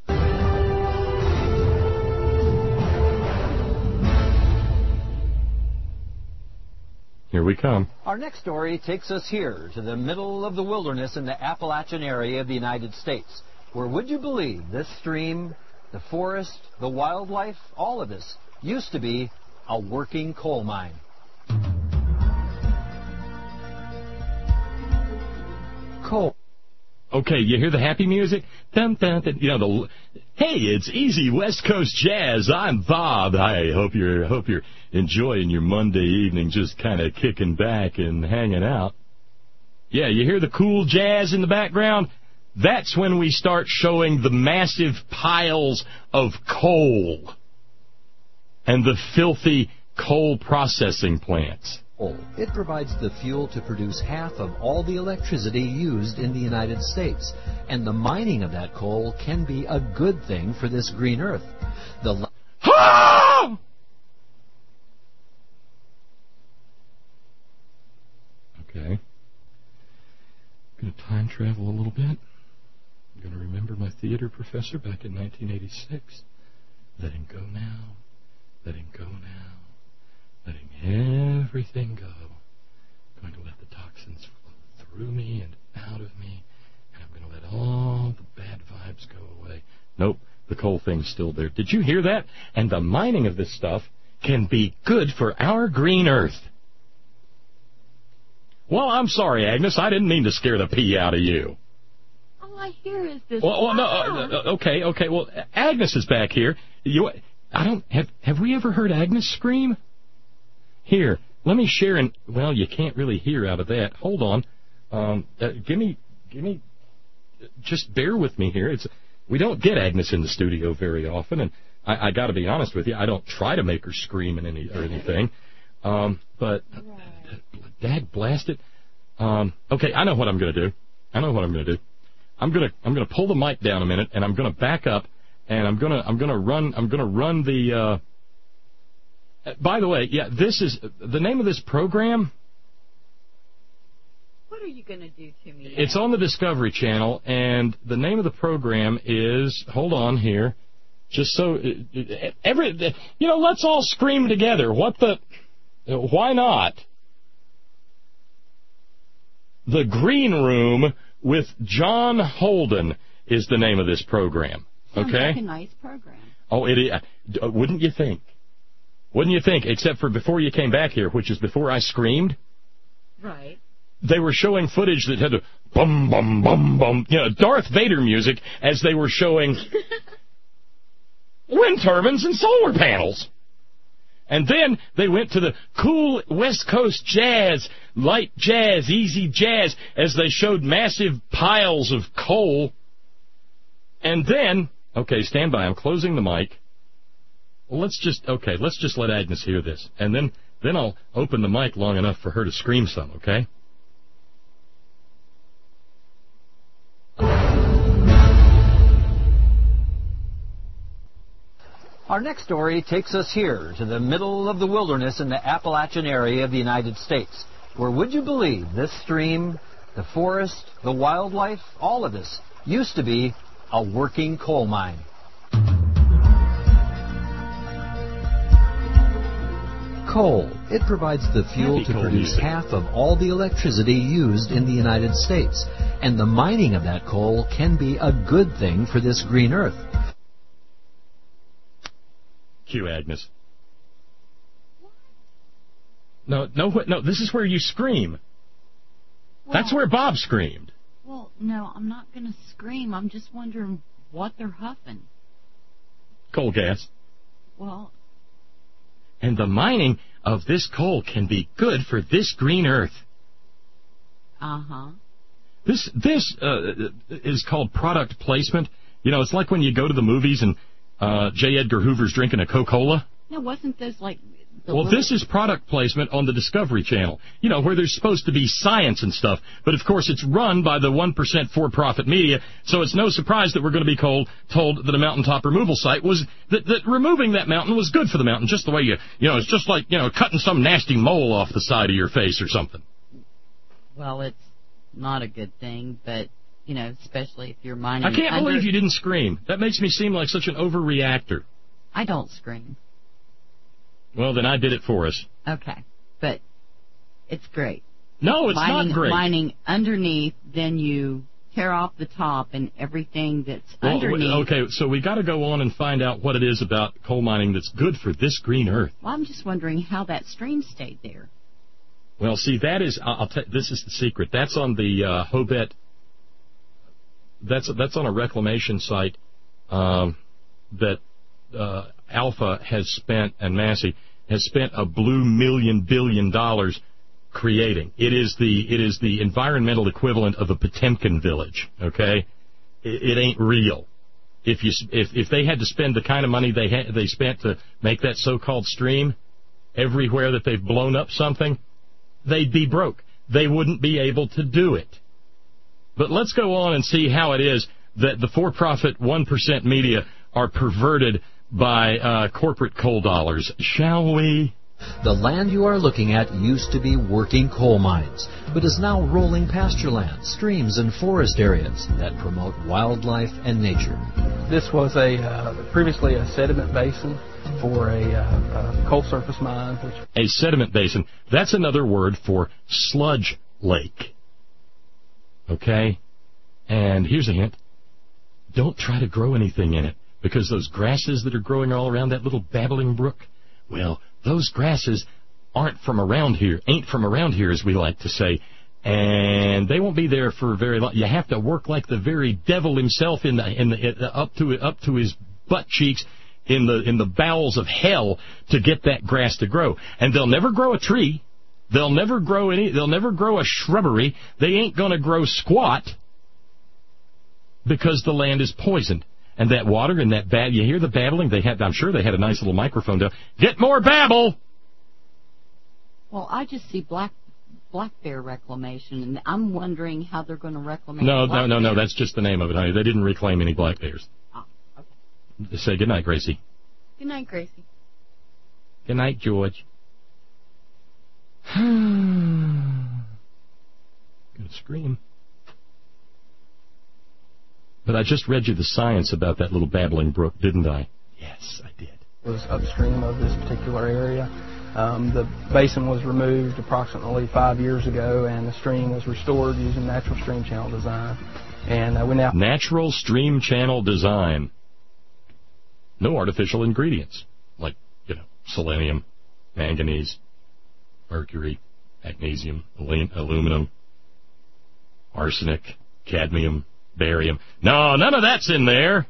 S2: Here we come.
S13: Our next story takes us here to the middle of the wilderness in the Appalachian area of the United States, where, would you believe, this stream, the forest, the wildlife, all of this used to be a working coal mine. Coal.
S2: Okay, you hear the happy music? Dun, dun, dun, you know the. Hey, it's easy West Coast jazz. I'm Bob. I hope you're hope you're enjoying your Monday evening, just kind of kicking back and hanging out. Yeah, you hear the cool jazz in the background? That's when we start showing the massive piles of coal and the filthy coal processing plants.
S13: It provides the fuel to produce half of all the electricity used in the United States, and the mining of that coal can be a good thing for this green earth. The
S2: Ah! Okay. I'm going to time travel a little bit. I'm going to remember my theater professor back in nineteen eighty-six. Letting go now. Letting go now. Letting everything go. I'm going to let the toxins flow through me and out of me. And I'm going to let all the bad vibes go away. Nope, the coal thing's still there. Did you hear that? And the mining of this stuff can be good for our green earth. Well, I'm sorry, Agnes. I didn't mean to scare the pee out of you.
S14: All I hear is this.
S2: Well, well no, uh, okay, okay. Well, Agnes is back here. You, I don't have. Have we ever heard Agnes scream? Here, let me share. And well, you can't really hear out of that. Hold on. Um, uh, give me, give me. Just bear with me here. It's we don't get Agnes in the studio very often, and I, I got to be honest with you. I don't try to make her scream in any or anything. Um, but, dad blast it. Um, okay, I know what I'm going to do. I know what I'm going to do. I'm going to I'm going to pull the mic down a minute, and I'm going to back up, and I'm going to I'm going to run I'm going to run the. Uh, by the way, yeah, this is the name of this program.
S14: What are you going to do to me?
S2: It's on the Discovery Channel, and the name of the program is. Hold on here, just so every you know. Let's all scream together. What the? Why not? The Green Room with John Holden is the name of this program. Okay?
S14: Sounds like a nice program.
S2: Oh, it is. Uh, wouldn't you think? Wouldn't you think? Except for before you came back here, which is before I screamed.
S14: Right.
S2: They were showing footage that had to bum, bum, bum, bum, you know, Darth Vader music as they were showing wind turbines and solar panels. And then they went to the cool West Coast jazz, light jazz, easy jazz, as they showed massive piles of coal. And then, okay, stand by, I'm closing the mic. Well, let's just, okay, let's just let Agnes hear this. And then, then I'll open the mic long enough for her to scream some, okay?
S13: Our next story takes us here to the middle of the wilderness in the Appalachian area of the United States, where, would you believe, this stream, the forest, the wildlife, all of this used to be a working coal mine. Coal. It provides the fuel to produce half of all the electricity used in the United States, and the mining of that coal can be a good thing for this green earth.
S2: Cue Agnes. No, no, no. This is where you scream.
S14: Well,
S2: That's where Bob screamed.
S14: Well, no, I'm not going to scream. I'm just wondering what they're huffing.
S2: Coal gas.
S14: Well.
S2: And the mining of this coal can be good for this green earth.
S14: Uh-huh.
S2: This this uh, is called product placement. You know, it's like when you go to the movies and uh, J. Edgar Hoover's drinking a Coca-Cola.
S14: No, wasn't this like...
S2: Well, this is product placement on the Discovery Channel, you know, where there's supposed to be science and stuff. But, of course, it's run by the one percent for-profit media, so it's no surprise that we're going to be told, told that a mountaintop removal site was, that, that removing that mountain was good for the mountain, just the way you, you know, it's just like, you know, cutting some nasty mole off the side of your face or something.
S14: Well, it's not a good thing, but, you know, especially if you're mining...
S2: I can't
S14: under...
S2: believe you didn't scream. That makes me seem like such an overreactor.
S14: I don't scream.
S2: Well, then I did it for us.
S14: Okay, but it's great.
S2: No, it's
S14: mining,
S2: not great.
S14: Mining underneath, then you tear off the top and everything that's
S2: well,
S14: underneath.
S2: Okay, so we got to go on and find out what it is about coal mining that's good for this green earth.
S14: Well, I'm just wondering how that stream stayed there.
S2: Well, see, that is, I'll tell this is the secret. That's on the uh, Hobet. That's that's on a reclamation site um, that. Uh, Alpha has spent, and Massey has spent a blue million billion dollars creating. It is the it is the environmental equivalent of a Potemkin village. Okay, it, it ain't real. If you if if they had to spend the kind of money they had, they spent to make that so-called stream, everywhere that they've blown up something, they'd be broke. They wouldn't be able to do it. But let's go on and see how it is that the for-profit one percent media are perverted by uh, corporate coal dollars, shall we?
S13: The land you are looking at used to be working coal mines, but is now rolling pasture land, streams, and forest areas that promote wildlife and nature.
S15: This was a uh, previously a sediment basin for a, uh, a coal surface mine. Which...
S2: A sediment basin. That's another word for sludge lake. Okay? And here's a hint. Don't try to grow anything in it, because those grasses that are growing all around that little babbling brook, well, those grasses aren't from around here, ain't from around here, as we like to say, and they won't be there for very long. You have to work like the very devil himself in the, in the up to up to his butt cheeks in the in the bowels of hell to get that grass to grow. And they'll never grow a tree. They'll never grow any. They'll never grow a shrubbery. They ain't going to grow squat because the land is poisoned. And that water and that bab, you hear the babbling? They had, I'm sure they had a nice little microphone down. Get more babble!
S14: Well, I just see black black bear reclamation, and I'm wondering how they're going to reclaim.
S2: No, no, no, no. That's just the name of it, honey. They didn't reclaim any black bears.
S14: Oh, okay.
S2: Say good night, Gracie.
S14: Good night, Gracie.
S2: Good night, George. Gonna scream. But I just read you the science about that little babbling brook, didn't I? Yes, I did.
S15: It was upstream of this particular area. Um, the basin was removed approximately five years ago, and the stream was restored using natural stream channel design. And uh, we now
S2: natural stream channel design. No artificial ingredients like, you know, selenium, manganese, mercury, magnesium, aluminum, arsenic, cadmium, barium. No, none of that's in there.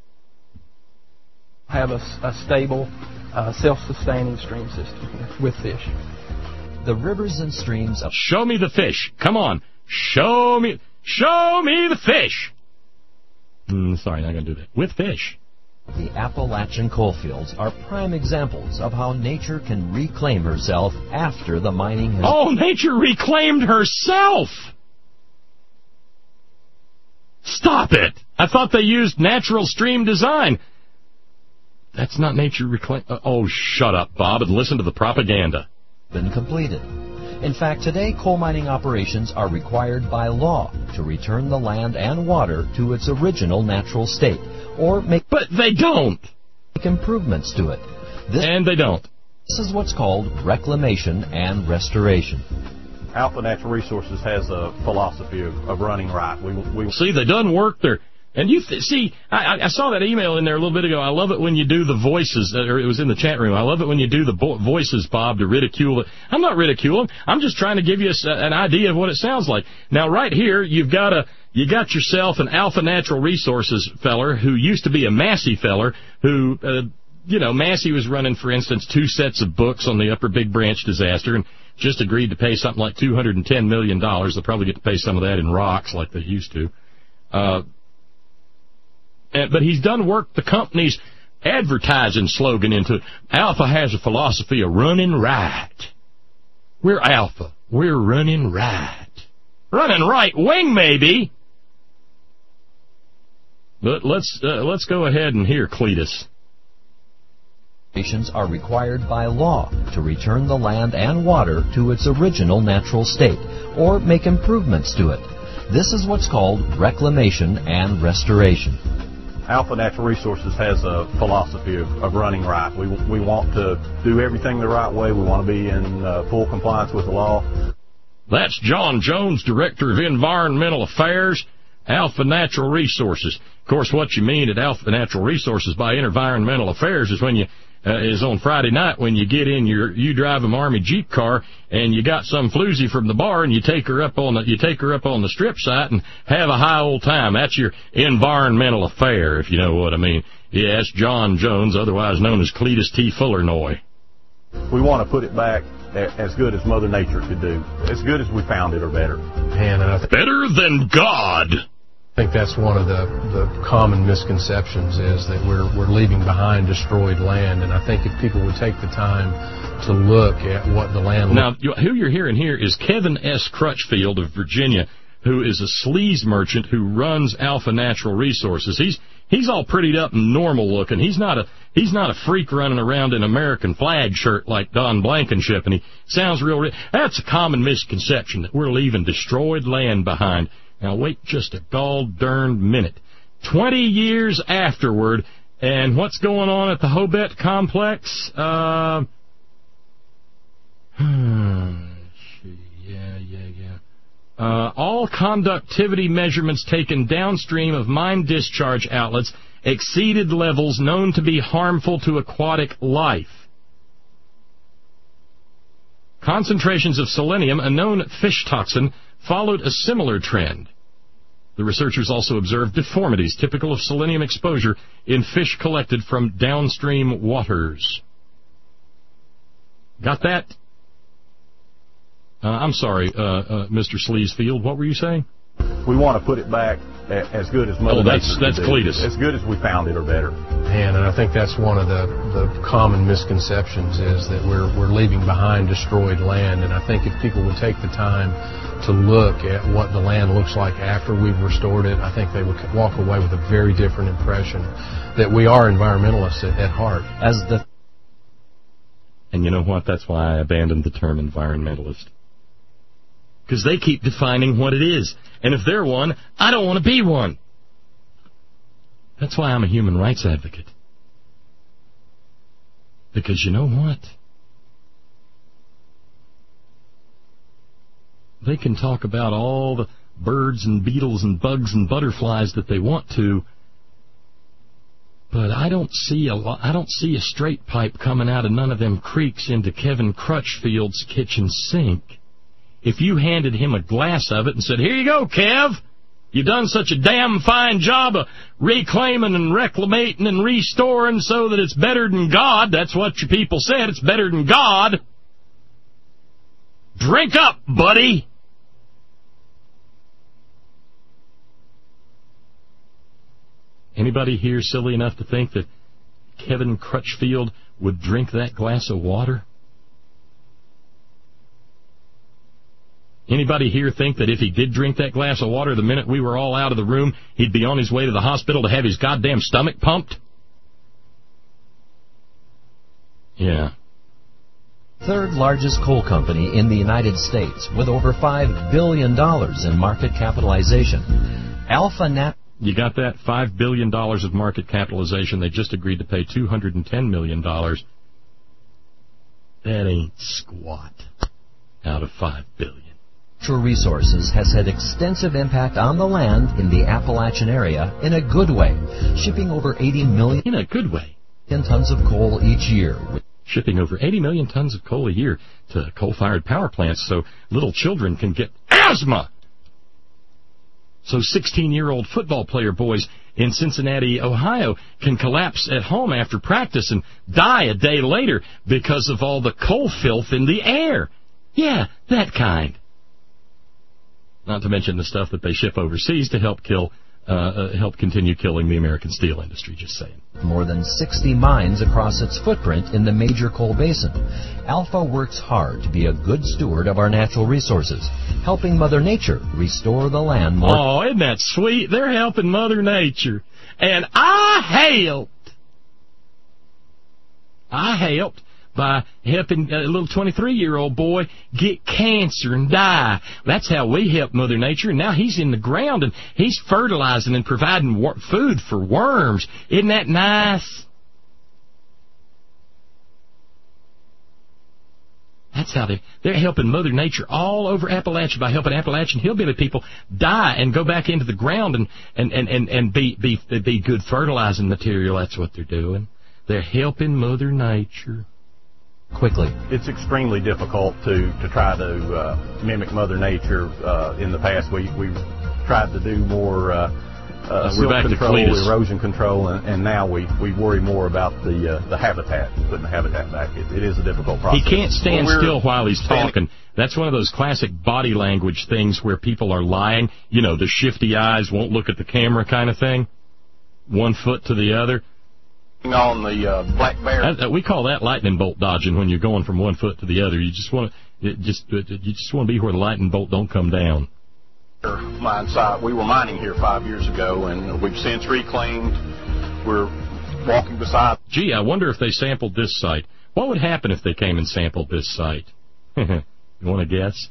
S15: Have a, a stable, uh, self-sustaining stream system here with fish.
S13: The rivers and streams of...
S2: Show me the fish. Come on. Show me, show me the fish. Mm, sorry, not going to do that. With fish.
S13: The Appalachian coalfields are prime examples of how nature can reclaim herself after the mining has...
S2: Oh, nature reclaimed herself! Stop it! I thought they used natural stream design. That's not nature reclaim... Uh, oh, shut up, Bob, and listen to the propaganda.
S13: Been completed. In fact, today coal mining operations are required by law to return the land and water to its original natural state, or make...
S2: But they don't!
S13: Make improvements to it. This,
S2: and they don't.
S13: This is what's called reclamation and restoration.
S16: Alpha Natural Resources has a philosophy of, of running right. We, we
S2: see they done work there, and you th- see. I, I saw that email in there a little bit ago. I love it when you do the voices, or it was in the chat room. I love it when you do the bo- voices, Bob, to ridicule it. I'm not ridiculing. I'm just trying to give you a, an idea of what it sounds like. Now, right here, you've got a you got yourself an Alpha Natural Resources feller who used to be a Massey feller who. Uh, You know, Massey was running, for instance, two sets of books on the Upper Big Branch disaster and just agreed to pay something like two hundred ten million dollars. They'll probably get to pay some of that in rocks like they used to. Uh, and, but he's done work the company's advertising slogan into it. Alpha has a philosophy of running right. We're Alpha. We're running right. Running right wing, maybe. But let's, uh, let's go ahead and hear Cletus.
S13: Are required by law to return the land and water to its original natural state, or make improvements to it. This is what's called reclamation and restoration.
S16: Alpha Natural Resources has a philosophy of, of running right. We, we want to do everything the right way. We want to be in uh, full compliance with the law.
S2: That's John Jones, Director of Environmental Affairs, Alpha Natural Resources. Of course, what you mean at Alpha Natural Resources by Environmental Affairs is when you Uh, is on Friday night when you get in your, you drive an Army Jeep car and you got some floozy from the bar and you take her up on the, you take her up on the strip site and have a high old time. That's your environmental affair, if you know what I mean. Yes, John Jones, otherwise known as Cletus T. Fullernoy.
S16: We want to put it back as good as Mother Nature could do. As good as we found it or better.
S2: Man, better than God.
S4: I think that's one of the, the common misconceptions is that we're we're leaving behind destroyed land, and I think if people would take the time to look at what the land...
S2: Now, you, who you're hearing here is Kevin S. Crutchfield of Virginia, who is a sleaze merchant who runs Alpha Natural Resources. He's he's all prettied up and normal looking. He's not a he's not a freak running around in an American flag shirt like Don Blankenship, and he sounds real... Re- That's a common misconception, that we're leaving destroyed land behind. Now, wait just a gall-darned minute. Twenty years afterward, and what's going on at the Hobet Complex? Uh, yeah, yeah, yeah. Uh, all conductivity measurements taken downstream of mine discharge outlets exceeded levels known to be harmful to aquatic life. Concentrations of selenium, a known fish toxin, followed a similar trend. The researchers also observed deformities typical of selenium exposure in fish collected from downstream waters. Got that? Uh, I'm sorry, uh, uh, Mister Sleazefield, what were you saying?
S16: We want to put it back as good as Mother
S2: Oh, that's,
S16: Nature
S2: that's Cletus.
S16: As good as we found it or better.
S4: And I think that's one of the, the common misconceptions is that we're we're leaving behind destroyed land. And I think if people would take the time to look at what the land looks like after we've restored it, I think they would walk away with a very different impression that we are environmentalists at, at heart.
S2: As the And you know what? That's why I abandoned the term environmentalist. Because they keep defining what it is. And if they're one, I don't want to be one. That's why I'm a human rights advocate. Because you know what? They can talk about all the birds and beetles and bugs and butterflies that they want to, but I don't see a lo- I don't see a straight pipe coming out of none of them creeks into Kevin Crutchfield's kitchen sink. If you handed him a glass of it and said, "Here you go, Kev. You've done such a damn fine job of reclaiming and reclamating and restoring so that it's better than God." That's what your people said. It's better than God. Drink up, buddy. Anybody here silly enough to think that Kevin Crutchfield would drink that glass of water? Anybody here think that if he did drink that glass of water the minute we were all out of the room, he'd be on his way to the hospital to have his goddamn stomach pumped? Yeah.
S17: Third largest coal company in the United States with over five billion dollars in market capitalization. Alpha Nat...
S2: You got that? five billion dollars of market capitalization. They just agreed to pay two hundred ten million dollars. That ain't squat out of five billion dollars.
S17: Natural Resources has had extensive impact on the land in the Appalachian area in a good way, shipping over eighty million...
S2: In a good way.
S17: ...tons of coal each year.
S2: Shipping over eighty million tons of coal a year to coal-fired power plants so little children can get asthma. So sixteen-year-old football player boys in Cincinnati, Ohio, can collapse at home after practice and die a day later because of all the coal filth in the air. Yeah, that kind. Not to mention the stuff that they ship overseas to help kill, uh, uh, help continue killing the American steel industry, just saying.
S17: More than sixty mines across its footprint in the major coal basin. Alpha works hard to be a good steward of our natural resources, helping Mother Nature restore the land more...
S2: Oh, isn't that sweet? They're helping Mother Nature. And I helped. I helped by helping a little twenty-three-year-old boy get cancer and die. That's how we help Mother Nature. And now he's in the ground and he's fertilizing and providing wor- food for worms. Isn't that nice? That's how they, they're helping Mother Nature all over Appalachia by helping Appalachian hillbilly people die and go back into the ground and, and, and, and, and be, be, be good fertilizing material. That's what they're doing. They're helping Mother Nature.
S17: Quickly.
S16: It's extremely difficult to, to try to uh, mimic Mother Nature. Uh, in the past, we, we tried to do more uh, uh,
S2: we're
S16: silt
S2: back to
S16: control,
S2: Cletus.
S16: erosion control, and, and now we, we worry more about the uh, the habitat, putting the habitat back. It, it is a difficult process.
S2: He can't stand
S16: well,
S2: still while he's talking. That's one of those classic body language things where people are lying. You know, the shifty eyes, won't look at the camera kind of thing. One foot to the other.
S16: On the uh, black bear.
S2: That, we call that lightning bolt dodging when you're going from one foot to the other. You just want to just you just want to be where the lightning bolt don't come down.
S16: Mine site. We were mining here five years ago, and we've since reclaimed. We're walking beside.
S2: Gee, I wonder if they sampled this site. What would happen if they came and sampled this site? You want to guess?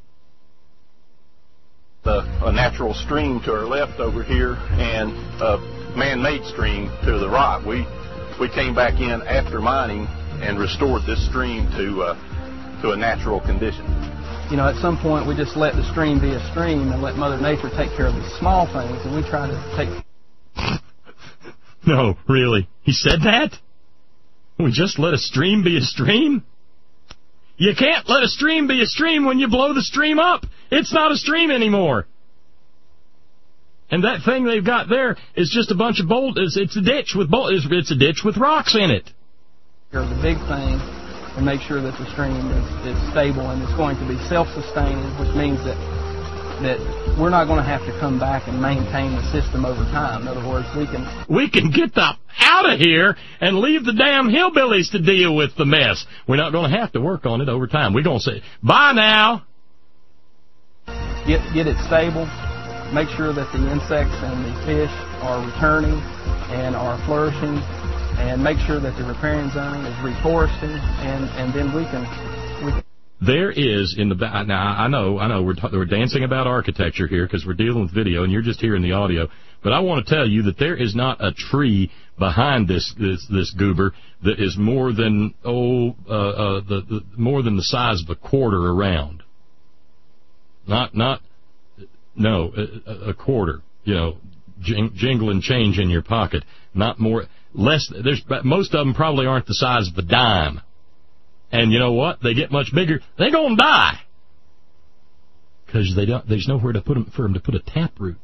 S16: The, a natural stream to our left over here, and a man-made stream to the right. We we came back in after mining and restored this stream to uh, to a natural condition.
S15: You know, at some point we just let the stream be a stream and let Mother Nature take care of the small things, and we try to take...
S2: No, really? He said that? We just let a stream be a stream? You can't let a stream be a stream when you blow the stream up. It's not a stream anymore. And that thing they've got there is just a bunch of boulders. It's a ditch with boulders. It's a ditch with rocks in it.
S15: The big thing, and make sure that the stream is, is stable and it's going to be self-sustaining, which means that that we're not going to have to come back and maintain the system over time. In other words, we can
S2: we can get the out of here and leave the damn hillbillies to deal with the mess. We're not going to have to work on it over time. We're going to say bye now.
S15: Get get it stable. Make sure that the insects and the fish are returning and are flourishing, and make sure that the riparian zone is reforesting, and and then we can we can.
S2: There is in the back. Now I know, I know, we're t- we're dancing about architecture here because we're dealing with video, and you're just hearing the audio. But I want to tell you that there is not a tree behind this this this goober that is more than oh uh, uh, the, the more than the size of a quarter around. Not not no a, a quarter. You know, jing, jingling change in your pocket. Not more less. There's most of them probably aren't the size of a dime. And you know what? They get much bigger, they're gonna die because they don't. There's nowhere to put them for them to put a taproot.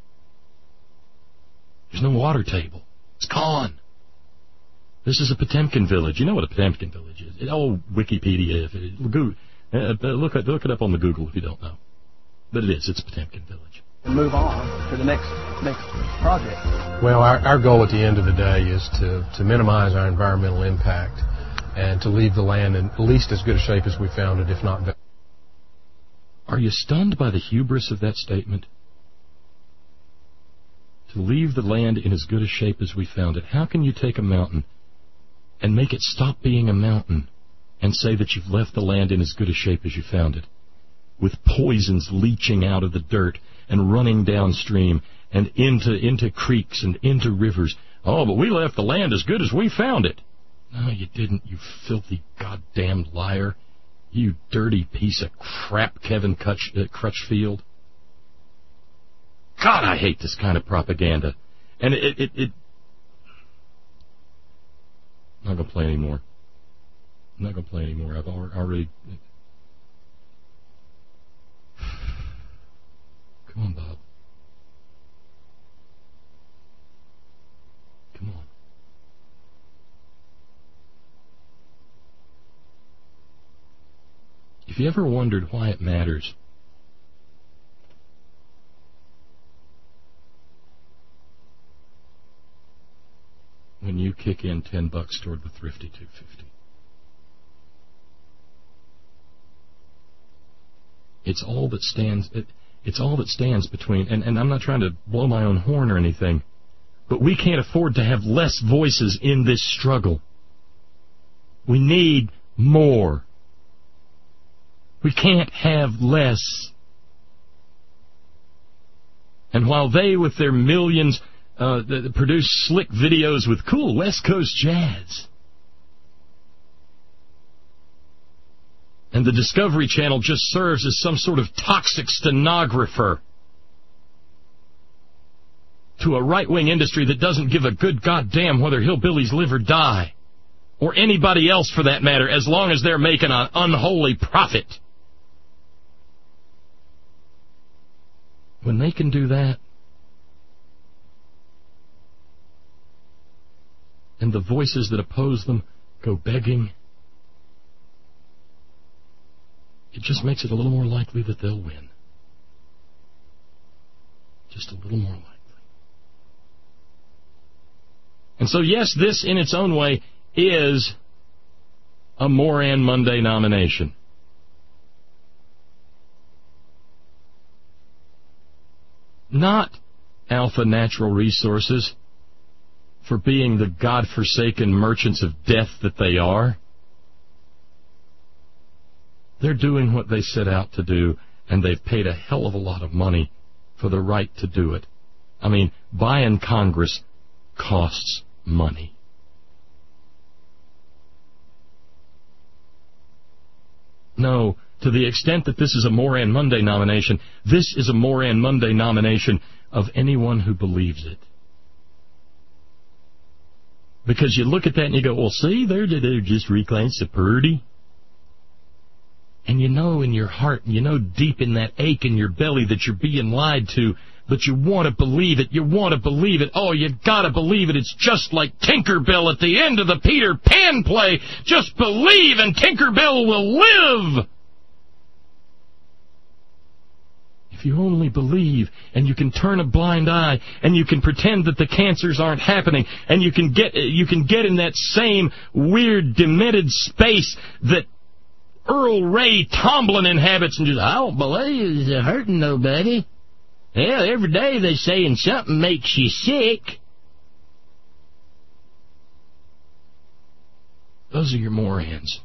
S2: There's no water table. It's gone. This is a Potemkin village. You know what a Potemkin village is? It, oh, Wikipedia. If it, uh, look it look it up on the Google if you don't know. But it is. It's a Potemkin village.
S15: And move on to the next next project.
S4: Well, our, our goal at the end of the day is to to minimize our environmental impact, and to leave the land in at least as good a shape as we found it, if not better.
S2: Are you stunned by the hubris of that statement? To leave the land in as good a shape as we found it. How can you take a mountain and make it stop being a mountain and say that you've left the land in as good a shape as you found it, with poisons leaching out of the dirt and running downstream and into into creeks and into rivers? Oh, but we left the land as good as we found it. No, you didn't, you filthy goddamn liar. You dirty piece of crap, Kevin Crutch, uh, Crutchfield. God, I hate this kind of propaganda. And it... it, it I'm not going to play anymore. I'm not going to play anymore. I've already... Come on, Bob. Come on. If you ever wondered why it matters, when you kick in ten bucks toward the Thrifty two fifty, it's all that stands. It, it's all that stands between. And, and I'm not trying to blow my own horn or anything, but we can't afford to have less voices in this struggle. We need more. We can't have less. And while they, with their millions, uh, produce slick videos with cool West Coast jazz, and the Discovery Channel just serves as some sort of toxic stenographer to a right-wing industry that doesn't give a good goddamn whether hillbillies live or die, or anybody else for that matter, as long as they're making an unholy profit. When they can do that, and the voices that oppose them go begging, it just makes it a little more likely that they'll win. Just a little more likely. And so, yes, this in its own way is a Moran Monday nomination. Not Alpha Natural Resources for being the godforsaken merchants of death that they are. They're doing what they set out to do, and they've paid a hell of a lot of money for the right to do it. I mean, buying Congress costs money. No, to the extent that this is a Moran Monday nomination, this is a Moran Monday nomination of anyone who believes it. Because you look at that and you go, well, see, they're, they're just reclaiming security. And you know in your heart, you know deep in that ache in your belly that you're being lied to, but you want to believe it. You want to believe it. Oh, you got to believe it. It's just like Tinkerbell at the end of the Peter Pan play. Just believe and Tinkerbell will live. If you only believe, and you can turn a blind eye, and you can pretend that the cancers aren't happening, and you can get you can get in that same weird, demented space that Earl Ray Tomblin inhabits, and just, I don't believe it's hurting nobody. Hell, every day they're saying something makes you sick. Those are your Morans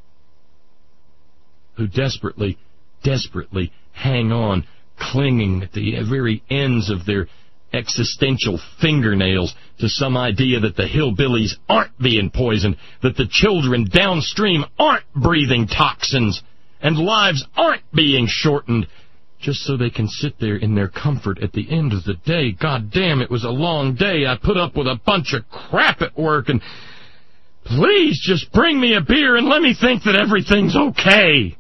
S2: who desperately, desperately hang on, clinging at the very ends of their existential fingernails to some idea that the hillbillies aren't being poisoned, that the children downstream aren't breathing toxins, and lives aren't being shortened, just so they can sit there in their comfort at the end of the day. God damn, it was a long day. I put up with a bunch of crap at work, and please just bring me a beer and let me think that everything's okay.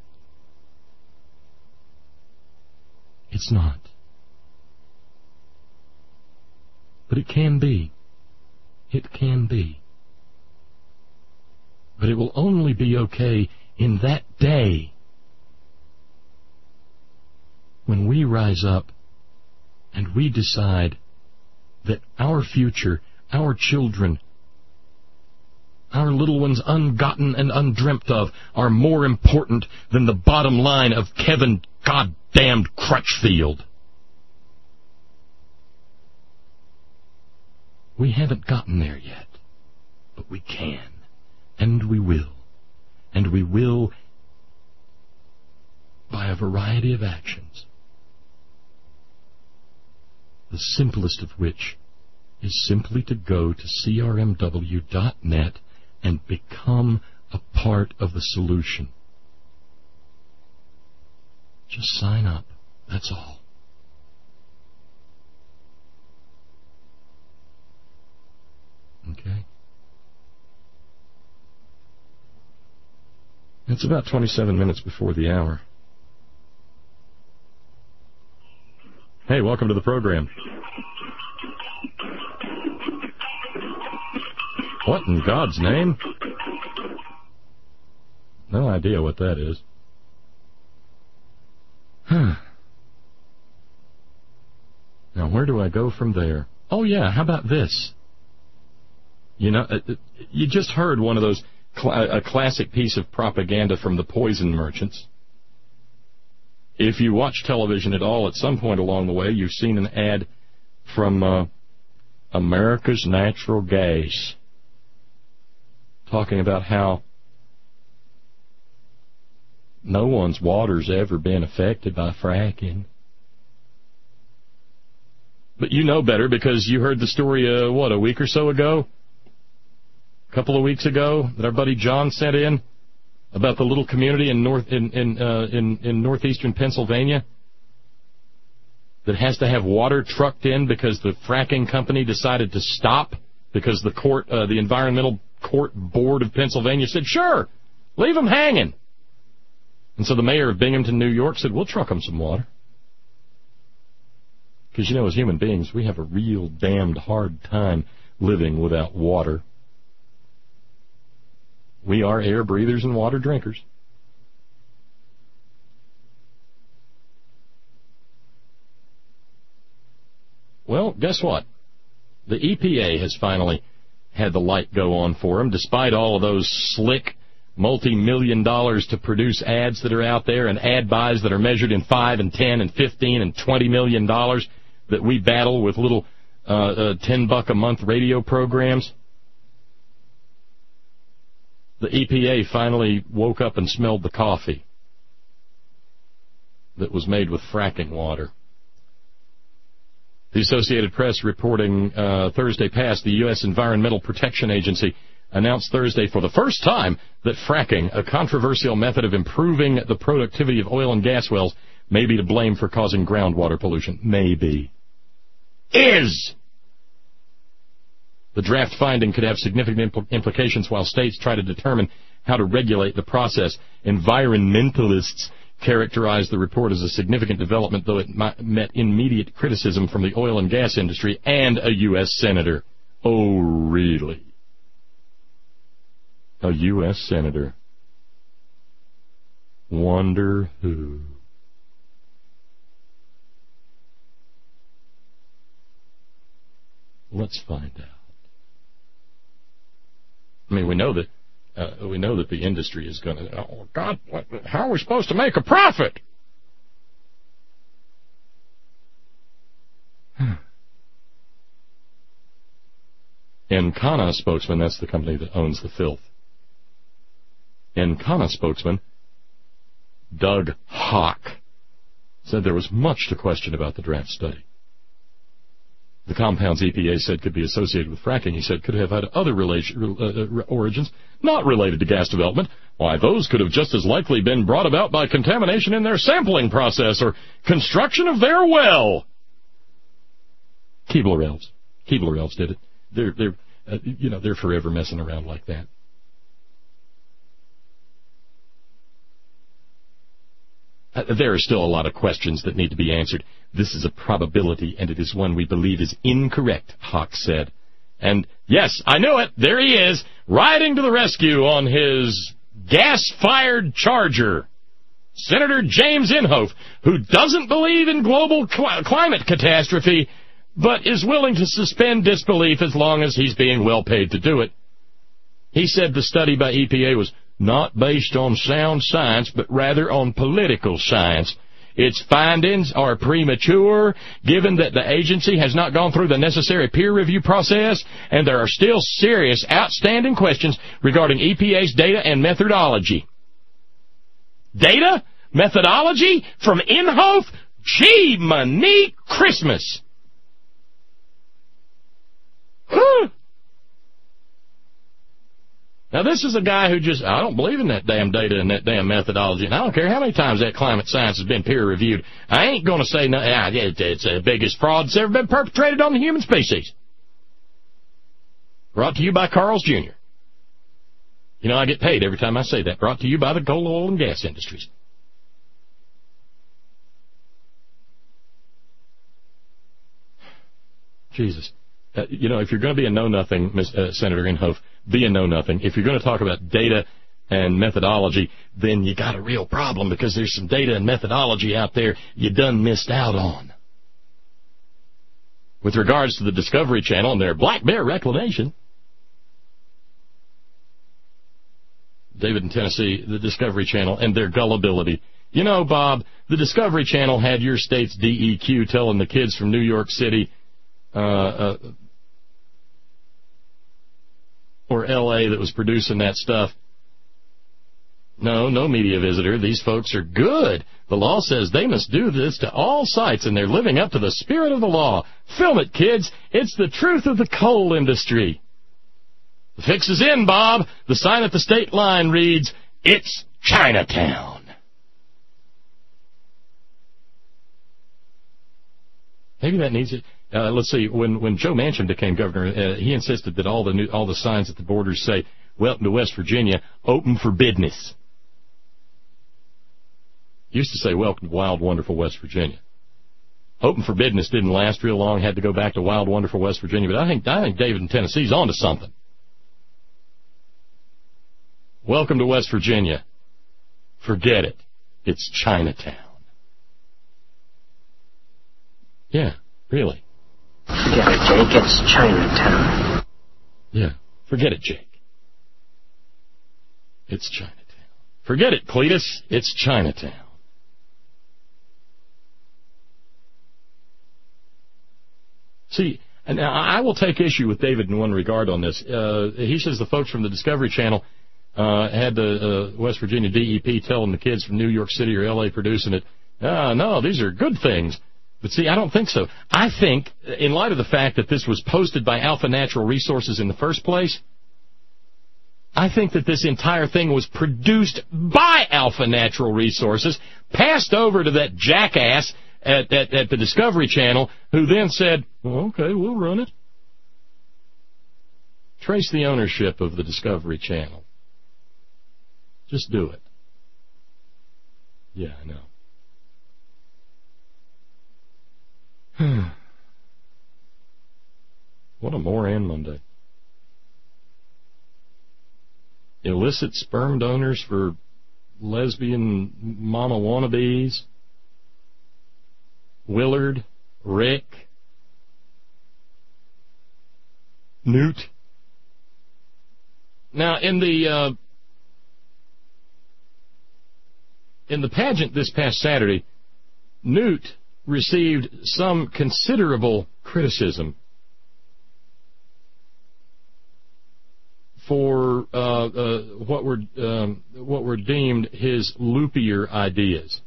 S2: It's not. But it can be. It can be. But it will only be okay in that day when we rise up and we decide that our future, our children, our little ones ungotten and undreamt of, are more important than the bottom line of Kevin goddamned Crutchfield. We haven't gotten there yet, but we can, and we will, and we will by a variety of actions, the simplest of which is simply to go to C R M W dot net and become a part of the solution. Just sign up, that's all. Okay? It's about twenty-seven minutes before the hour. Hey, welcome to the program. What in God's name? No idea what that is. Huh. Now, where do I go from there? Oh, yeah, how about this? You know, you just heard one of those, cl- a classic piece of propaganda from the poison merchants. If you watch television at all, at some point along the way, you've seen an ad from uh, America's Natural Gas, talking about how no one's water's ever been affected by fracking. But you know better because you heard the story, uh, what, a week or so ago? A couple of weeks ago that our buddy John sent in about the little community in north in in, uh, in in northeastern Pennsylvania that has to have water trucked in because the fracking company decided to stop because the court, uh, the Environmental Court Board of Pennsylvania said, sure, leave them hanging. And so the mayor of Binghamton, New York said, we'll truck them some water. Because, you know, as human beings, we have a real damned hard time living without water. We are air breathers and water drinkers. Well, guess what? The E P A has finally had the light go on for them, despite all of those slick multi-million dollars to produce ads that are out there and ad buys that are measured in five and ten and fifteen and twenty million dollars that we battle with little uh, uh, ten buck a month radio programs. The E P A finally woke up and smelled the coffee that was made with fracking water. The Associated Press reporting uh, Thursday past, the U S Environmental Protection Agency announced Thursday for the first time that fracking, a controversial method of improving the productivity of oil and gas wells, may be to blame for causing groundwater pollution. Maybe. Is! The draft finding could have significant impl- implications while states try to determine how to regulate the process. Environmentalists characterized the report as a significant development, though it met immediate criticism from the oil and gas industry and a U S senator. Oh, really? A U S senator. Wonder who? Let's find out. I mean, we know that uh, we know that the industry is going to. Oh God, what, how are we supposed to make a profit? Encana spokesman, that's the company that owns the filth. Encana spokesman Doug Hawk said there was much to question about the draft study. The compounds E P A said could be associated with fracking, he said, could have had other relation, uh, origins not related to gas development. Why, those could have just as likely been brought about by contamination in their sampling process or construction of their well. Keebler Elves. Keebler Elves did it. They're, they're, uh, you know, they're forever messing around like that. Uh, there are still a lot of questions that need to be answered. This is a probability, and it is one we believe is incorrect, Hawk said. And, yes, I knew it. There he is, riding to the rescue on his gas-fired Charger. Senator James Inhofe, who doesn't believe in global cl- climate catastrophe, but is willing to suspend disbelief as long as he's being well paid to do it. He said the study by E P A was not based on sound science, but rather on political science. Its findings are premature, given that the agency has not gone through the necessary peer review process, and there are still serious, outstanding questions regarding E P A's data and methodology. Data? Methodology? From Inhofe? Gee, Monique Christmas! Huh. Now, this is a guy who just, I don't believe in that damn data and that damn methodology, and I don't care how many times that climate science has been peer-reviewed. I ain't going to say, no, ah, it's the biggest fraud that's ever been perpetrated on the human species. Brought to you by Carl's Junior You know, I get paid every time I say that. Brought to you by the coal, oil, and gas industries. Jesus. Uh, you know, if you're going to be a know-nothing, Miz Uh, Senator Inhofe, be a know-nothing. If you're going to talk about data and methodology, then you got a real problem because there's some data and methodology out there you done missed out on. With regards to the Discovery Channel and their Black Bear reclamation, David in Tennessee, the Discovery Channel, and their gullibility. You know, Bob, the Discovery Channel had your state's D E Q telling the kids from New York City, uh, uh, or L A that was producing that stuff. No, no media visitor. These folks are good. The law says they must do this to all sites, and they're living up to the spirit of the law. Film it, kids. It's the truth of the coal industry. The fix is in, Bob. The sign at the state line reads, "It's Chinatown." Maybe that needs it. Uh, let's see. When when Joe Manchin became governor, uh, he insisted that all the new, all the signs at the borders say, "Welcome to West Virginia, open for business." Used to say, "Welcome to wild, wonderful West Virginia." Open for business didn't last real long. Had to go back to wild, wonderful West Virginia. But I think I think David in Tennessee's on to something. Welcome to West Virginia. Forget it. It's Chinatown. Yeah, really.
S18: Forget it, Jake. It's Chinatown.
S2: Yeah, forget it, Jake. It's Chinatown. Forget it, Cletus. It's Chinatown. See, and I will take issue with David in one regard on this. Uh, he says the folks from the Discovery Channel uh, had the uh, West Virginia D E P telling the kids from New York City or L A producing it, ah, no, these are good things. But see, I don't think so. I think, in light of the fact that this was posted by Alpha Natural Resources in the first place, I think that this entire thing was produced by Alpha Natural Resources, passed over to that jackass at, at, at the Discovery Channel, who then said, well, okay, we'll run it. Trace the ownership of the Discovery Channel. Just do it. Yeah, I know. What a Moran Monday. Illicit sperm donors for lesbian mama wannabes. Willard, Rick, Newt. Now, in the uh, in the pageant this past Saturday, Newt received some considerable criticism for uh, uh, what were um, what were deemed his loopier ideas.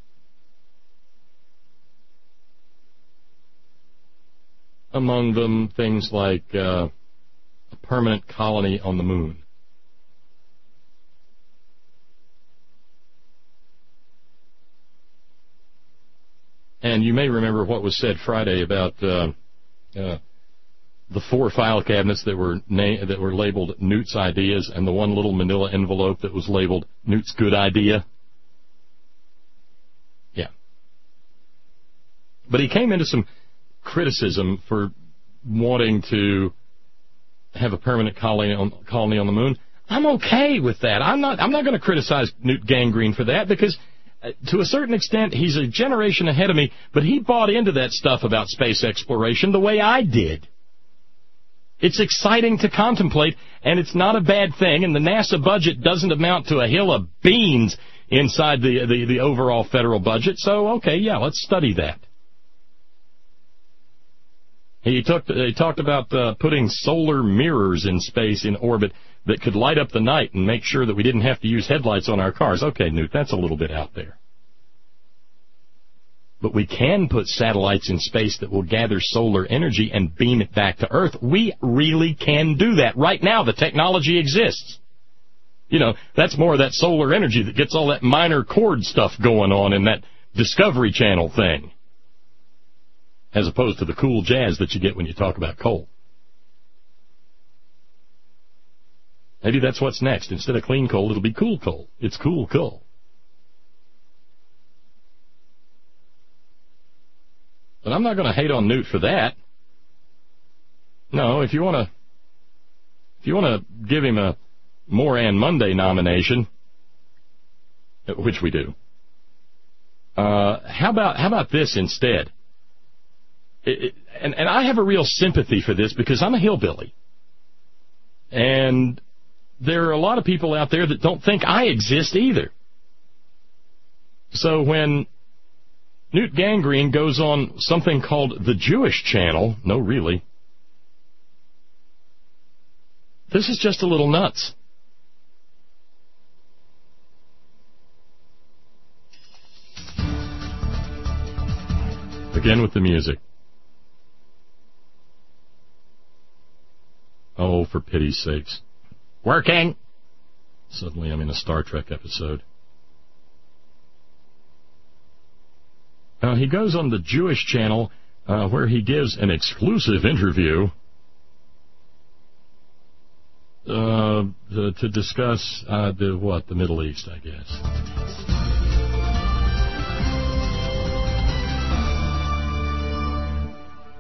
S2: Among them, things like uh, a permanent colony on the moon. And you may remember what was said Friday about uh, uh, the four file cabinets that were na- that were labeled Newt's Ideas and the one little manila envelope that was labeled Newt's Good Idea. Yeah. But he came into some criticism for wanting to have a permanent colony on, colony on the moon. I'm okay with that. I'm not. I'm not going to criticize Newt Gangrene for that because, uh, to a certain extent, he's a generation ahead of me. But he bought into that stuff about space exploration the way I did. It's exciting to contemplate, and it's not a bad thing. And the NASA budget doesn't amount to a hill of beans inside the the, the overall federal budget. So, okay, yeah, let's study that. He, took, he talked about uh, putting solar mirrors in space in orbit that could light up the night and make sure that we didn't have to use headlights on our cars. Okay, Newt, that's a little bit out there. But we can put satellites in space that will gather solar energy and beam it back to Earth. We really can do that. Right now, the technology exists. You know, that's more of that solar energy that gets all that minor chord stuff going on in that Discovery Channel thing, as opposed to the cool jazz that you get when you talk about coal. Maybe that's what's next. Instead of clean coal, it'll be cool coal. It's cool coal. But I'm not going to hate on Newt for that. No, if you want to, if you want to give him a Moran Monday nomination, which we do, uh, how about how about this instead? It, it, and, and I have a real sympathy for this because I'm a hillbilly. And there are a lot of people out there that don't think I exist either. So when Newt Gangrene goes on something called the Jewish Channel, no, really, this is just a little nuts. Again with the music. Oh, for pity's sakes. Working! Suddenly I'm in a Star Trek episode. Now, he goes on the Jewish Channel uh, where he gives an exclusive interview uh, to, to discuss uh, the, what, the Middle East, I guess.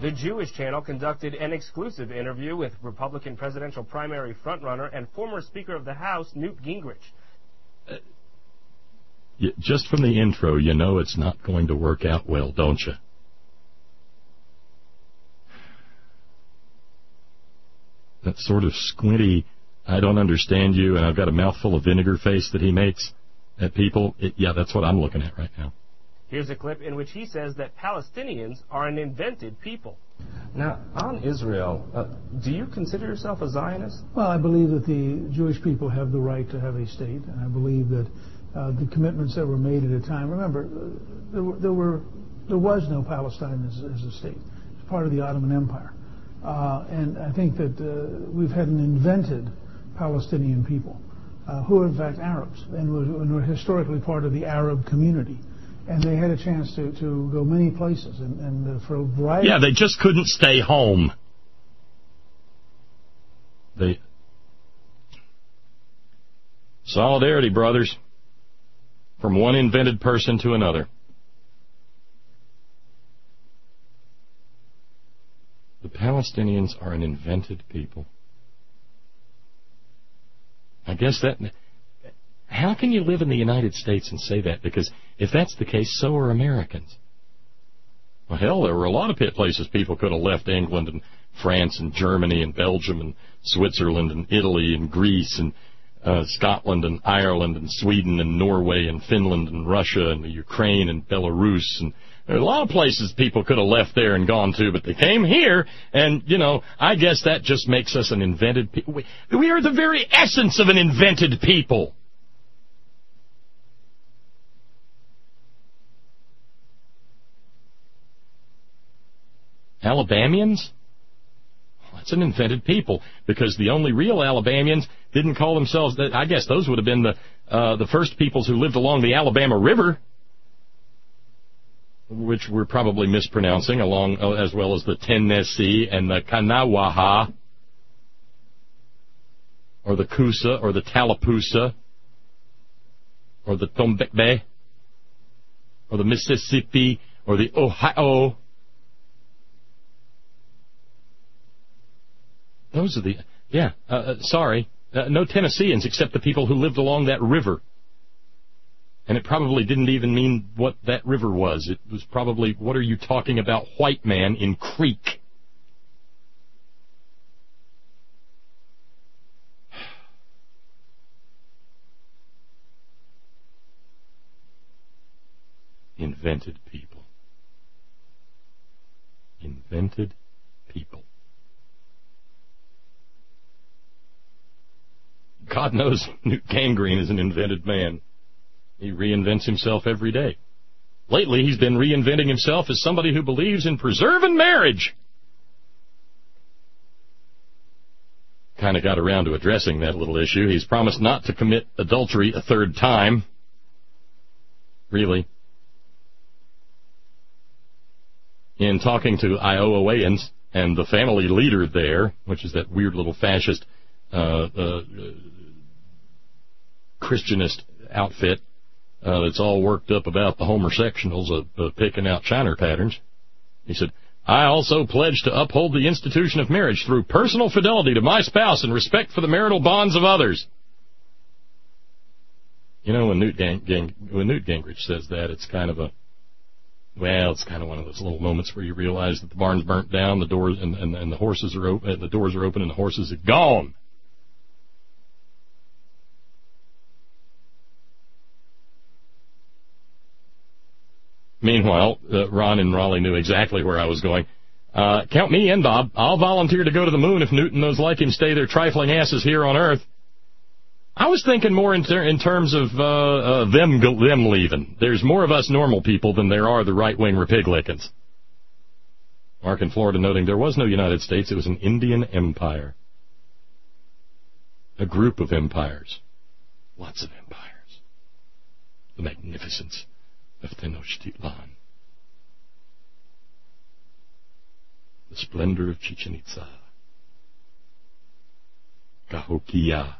S19: The Jewish Channel conducted an exclusive interview with Republican presidential primary frontrunner and former Speaker of the House, Newt Gingrich.
S2: Uh, just from the intro, you know it's not going to work out well, don't you? That sort of squinty, I don't understand you, and I've got a mouthful of vinegar face that he makes at people. It, yeah, that's what I'm looking at right now.
S19: Here's a clip in which he says that Palestinians are an invented people.
S20: Now, on Israel, uh, do you consider yourself a Zionist?
S21: Well, I believe that the Jewish people have the right to have a state, and I believe that uh, the commitments that were made at a time. Remember, uh, there, were, there were there was no Palestine as, as a state. It's part of the Ottoman Empire, uh, and I think that uh, we've had an invented Palestinian people uh, who are in fact Arabs and were, and were historically part of the Arab community. And they had a chance to, to go many places, and, and uh, for a variety.
S2: Yeah, they just couldn't stay home. They solidarity, brothers, from one invented person to another. The Palestinians are an invented people. I guess that. How can you live in the United States and say that? Because if that's the case, so are Americans. Well, hell, there were a lot of places people could have left: England and France and Germany and Belgium and Switzerland and Italy and Greece and uh, Scotland and Ireland and Sweden and Norway and Finland and Russia and the Ukraine and Belarus. And there are a lot of places people could have left there and gone to, but they came here, and, you know, I guess that just makes us an invented people. We, we are the very essence of an invented people. Alabamians? That's an invented people, because the only real Alabamians didn't call themselves that. I guess those would have been the uh, the first peoples who lived along the Alabama River, which we're probably mispronouncing, along uh, as well as the Tennessee and the Kanawha, or the Coosa, or the Tallapoosa, or the Tombigbee, or the Mississippi, or the Ohio. Those are the, yeah, uh, sorry, uh, no Tennesseans except the people who lived along that river. And it probably didn't even mean what that river was. It was probably, what are you talking about, white man in Creek? Invented people. Invented people. God knows Newt Gingrich is an invented man. He reinvents himself every day. Lately, he's been reinventing himself as somebody who believes in preserving marriage. Kind of got around to addressing that little issue. He's promised not to commit adultery a third time. Really. In talking to Iowans and the family leader there, which is that weird little fascist Uh, uh, Christianist outfit uh, that's all worked up about the homosexuals of uh, picking out China patterns. He said, I also pledge to uphold the institution of marriage through personal fidelity to my spouse and respect for the marital bonds of others. You know, when Newt, Gang- Gang- when Newt Gingrich says that, it's kind of a, well, it's kind of one of those little moments where you realize that the barn's burnt down, the doors and, and, and the horses are open, the doors are open, and the horses are gone. Meanwhile, uh, Ron in Raleigh knew exactly where I was going. Uh, count me in, Bob. I'll volunteer to go to the moon if Newt and those like him stay their trifling asses here on Earth. I was thinking more in, ter- in terms of uh, uh, them go- them leaving. There's more of us normal people than there are the right-wing Republicans. Mark in Florida noting there was no United States. It was an Indian empire. A group of empires. Lots of empires. The magnificence of Tenochtitlan. The splendor of Chichen Itza. Cahokia.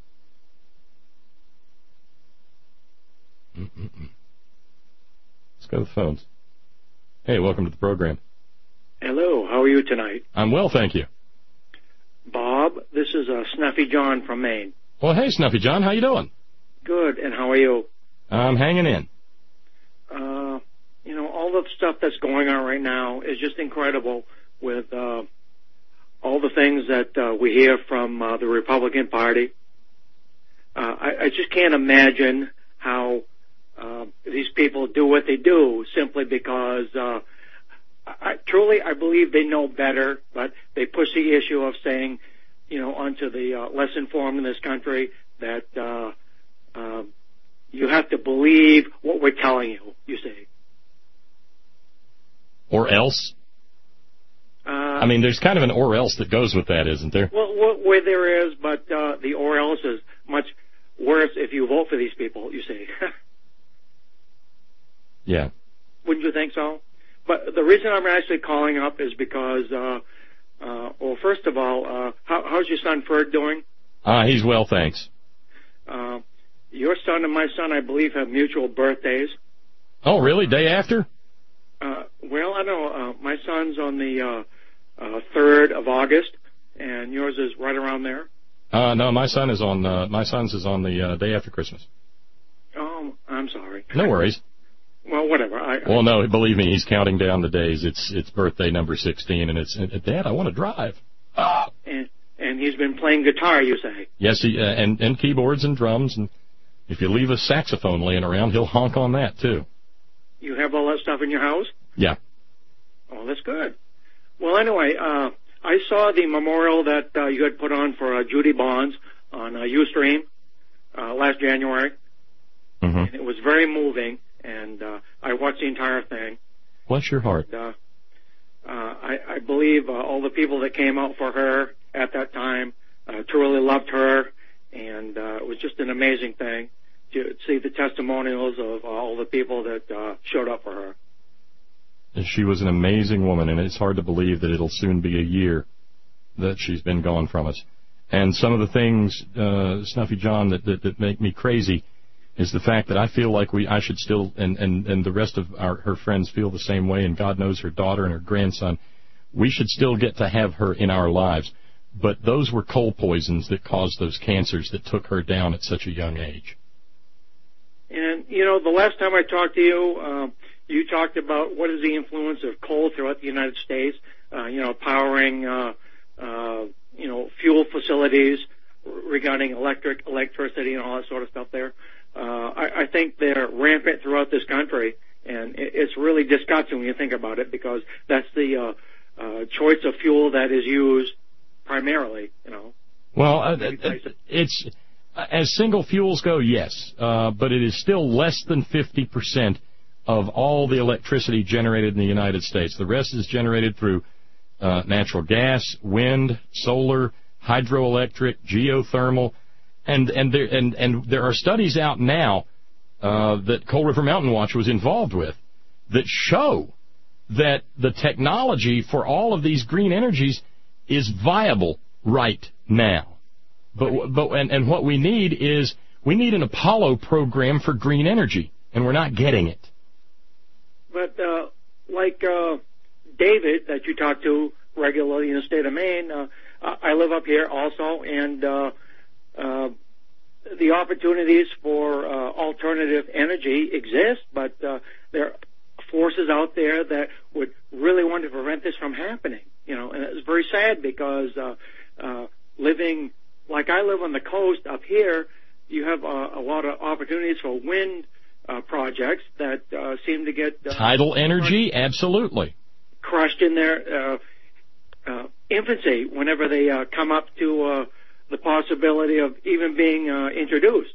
S2: Mm-mm-mm. Let's go to the phones. Hey, welcome to the program.
S22: Hello.
S1: Hello, how are you tonight?
S2: I'm well, thank you.
S1: Bob, this is uh, Snuffy John from Maine.
S2: Well, hey, Snuffy John, how you doing?
S1: Good, and how are you?
S2: I'm hanging in.
S1: Uh, you know, all the stuff that's going on right now is just incredible with uh, all the things that uh, we hear from uh, the Republican Party. Uh, I, I just can't imagine how uh, these people do what they do simply because uh, I, truly I believe they know better, but they push the issue of saying, you know, onto the uh, less informed in this country that uh, uh, you have to believe what we're telling you, you see.
S2: Or else?
S1: Uh,
S2: I mean, there's kind of an or else that goes with that, isn't there?
S1: Well, wh- where there is, but uh, the or else is much worse if you vote for these people, you see.
S2: Yeah.
S1: Wouldn't you think so? But the reason I'm actually calling up is because, uh, uh, well, first of all, uh, how, how's your son Ferd doing?
S2: Ah, uh, he's well, thanks.
S1: Uh, your son and my son, I believe, have mutual birthdays.
S2: Oh, really? Day after?
S1: Uh, well, I know. Uh, my son's on the uh, uh, third of August, and yours is right around there.
S2: Uh, no, my son is on. Uh, my son's is on the uh, day after Christmas.
S1: Oh, I'm sorry.
S2: No worries.
S1: Well, whatever. I,
S2: well, no, believe me, he's counting down the days. It's it's birthday number sixteen, and it's Dad, I want to drive. Ah.
S1: And and he's been playing guitar, you say?
S2: Yes, he uh, and and keyboards and drums, and if you leave a saxophone laying around, he'll honk on that too.
S1: You have all that stuff in your house?
S2: Yeah.
S1: Oh, that's good. Well, anyway, uh, I saw the memorial that uh, you had put on for uh, Judy Bonds on uh, Ustream uh, last January,
S2: mm-hmm.
S1: and it was very moving. And uh, I watched the entire thing.
S2: Bless your heart.
S1: And, uh, uh, I, I believe uh, all the people that came out for her at that time uh, truly loved her, and uh, it was just an amazing thing to see the testimonials of all the people that uh, showed up for her.
S2: She was an amazing woman, and it's hard to believe that it'll soon be a year that she's been gone from us. And some of the things, uh, Snuffy John, that, that, that make me crazy is the fact that I feel like we, I should still, and, and, and the rest of our, her friends feel the same way, and God knows her daughter and her grandson, we should still get to have her in our lives. But those were coal poisons that caused those cancers that took her down at such a young age.
S1: And, you know, the last time I talked to you, uh, you talked about what is the influence of coal throughout the United States, uh, you know, powering, uh, uh, you know, fuel facilities regarding electric, electricity and all that sort of stuff there. Uh, I, I think they're rampant throughout this country, and it, it's really disgusting when you think about it, because that's the uh, uh, choice of fuel that is used primarily, you know.
S2: Well, uh, it's, as single fuels go, yes, uh, but it is still less than fifty percent of all the electricity generated in the United States. The rest is generated through uh, natural gas, wind, solar, hydroelectric, geothermal. And and there and, and there are studies out now uh, that Coal River Mountain Watch was involved with that show that the technology for all of these green energies is viable right now. But but and, and what we need is we need an Apollo program for green energy, and we're not getting it.
S1: But uh, like uh, David that you talk to regularly in the state of Maine, uh, I live up here also, and uh, Uh, the opportunities for uh, alternative energy exist, but uh, there are forces out there that would really want to prevent this from happening. You know, and it's very sad because uh, uh, living like I live on the coast up here, you have uh, a lot of opportunities for wind uh, projects that uh, seem to get uh,
S2: tidal energy, crushed, absolutely
S1: crushed in their uh, uh, infancy whenever they uh, come up to. Uh, the possibility of even being uh, introduced.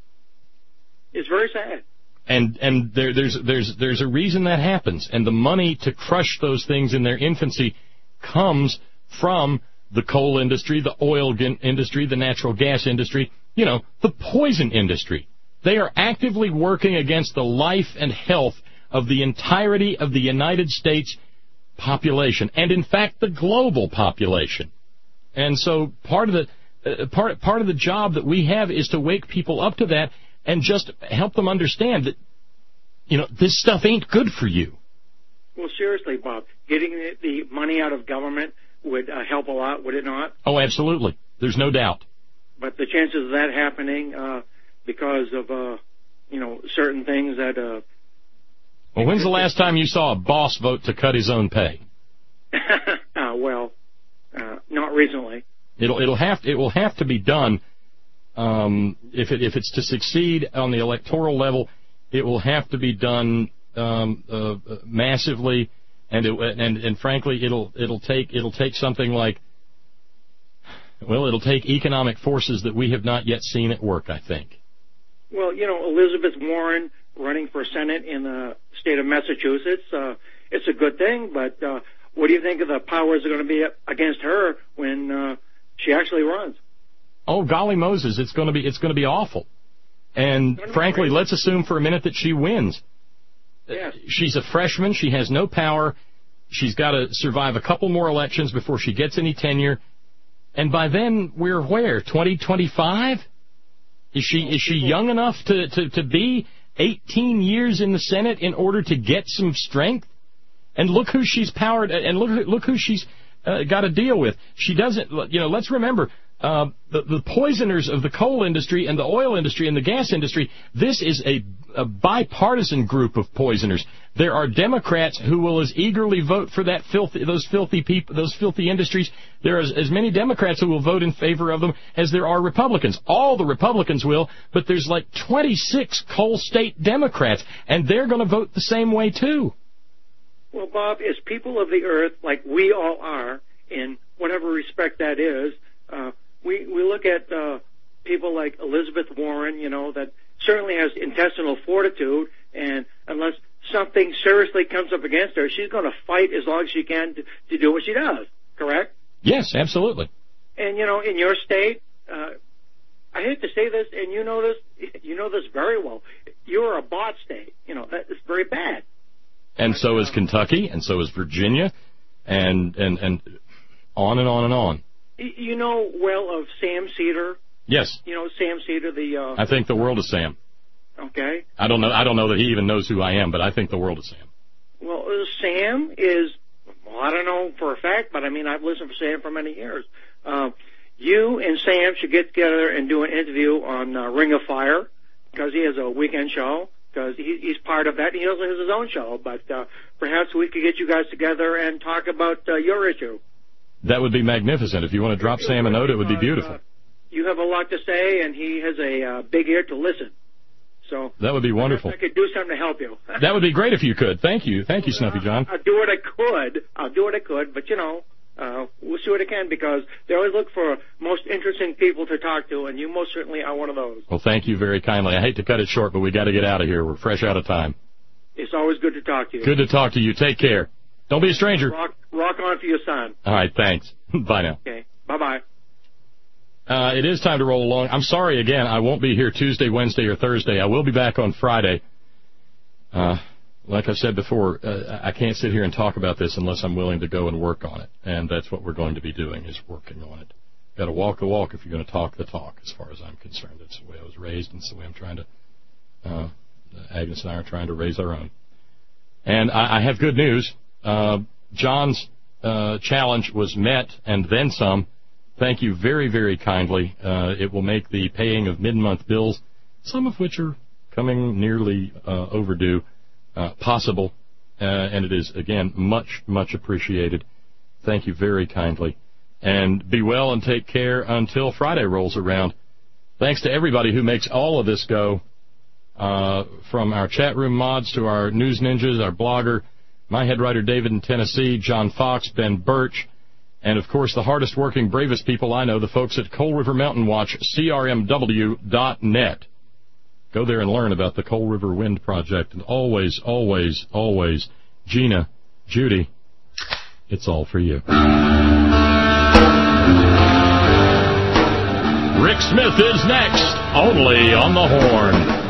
S1: It's very sad.
S2: And and there, there's there's there's a reason that happens, and the money to crush those things in their infancy comes from the coal industry, the oil industry, the natural gas industry, you know, the poison industry. They are actively working against the life and health of the entirety of the United States population, and in fact the global population. And so part of the Uh, part part of the job that we have is to wake people up to that and just help them understand that, you know, this stuff ain't good for you.
S1: Well, seriously, Bob, getting the, the money out of government would uh, help a lot, would it not?
S2: Oh, absolutely. There's no doubt.
S1: But the chances of that happening uh, because of, uh, you know, certain things that... Uh,
S2: well, when's the last time you saw a boss vote to cut his own pay?
S1: uh, well, uh, not recently.
S2: It'll it'll have to, it will have to be done. Um, if it if it's to succeed on the electoral level, it will have to be done um, uh, massively, and it, and and frankly, it'll it'll take it'll take something like, well, it'll take economic forces that we have not yet seen at work, I think.
S1: Well, you know, Elizabeth Warren running for Senate in the state of Massachusetts, uh, it's a good thing, but uh, what do you think of the powers that are going to be against her when uh, she actually runs?
S2: Oh, golly Moses, it's going to be it's going to be awful. And frankly, let's assume for a minute that she wins.
S1: Yes.
S2: She's a freshman. She has no power. She's got to survive a couple more elections before she gets any tenure. And by then, we're where? twenty twenty-five? Is she is she young enough to, to, to be eighteen years in the Senate in order to get some strength? And look who she's powered, and look look who she's uh, got to deal with. She doesn't, you know, let's remember, uh, the, the poisoners of the coal industry and the oil industry and the gas industry, this is a, a bipartisan group of poisoners. There are Democrats who will as eagerly vote for that filthy, those filthy people, those filthy industries. There are as, as many Democrats who will vote in favor of them as there are Republicans. All the Republicans will, but there's like twenty-six coal state Democrats, and they're going to vote the same way too.
S1: Well, Bob, as people of the earth, like we all are, in whatever respect that is, uh, we we look at uh, people like Elizabeth Warren, you know, that certainly has intestinal fortitude, and unless something seriously comes up against her, she's going to fight as long as she can to, to do what she does, correct?
S2: Yes, absolutely.
S1: And, you know, in your state, uh, I hate to say this, and you know this, you know this very well, you're a bot state. You know, that is very bad.
S2: And so is Kentucky, and so is Virginia, and and and on and on and on.
S1: You know well of Sam Cedar?
S2: Yes.
S1: You know Sam Cedar, the... Uh,
S2: I think the world of Sam.
S1: Okay.
S2: I don't know I don't know that he even knows who I am, but I think the world of Sam.
S1: Well, uh, Sam is... Well, I don't know for a fact, but I mean, I've listened to Sam for many years. Uh, you and Sam should get together and do an interview on uh, Ring of Fire, because he has a weekend show. Because he, he's part of that. He also has his own show. But uh, perhaps we could get you guys together and talk about uh, your issue.
S2: That would be magnificent. If you want to drop Sam a note, it would be beautiful.
S1: Uh, you have a lot to say, and he has a uh, big ear to listen. So
S2: that would be wonderful.
S1: I could do something to help you.
S2: That would be great if you could. Thank you. Thank you, Snuffy John.
S1: I'll do what I could. I'll do what I could. But, you know, uh, we'll see what I can, because they always look for most interesting people to talk to, and you most certainly are one of those.
S2: Well, thank you very kindly. I hate to cut it short, but we got to get out of here. We're fresh out of time.
S1: It's always good to talk to you.
S2: Good to talk to you. Take care. Don't be a stranger.
S1: Rock, rock on for your son.
S2: All right, thanks. Bye now.
S1: Okay, bye-bye.
S2: Uh, it is time to roll along. I'm sorry again. I won't be here Tuesday, Wednesday, or Thursday. I will be back on Friday. Uh, like I've said before, uh, I can't sit here and talk about this unless I'm willing to go and work on it. And that's what we're going to be doing, is working on it. Got to walk the walk if you're going to talk the talk, as far as I'm concerned. It's the way I was raised, and it's the way I'm trying to, uh, Agnes and I are trying to raise our own. And I, I have good news. Uh, John's uh, challenge was met, and then some. Thank you very, very kindly. Uh, it will make the paying of mid-month bills, some of which are coming nearly uh, overdue, uh, possible. Uh, and it is, again, much, much appreciated. Thank you very kindly. And be well and take care until Friday rolls around. Thanks to everybody who makes all of this go, uh, from our chat room mods to our news ninjas, our blogger, my head writer David in Tennessee, John Fox, Ben Birch, and, of course, the hardest-working, bravest people I know, the folks at Coal River Mountain Watch, C R M W dot net. Go there and learn about the Coal River Wind Project. And always, always, always, Gina, Judy, it's all for you. Rick Smith is next, only on the Horn.